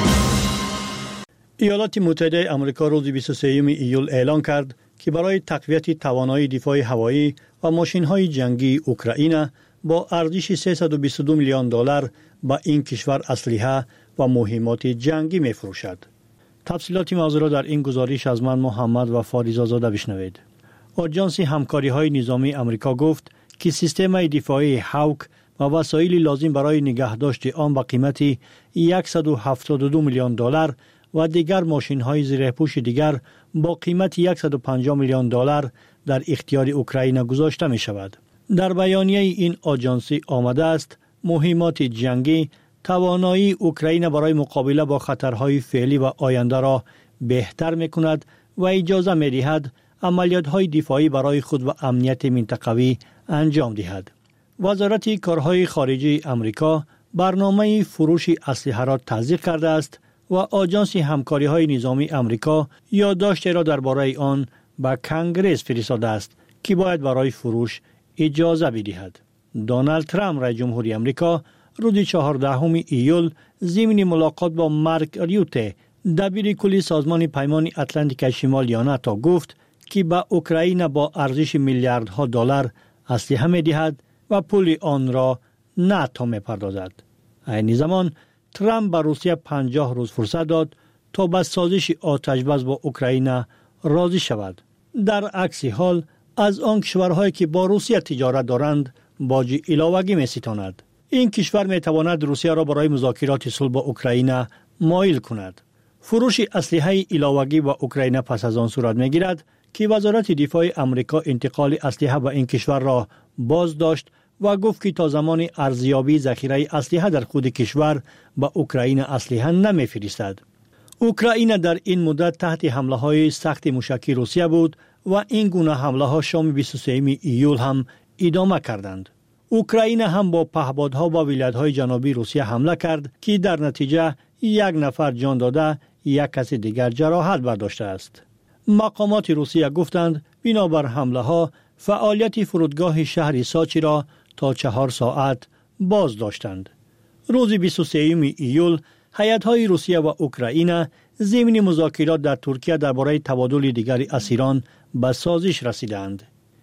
ایالات متحده آمریکا روز بیست و سوم ایول اعلان کرد که برای تقویت توانایی دفاع هوایی و ماشین‌های جنگی اوکراین با ارزش سیصد و بیست و دو میلیون دلار به این کشور اسلحه و مهمات جنگی می‌فروشد. تفصیلات موضوع را در این گزارش از من محمد و فاریزا زاده بشنوید. آژانس همکاری‌های نظامی آمریکا گفت که سیستم دفاعی هاوک و وسایل لازم برای نگهداشت آن با قیمت صد و هفتاد و دو میلیون دلار و دیگر ماشین‌های زیرپوش دیگر با قیمت صد و پنجاه میلیون دلار در اختیار اوکراین گذاشته می‌شود. در بیانیه این آژانس آمده است مهمات جنگی توانایی اوکراین برای مقابله با خطرهای فعلی و آینده را بهتر می‌کند و اجازه می‌دهد عملیات‌های دفاعی برای خود و امنیت منطقوی انجام دهد. وزارت کارهای خارجه آمریکا برنامه فروش اسلحه را تصدیق کرده است و آژانس همکاری‌های نظامی آمریکا یادداشت را درباره آن به کنگره فرستاده است که باید برای فروش اجازه بدهد. دونالد ترامپ رئیس جمهوری آمریکا روز چهاردهم ایول ضمن ملاقات با مارک ریوته دبیر کلی سازمان پیمان اتلانتیک شمالی ناتو گفت که به اوکراین با ارزش میلیاردها دلار اسلحه می‌دهد و پول آن را ناتو می‌پردازد. این زمان ترامپ به روسیه پنجاه روز فرصت داد تا به سازش آتش‌بس با اوکراین راضی شود. در عکس حال از آن کشورهایی که با روسیه تجارت دارند باج علاوه‌ای می‌ستاند. این کشور می‌تواند روسیه را برای مذاکرات صلح با اوکراین مایل کند. فروش اسلحه علاوه‌ای با اوکراین پس از آن صورت می‌گیرد که وزارت دفاع آمریکا انتقال اسلحه به این کشور را باز داشت و گفت که تا زمان ارزیابی ذخیره اسلحه در خود کشور به اوکراین اسلحه نمی‌فرستد. اوکراین در این مدت تحت حمله‌های سخت موشکی روسیه بود و این گونه حمله‌ها شام بیست و سوم ایول هم ادامه کردند. اوکراین هم با پهپادها با ولایت‌های جنوبی روسیه حمله کرد که در نتیجه یک نفر جان داده، یک کس دیگر جراحت برداشته است. مقامات روسیه گفتند بنابر حمله‌ها فعالیت فرودگاه شهر ساچی را تا چهار ساعت باز داشتند. روز بیست و سوم ایول هیئت‌های روسیه و اوکراین ضمن مذاکرات در ترکیه درباره تبادل دیگر اسیران به سازش رسیدند.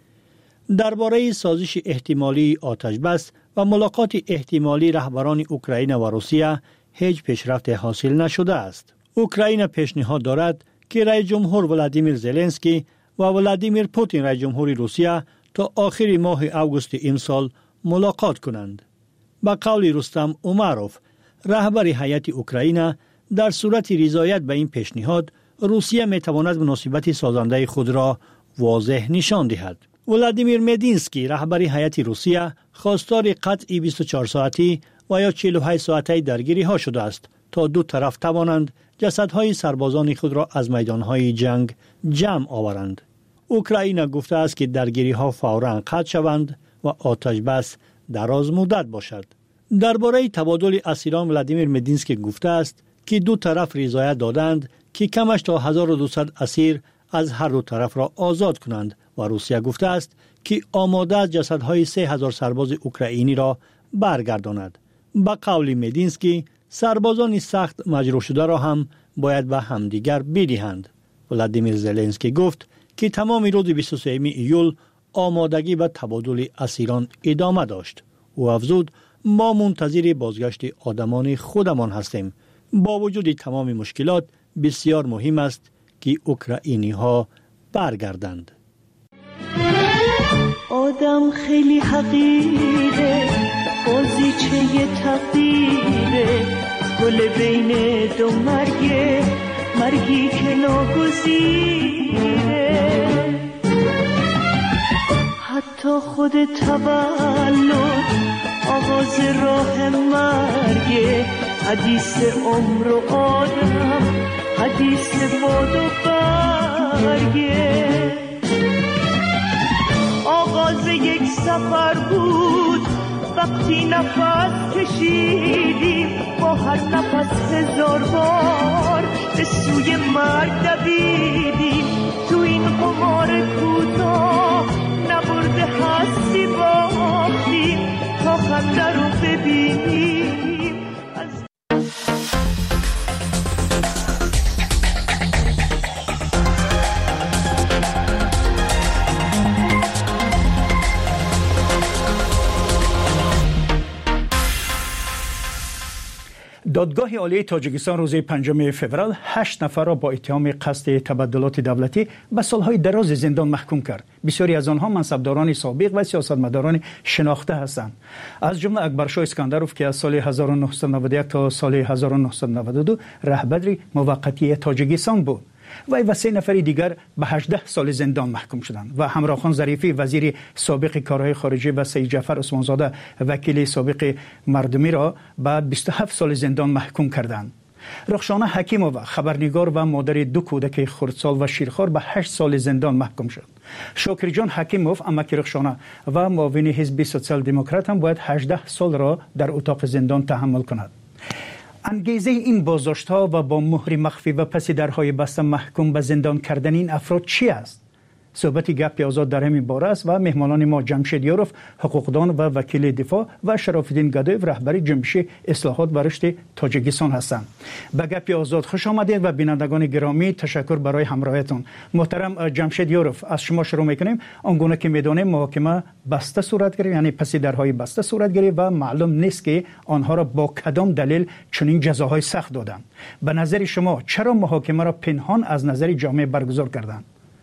درباره سازش احتمالی آتش‌بس و ملاقات احتمالی رهبران اوکراین و روسیه هیچ پیشرفت حاصل نشده است. اوکراین پیشنهاد دارد که رئیس جمهور ولادیمیر زلنسکی و ولادیمیر پوتین رئیس جمهور روسیه تا آخر ماه آگوست این سال ملاقات کنند. با قول رستم اوماروف رهبر هیئت اوکراین در صورت رضایت به این پیشنهاد روسیه میتواند مناسبت سازنده خود را واضح نشان دهد. ولادیمیر مدینسکی رهبر هیئت روسیه خواستار قطع بیست و چهار ساعتی و یا چهل و هشت ساعتی درگیری ها شده است تا دو طرف توانند جسدهای سربازان خود را از میدانهای جنگ جمع آورند. اوکراین گفته است که درگیری ها فوراً قطع شوند و آتش بس دراز مدت باشد. درباره تبادل اسیران ولادیمیر مدینسکی گفته است که دو طرف رضایت دادند که کمش تا هزار و دویست اسیر از هر دو طرف را آزاد کنند و روسیه گفته است که آماده است جسدهای سه هزار سرباز اوکراینی را برگرداند. با قول مدینسکی سربازان سخت مجروح شده را هم باید به همدیگر بدهند. ولادیمیر زلنسکی گفت که تمام روز بیست و سوم ایول آمادگی به تبادل اسیران ادامه داشت. او افزود ما منتظر بازگشت آدمان خودمان هستیم. با وجود تمام مشکلات بسیار مهم است که اوکراینی ها برگردند. آدم خیلی حقیره، بازیچه تقدیره، گل بین دو مرگه، مرگی که ناگزیره، حتی خود تولد آغاز راه مرگه، حدیث عمر و آدم حدیث باد و برگه. آغاز یک سفر بود وقتی نفس کشیدیم، با هر نفس هزار بار به سوی مرگ دویدیم. تو این قمار کوتاه نبرده هستی باختیم تا خنده رو ببینیم. دادگاه عالی تاجیکستان روز پنجم فوریه هشت نفر را با اتهام قصد تبدلات دولتی به سالهای دراز زندان محکوم کرد. بسیاری از آنها منصبداران سابق و سیاستمداران شناخته هستند. از جمله اکبرشاه اسکندروف که از سال هزار و نهصد و نود و یک تا سال هزار و نهصد و نود و دو رهبر موقتی تاجیکستان بود. وی و سه نفر دیگر به هجده سال زندان محکوم شدند و همراه خان ظریفی وزیر سابق کارهای خارجه و سید جعفر عثمانزاده وکیل سابق مردمی را به بیست و هفت سال زندان محکوم کردند. رخشانه حکیمووا خبرنگار و مادر دو کودک خردسال و شیرخوار به هشت سال زندان محکوم شد. شاکر جان حکیموف امک رخشانه و معاون حزب سوسیال دموکرات هم باید هجده سال را در اتاق زندان تحمل کند. انگیزه این بازداشت‌ها و با مهر مخفی و پس درهای بسته محکوم به زندان کردن این افراد چی است؟ صحبت گپ آزاد در همین باره است و مهمانان ما جمشید یاروف حقوقدان و وکیل دفاع و شراف‌الدین گدایف رهبر جنبش اصلاحات و رشد تاجیکستان هستند. به گپ آزاد خوش آمدید و بینندگان گرامی تشکر برای همراهیتون. محترم جمشید یاروف، از شما شروع می‌کنیم. آنگونه که می‌دانیم محاکمه بسته صورت گرفت، یعنی پس درهای بسته صورت گرفت و معلوم نیست که آنها را با کدام دلیل چنین جزاهای سخت دادند. به نظر شما چرا محاکمه را پنهان از نظر جامعه برگزار کردند؟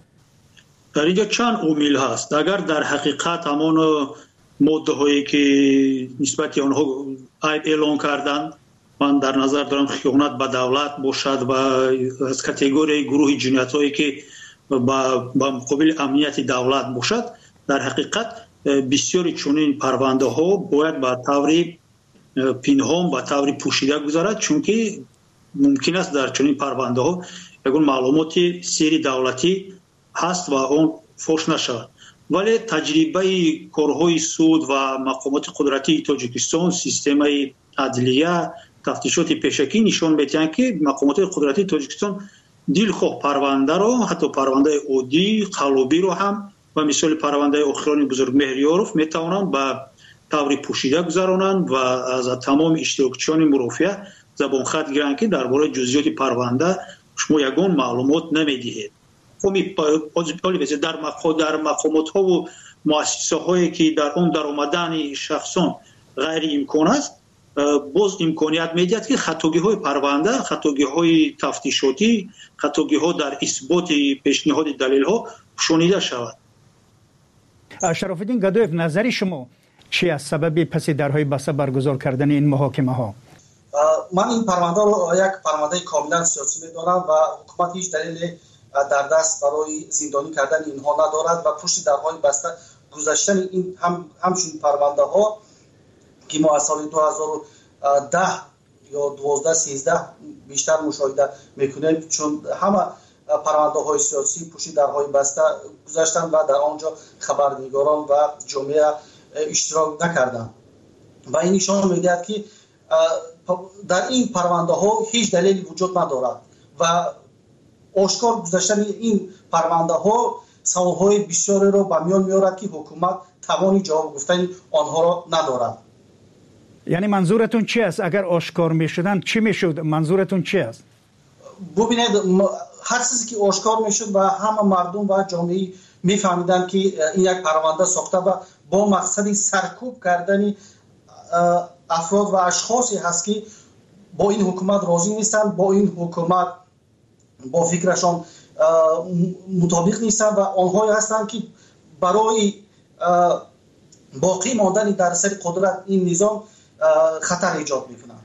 در اینجا چند عامل هست. اگر در حقیقت همان ماده هایی که نسبت آنها عیب اعلان کردن، من در نظر دارم خیانت به دولت باشد و از کاتگوری گروه جنایت هایی که با مقابل امنیت دولت باشد، در حقیقت بسیاری چنین پرونده ها باید به طور پنهان به طور پوشیده گذارد، چون که ممکن است در چنین پرونده ها یگون معلومات سری دولتی هست و اون فوش نشود. ولی تجربه کارهای سود و مقامات قدرتی تاجیکستان، سیستم عدلیه، تفتیشات پیشکی نشان میدهند که مقامات قدرتی تاجیکستان دلخواه پرونده را، حتی پرونده عادی قلابی را هم و مثال پرونده اخران بزرگ مهریاروف میتوانند به طور پوشیده گذرانند و از تمام اشتراکچیان مرافعه زبان خط گیرند که درباره جزئیات پرونده شما یگان معلومات نمیدهید. در در مقامات ها و مؤسسه هایی که در اون در آمدن شخصان غیر امکان است، باز امکانیت میدهد که خطاگی های پرونده، خطاگی های تفتیشاتی، خطاگی ها در اثبات پیشنهاد دلیل ها شنیده شود. شراف‌الدین گدایف، نظر شما چی است سبب پس درهای بسته برگزار کردن این محاکمه ها؟ من این پرونده رو یک پرونده کاملا سیاسی میدانم و حکومت هیچ دلیل در دست برای زندانی کردن اینها ندارد و پشت درهای بسته گذاشتن این هم همچنین پرونده ها که ما از سال دو هزار و ده یا دوازده سیزده بیشتر مشاهده میکنیم، چون همه پرونده های سیاسی پشت درهای بسته گذاشتن و در آنجا خبرنگاران و جامعه اشتراک نکردند و این نشان میدهد که در این پرونده ها هیچ دلیلی وجود ندارد و آشکار گذاشتن این پرونده ها سوالهای بسیاری را به میان میارد که حکومت توانی جواب گفتن آنها را ندارد. یعنی منظورتون چی است؟ اگر آشکار میشدن چی میشد؟ منظورتون چی است؟ ببینید، هر چیزی که آشکار میشد و همه مردم و جامعه میفهمیدن که این یک پرونده ساخته و با مقصد سرکوب کردن افراد و اشخاصی هست که با این حکومت راضی نیستن، با این حکومت با فکرشان مطابق نیستن و آنهایی هستند که برای باقی ماندن در سر قدرت این نظام خطر ایجاد میکنند.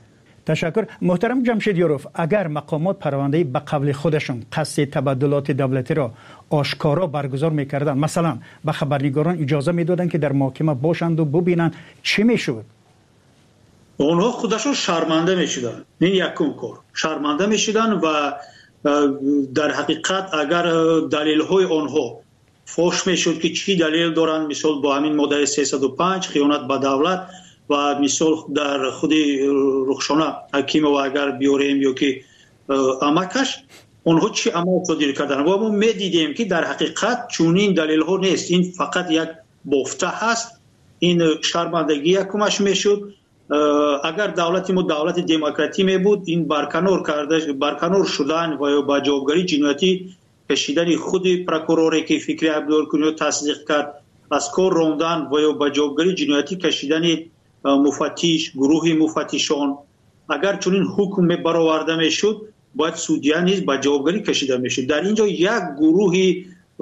تشکر. محترم جمشید یوروف، اگر مقامات پرونده به قبل خودشون قصد تبادلات دولتی را آشکارا برگزار میکردن، مثلا به خبرنگاران اجازه میدادن که در محکمه باشند و ببینن، چی میشد؟ اونها خودشون شرمنده میشدن. این یکم کار شرمنده میشدن و در حقیقت اگر دلیل های آنها فوش میشد که چی دلیل دارن، مثال با همین ماده سیصد و پنج خیانت به دولت و مثال در خود رخشانه حکیم و اگر بیاریم یا که امکش اونها چی عمل صادر کردن و ما میدیدیم که در حقیقت چونین دلیل ها نیست، این فقط یک بافته هست. این شرمندگی یکمش میشد. اگر دولت ما دولت دموکراتی می بود، این برکنار کرده برکنار شدن و با جوابگری جنایتی کشیدن خود پروکوروری که فکری عبدالکنی تصدیق کرد، از کار راندن و با جوابگری جنایتی کشیدن مفتش، گروه مفتشان، اگر چنین حکم برآورده میشد باید سودیا نیز با جوابگری کشیده میشد. در اینجا یک گروه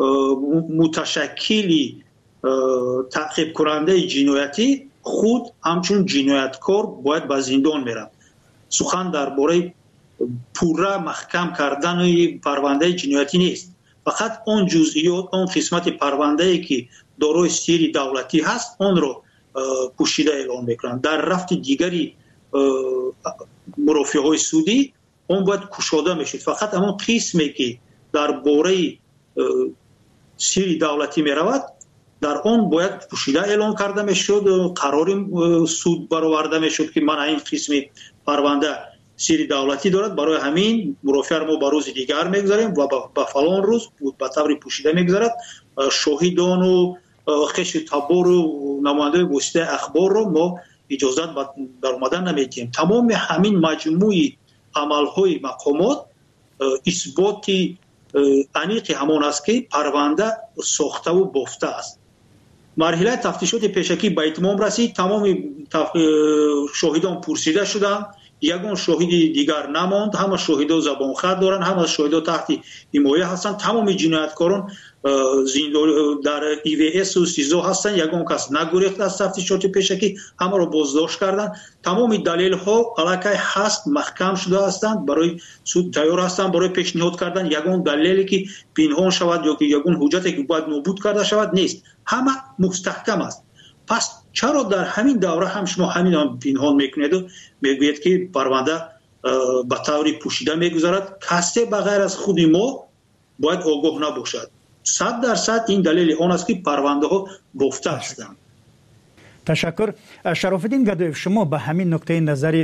متشکلی تعقیب کننده جنایتی خود همچون جنایتکار باید به زندان میره. سخن درباره پورا محکم کردن پرونده جنایتی نیست، فقط اون جزئیات، اون قسمت پرونده ای که دارای سری دولتی هست اون رو پوشیده اعلام میکنن. در رفت دیگری مرافعه های سودی اون باید کشاده میشد. فقط همون قسمی که درباره سری دولتی میرود در اون باید پوشیده اعلام کرده میشد، قرار سود برآورده میشد که من این قسم پرونده سری دولتی دارد، برای همین مرافعه ما به روز دیگر میگذاریم و به فلان روز به طور پوشیده میگذارد. شاهدان و خش تبار و نماینده واسطه اخبار رو ما اجازه در اومدن نمیدیم. تمام همین مجموعی عملهای مقامات اثباتی انیق همان است که پرونده ساخته و بافته است. مرحله تفتیشات پیشکی به اتمام رسید. تمام شاهدان پرسیده شدند، یگان شاهد دیگر نماند. همه شاهدا زبان خط دارن، همه شاهدا تحت حمایه هستند. تمام جنایتکاران در ای وی اس و سیزو هستند. یگان کس نگریخت از تفتیشات پیشکی، همه را بازداشت کردند. تمام دلیل ها علاقه هست، محکم شده هستند، برای سود تیار هستند برای پیشنهاد کردن. یگان دلیلی که پنهان شود یا که یگان حجتی که باید نابود کرده شود نیست، همه مستحکم است. پس چرا در همین دوره هم شما همین هم پنهان میکنید و میگوید که پرونده به طور پوشیده میگذارد؟ کسی بغیر از خود ما باید آگاه نباشد. صد درصد این دلیل آن است که پرونده ها بافته هستند. تشکر. شرافالدین گدایف، شما به همین نکته نظر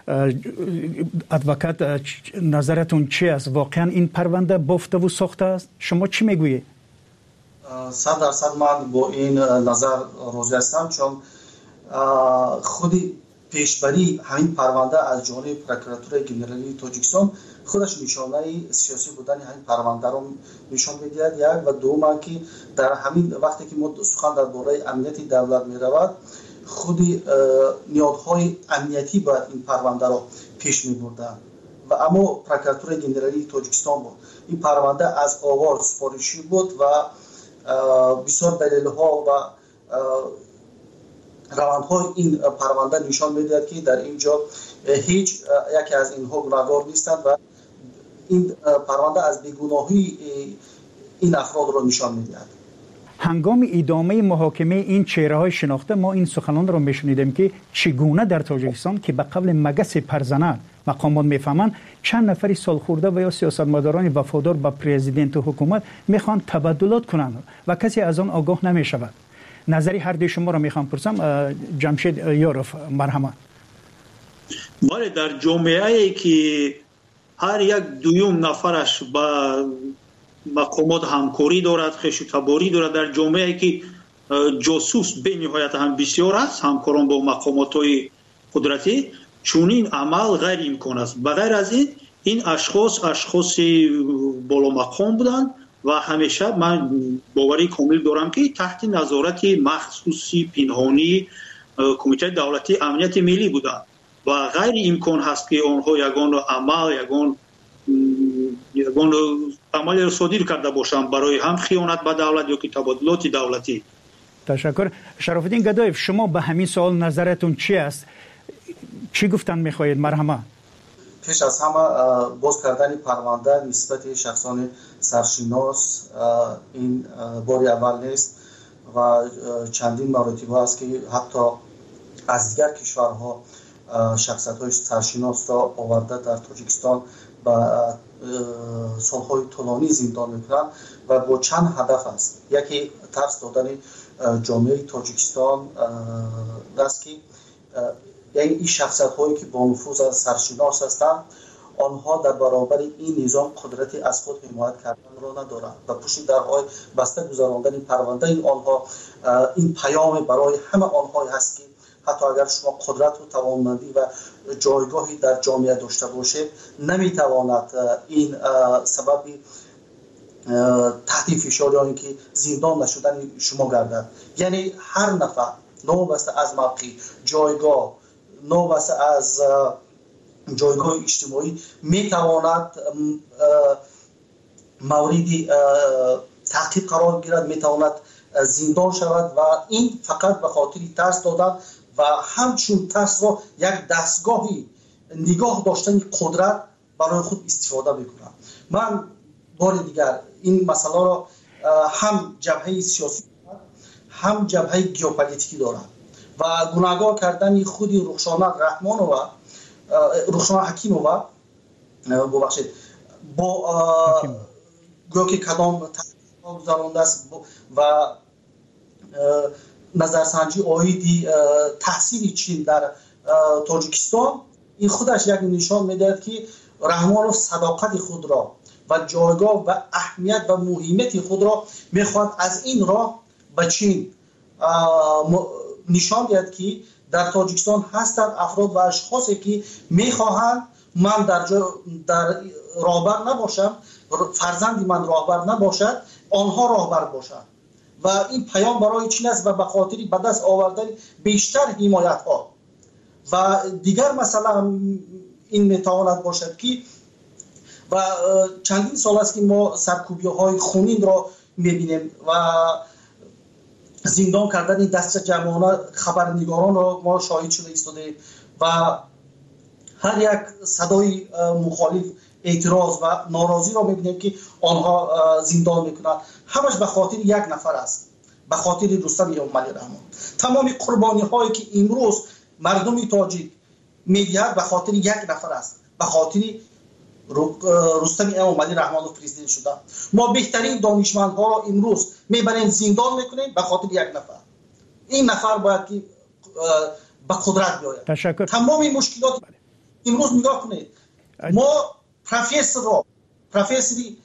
ادوکات نظرتون چی است؟ واقعا این پرونده بافته و ساخته است؟ شما چی میگویید؟ صد درصد من با این نظر راضی هستم، چون خودی پیشبری همین پرونده از جانب پروکراتور گنرالی تاجیکستان خودش نشانه سیاسی بودن همین پرونده رو نشان میدهد. یک و دوم که در همین وقتی که ما سخن درباره امنیت دولت میرود، خودی نیازهای امنیتی باید این پرونده رو پیش میبردن و اما پروکراتور گنرالی تاجیکستان بود. این پرونده از آغاز سفارشی بود و بسیار دلیل ها و روندهای این پرونده نشان میدهد که در اینجا هیچ یکی از اینها گناهکار نیستند و این پرونده از بیگناهی این افراد را نشان میدهد. هنگام ادامه محاکمه این چهره‌های شناخته ما این سخنان را میشنیدیم که چگونه در تاجیکستان که به قبل مگس پرزنان مقامات میفهمند چند نفری سالخورده و یا سیاستمداران وفادار به پرزیدنت و حکومت میخوان تبادلات کنند و کسی از آن آگاه نمیشود. نظری هر دوی شما را میخوام پرسم. جمشید یوروف، مرحمت. ولی در جامعه ای که هر یک دویم نفرش با مقامات همکاری دارد، خش تباری دارد، در جامعه ای که جاسوس به نهایت هم بسیار است، همکاران با مقامات های قدرتی، چون این عمل غیر امکان است. بغیر از این این اشخاص اشخاص بالا مقام بودند و همیشه من باوری کامل دارم که تحت نظارت مخصوصی پنهانی کمیته دولتی امنیت ملی بودند و غیر امکان هست که آنها یگان عمل یگان یگان عمل را صادر کرده باشند برای هم خیانت به دولت یا که تبادلات دولتی. تشکر. شرافالدین گدایف، شما به همین سوال نظرتون چی است؟ چی گفتن میخواهید مرحمه؟ پیش از همه باز کردن پرونده نسبت شخصان سرشناس این بار اول نیست و چندین مراتبه است که حتی از دیگر کشورها شخصیت‌های سرشناس را آورده در تاجیکستان و سالهای طولانی زندان میکنند و با چند هدف است. یکی ترس دادن جامعه تاجیکستان است که یعنی این شخصیت‌هایی که با نفوذ سرشناس هستند آنها در برابر این نظام قدرتی از خود حمایت کردن را ندارند و پشت درهای بسته گذراندن پرونده این آنها این پیام برای همه آنها هست که حتی اگر شما قدرت و توانمندی و جایگاهی در جامعه داشته باشید نمیتواند این سبب تحت فشار یا اینکه زندان نشدن شما گردد. یعنی هر نفر نوبسته از موقع جایگاه نوبسته از جایگاه اجتماعی میتواند موردی تعقیب قرار گیرد، میتواند زندان شود و این فقط به خاطر ترس دادن و همچون ترس را یک دستگاهی نگاه داشتن قدرت برای خود استفاده میکنم. من بار دیگر این مسئله را هم جبهه سیاسی هم جبهه گیوپولیتیکی دارم و گناهگار کردن خود رخشانه رحمانووا رخشانه حکیمووا ببخشید با گویا که کدام تحقیق گذرانده است و نظرسنجی آیدی تحصیل چین در تاجیکستان این خودش یک نشان میدهد که رحمانوف صداقت خود را و جایگاه و اهمیت و مهمیت خود را میخواد از این راه به چین نشان دهد که در تاجیکستان هستند افراد و اشخاصی که میخواهند من در جا در راهبر نباشم، فرزندی من راهبر نباشد، آنها راهبر باشند و این پیام برای چین است و به خاطر به دست آوردن بیشتر حمایت ها و دیگر مثلا این میتواند باشد که و چندین سال است که ما سرکوبی های خونین را میبینیم و زندان کردن دست جمعانه خبرنگاران را ما شاهد شده ایستاده و هر یک صدای مخالف اعتراض و ناراضی را میبینیم که آنها زندان میکنند. همش به خاطر یک نفر است، به خاطر رستم امامعلی رحمان. تمام قربانی هایی که امروز مردم تاجیک میدهد به خاطر یک نفر است، به خاطر رستم امامعلی رحمانوف پرزیدنت شده. ما بهترین دانشمندها را امروز میبریم زندان میکنیم به خاطر یک نفر. این نفر باید که به قدرت بیاید. تشکر. تمام این مشکلات امروز نگاه کنید. ما پروفسور را پروفسوری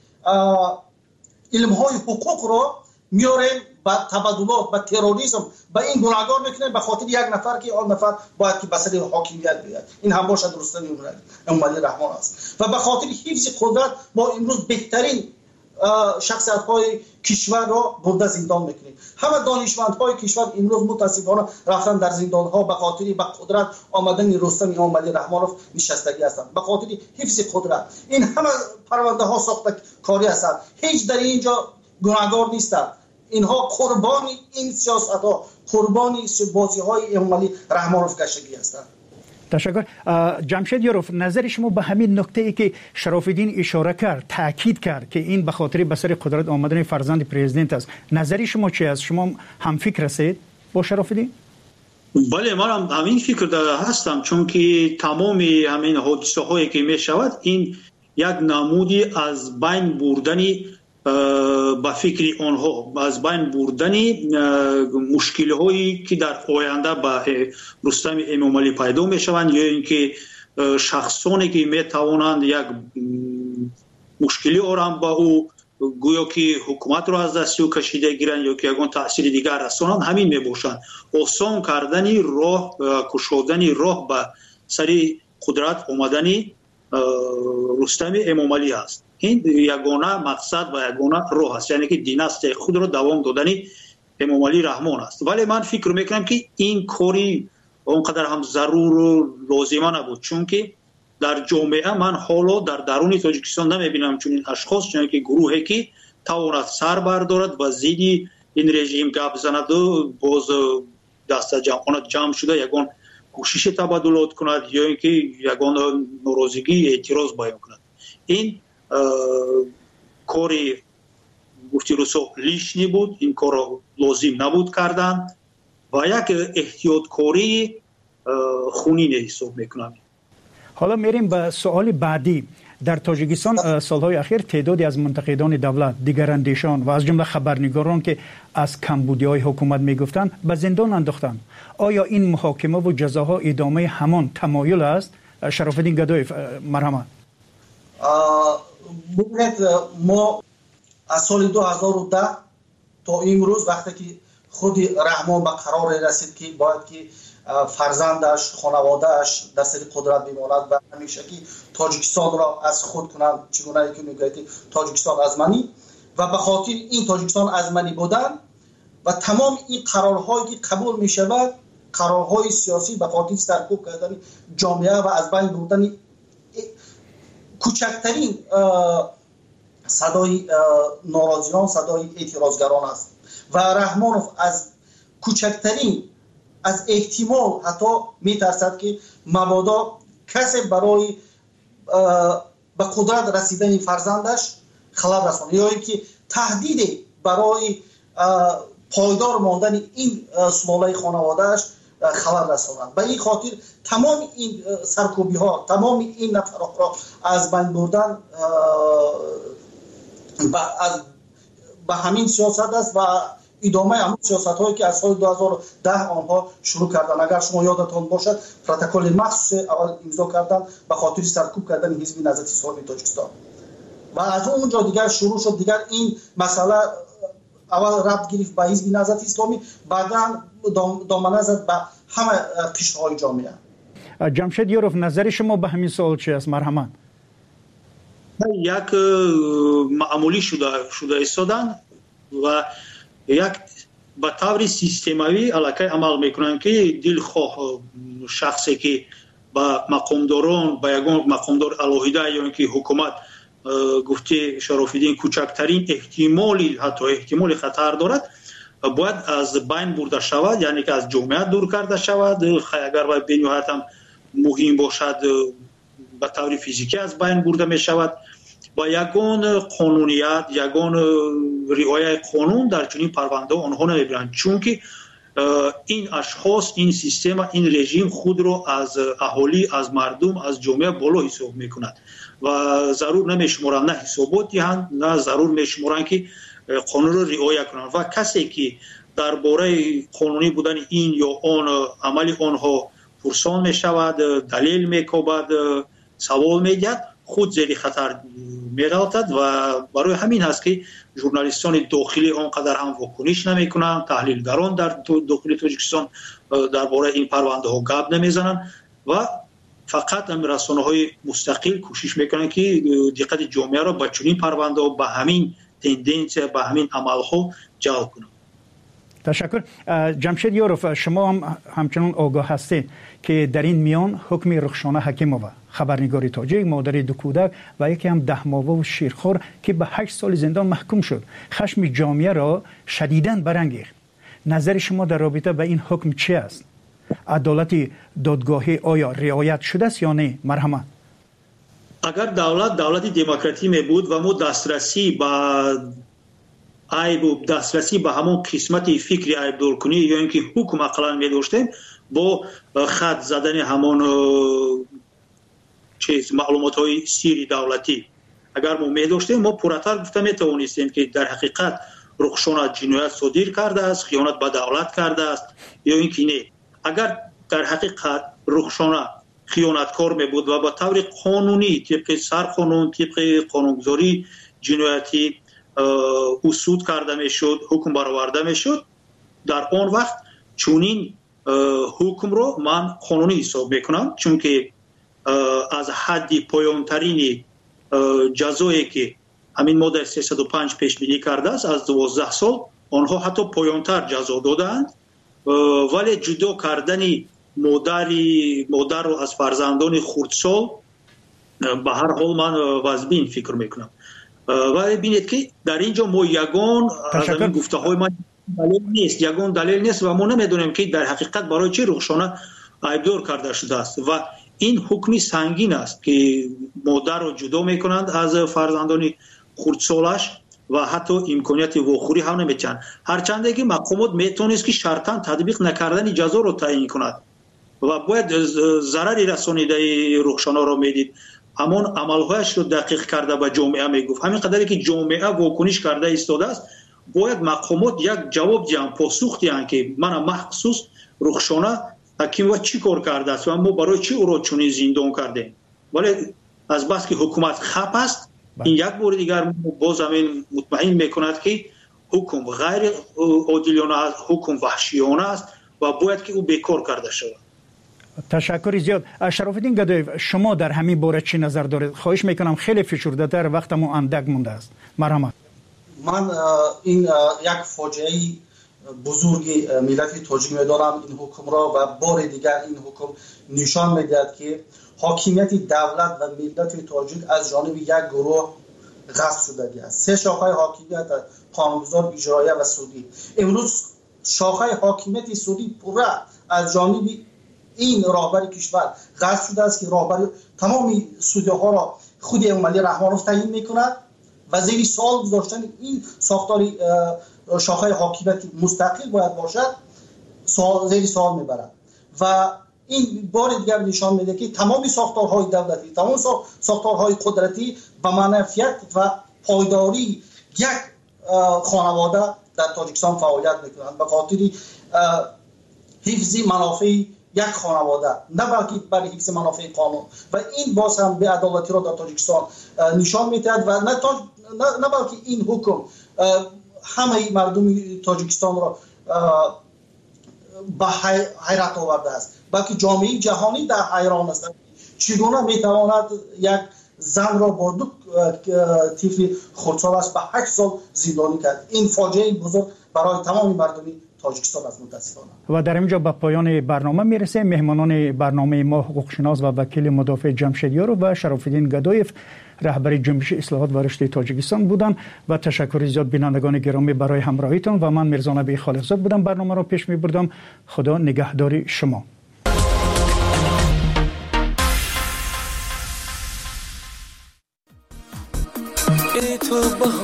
علم های حقوق را میاریم با تبادلات با تروریسم با این گناهگار میکنیم به خاطر یک نفر که آن نفر باید که به سر حاکمیت بیاد. این هم باشد رستم امامعلی رحمان است و به خاطر حفظ قدرت ما امروز بهترین شخصیت های کشور را برده زندان میکنیم. همه دانشمند های کشور امروز متاسفانه رفتن در زندان ها به خاطر به قدرت آمدن رستم امامعلی رحمانوف نشستگی هستند، به خاطر حفظ قدرت. این همه پرونده ها ساخته کاری هستند، هیچ در اینجا گناهگار نیستند. اینها قربانی این سیاست ها، قربانی بازی های امامعلی رحمانوف گشتگی هستند. تشکر. جمشید یاروف، نظر شما به همین نکته ای که شراف‌الدین اشاره کرد، تاکید کرد که این به خاطر به سر قدرت آمدن فرزند پرزیدنت است، نظر شما چی است؟ شما هم فکر هستید با شراف‌الدین؟ بله، من هم همین فکر هستم، چون که تمام همین حادثه هایی که می شود این یک نمودی از بین بردنی با فکر آنها، از بین بردنی مشکل هایی که در آینده با رستم امامعلی پیدا می شوند یا اینکه شخصانی که می توانند یک مشکلی آرام با او گویا که حکومت را از دست او کشیده گیرند یا که یگان تأثیر دیگر رسانند، همین می باشند. آسان کردنی راه، کشودنی راه به سری قدرت آمدنی رستم امامعلی است. این یگانه مقصد و یگانه راه است، یعنی که دیناستی خود را دوام دادنی امامعلی رحمان است. ولی من فکر میکنم که این کاری اونقدر هم ضرور و لازمه نبود، چون که در جامعه من حالا در درون تاجیکستان نمیبینم چون این اشخاص، چون که گروهی که تواند سر بردارد و زیدی این رژیم گپ زند و باز دست جمعانت جمع شده یگان کوشش تبادلات کند یا اینکه یگان ناراضگی اعتراض بیان کند. این کاری گفتی روسو لیشنی بود، این کار لازم نبود کردن و یک احتیاطکاری خونین حساب میکنم. حالا میریم به سوال بعدی. در تاجیکستان سالهای اخیر تعدادی از منتقدان دولت، دیگراندیشان و از جمله خبرنگاران که از کمبودی‌های حکومت میگفتند به زندان انداختند. آیا این محاکمه و جزاها ادامه همان تمایل است؟ شرافالدین گدایی، مرحمت. ببینید، ما از سال دو هزار و ده تا امروز وقتی که خود رحمان به قرار رسید که باید که فرزندش، خانوادهش در سر قدرت بماند و همیشه که تاجیکستان را از خود کنند، چگونه که میگوید تاجیکستان از منی، و به خاطر این تاجیکستان از منی بودن و تمام این قرارهایی که قبول می شود، قرارهای سیاسی به خاطر سرکوب کردن جامعه و از بین بردن کوچکترین صدای ناراضیان، صدای اعتراضگران است و رحمانوف از کوچکترین از احتمال حتی میترسد که مبادا کسی برای به قدرت رسیدن فرزندش خلل رساند یا اینکه تهدید برای پایدار ماندن این سلاله خانوادهش خلل رساند. به این خاطر تمام این سرکوبی ها، تمام این نفرات را از بین بردن از به همین سیاست است و ادامه همون سیاست هایی که از سال دو هزار و ده آنها شروع کردن. اگر شما یادتان باشد پروتکل مخصوص اول امضا کردن به خاطر سرکوب کردن حزب نهضت اسلامی تاجیکستان و از اونجا دیگر شروع شد. دیگر این مسئله اول ربط گرفت به حزب نهضت اسلامی، بعدا دامنه زد به همه قشرهای جامعه. جمشید یوروف، نظر شما به همین سوال چی است؟ مرحمت. یک معمولی شده شده ایستادن و یک به طور سیستماوی علاقه عمل میکنن که دلخواه شخصی که با مقامداران، با یگان مقامدار الهیده یا اینکه حکومت گفته شرافالدین کوچکترین احتمالی حتی احتمال خطر دارد باید از بین برده شود، یعنی که از جامعه دور کرده شود. اگر باید بنیهایت هم مهم باشد به طور فیزیکی از بین برده می شود. با یگان قانونیت، یگان رعایت قانون در چنین پرونده آنها نمیبرند، چون که این اشخاص، این سیستم، این رژیم خود رو از اهالی، از مردم، از جامعه بالا حساب میکند و ضرور نمیشمارند نه حسابات دهند، نه ضرور میشمارند که قانون رو رعایت کنند و کسی که درباره قانونی بودن این یا آن عمل آنها پرسان میشود، دلیل میکوبد، سوال میگد، خود زیر خطر می‌افتد و برای همین هست که ژورنالیستان داخلی آنقدر هم واکنش نمی‌کنند، تحلیلگران در داخل تاجیکستان درباره این پرونده ها گپ نمیزنند و فقط هم رسانه‌های مستقل کوشش میکنند که دقت جامعه را به چنین پرونده ها، به همین تندنس، به همین عمل‌ها جلب کنند. تشکر. جمشید یوروف، شما هم همچنان آگاه هستید که در این میان حکم رخشانه حکیمووا، خبرنگار تاجیک، مادر دو کودک و یکی هم ده ماهه و شیرخوار که به هشت سال زندان محکوم شد، خشم جامعه را شدیداً برانگیخت. نظر شما در رابطه به این حکم چی است؟ عدالت دادگاهی آیا رعایت شده است یا نه؟ مرحمت. اگر دولت دولت دموکراتی می بود و ما دسترسی به عیب و دسترسی به همون قسمت فکری عیب دور کنی یا اینکه حکم اقلا می داشتیم، با خط زدن همون چیز معلومات های سیری دولتی اگر ما می داشتیم، ما پورتر گفته می توانستیم که در حقیقت رخشانه جنایت صادر کرده است، خیانت به دولت کرده است یا اینکه نه. اگر در حقیقت رخشانه خیانتکار می بود و با طور قانونی طبق سرقانون، طبق قانونگذاری جنایتی اصول کرده می شد، حکم برآورده می شد، در آن وقت چونین حکم رو من قانونی حساب میکنم، چون که از حد پایانترین جزایی که همین ماده سیصد و پنج پیش بینی کرده است از دوازده سال، آنها حتی پایانتر جزا دادند، ولی جدا کردن مادری مادر رو از فرزندان خردسال به هر حال من واجبین فکر میکنم. ولی ببینید که در اینجا ما یگان از این گفته های من دلیل نیست، یگان دلیل نیست و ما نمیدونیم که در حقیقت برای چی رخشانه айбдор карда шудааст ва ин ҳукми сангин аст ки модарро ҷудо мекунанд аз фарзандони хурдсолаш ва ҳатто имконияти вохӯрӣ ҳам намечанд, ҳарчанде ки мақомот метавонист ки шартан татбиқ накардани ҷазоро таъин кунад ва бояд зарари расонидаи рухшонаро медид, ҳамон амалҳояшро дақиқ карда ба ҷомеа мегуфт. ҳамин қадаре ки ҷомеа вокуниш карда истодааст, бояд мақомот як ҷавоб диҳанд, посух диҳанд ки мана махсус рухшона ҳакимова чӣ кор кардааст ва мо барои чӣ ӯро чунин зиндон кардем. Вале азбаски ҳукумат хап аст, ин як бори дигар боз амин мутмаин мекунад ки ҳукм ғайри одилона аст, ҳукм ваҳшиёна аст ва бояд ки ӯ бекор карда шавад. تشکر زیاد. شرافالدین گدایف، شما در همین باره چی نظر دارید؟ خواهش میکنم خیلی فشرده تر، وقتمون اندک مونده است. مرحمت. من این یک فاجعه بزرگی ملت تاجیک میدارم این حکم را و بار دیگر این حکم نشان میدهد که حاکمیت دولت و ملت تاجیک از جانب یک گروه غصب شده است. سه شاخه حاکمیت قانونگذار، اجراییه و سودی. امروز شاخه حاکمیت سودی پورا از جانب این راهبر کشور غصب شده است که راهبر تمام سودیه ها را خود امامعلی رحمانوف تعیین میکند و زیر سوال گذاشتن این ساختار شاخه حاکمیت مستقل باید باشد سوال زیر سوال میبرد و این بار دیگر نشان میده که تمام ساختارهای دولتی، تمام ساختارهای قدرتی به منفعت و پایداری یک خانواده در تاجیکستان فعالیت میکنند به خاطر حفظ منافع یک خانواده، نه بلکه برای حفظ منافع قانون و این باز هم به عدالتی را در تاجیکستان نشان میدهد و نه, تاج... نه... نه بلکه این حکم همه مردم تاجیکستان را به حیرت آورده است، بلکه جامعه جهانی در حیران است چگونه میتواند یک زن را با دو طفل خردسالش به هشت سال زندانی کرد. این فاجعه بزرگ برای تمام مردم تاجیکستان است متاسفانه. و در اینجا به پایان برنامه میرسه. مهمانان برنامه ما حقوقشناس و وکیل مدافع جمشیدیار و شرافالدین گدایف رهبر جنبش اصلاحات و رشد تاجیکستان بودند و تشکر زیاد بینندگان گرامی برای همراهیتان و من میرزا نبی خالقزاد بودم برنامه را پیش میبردم. خدا نگهدار شما. ای تو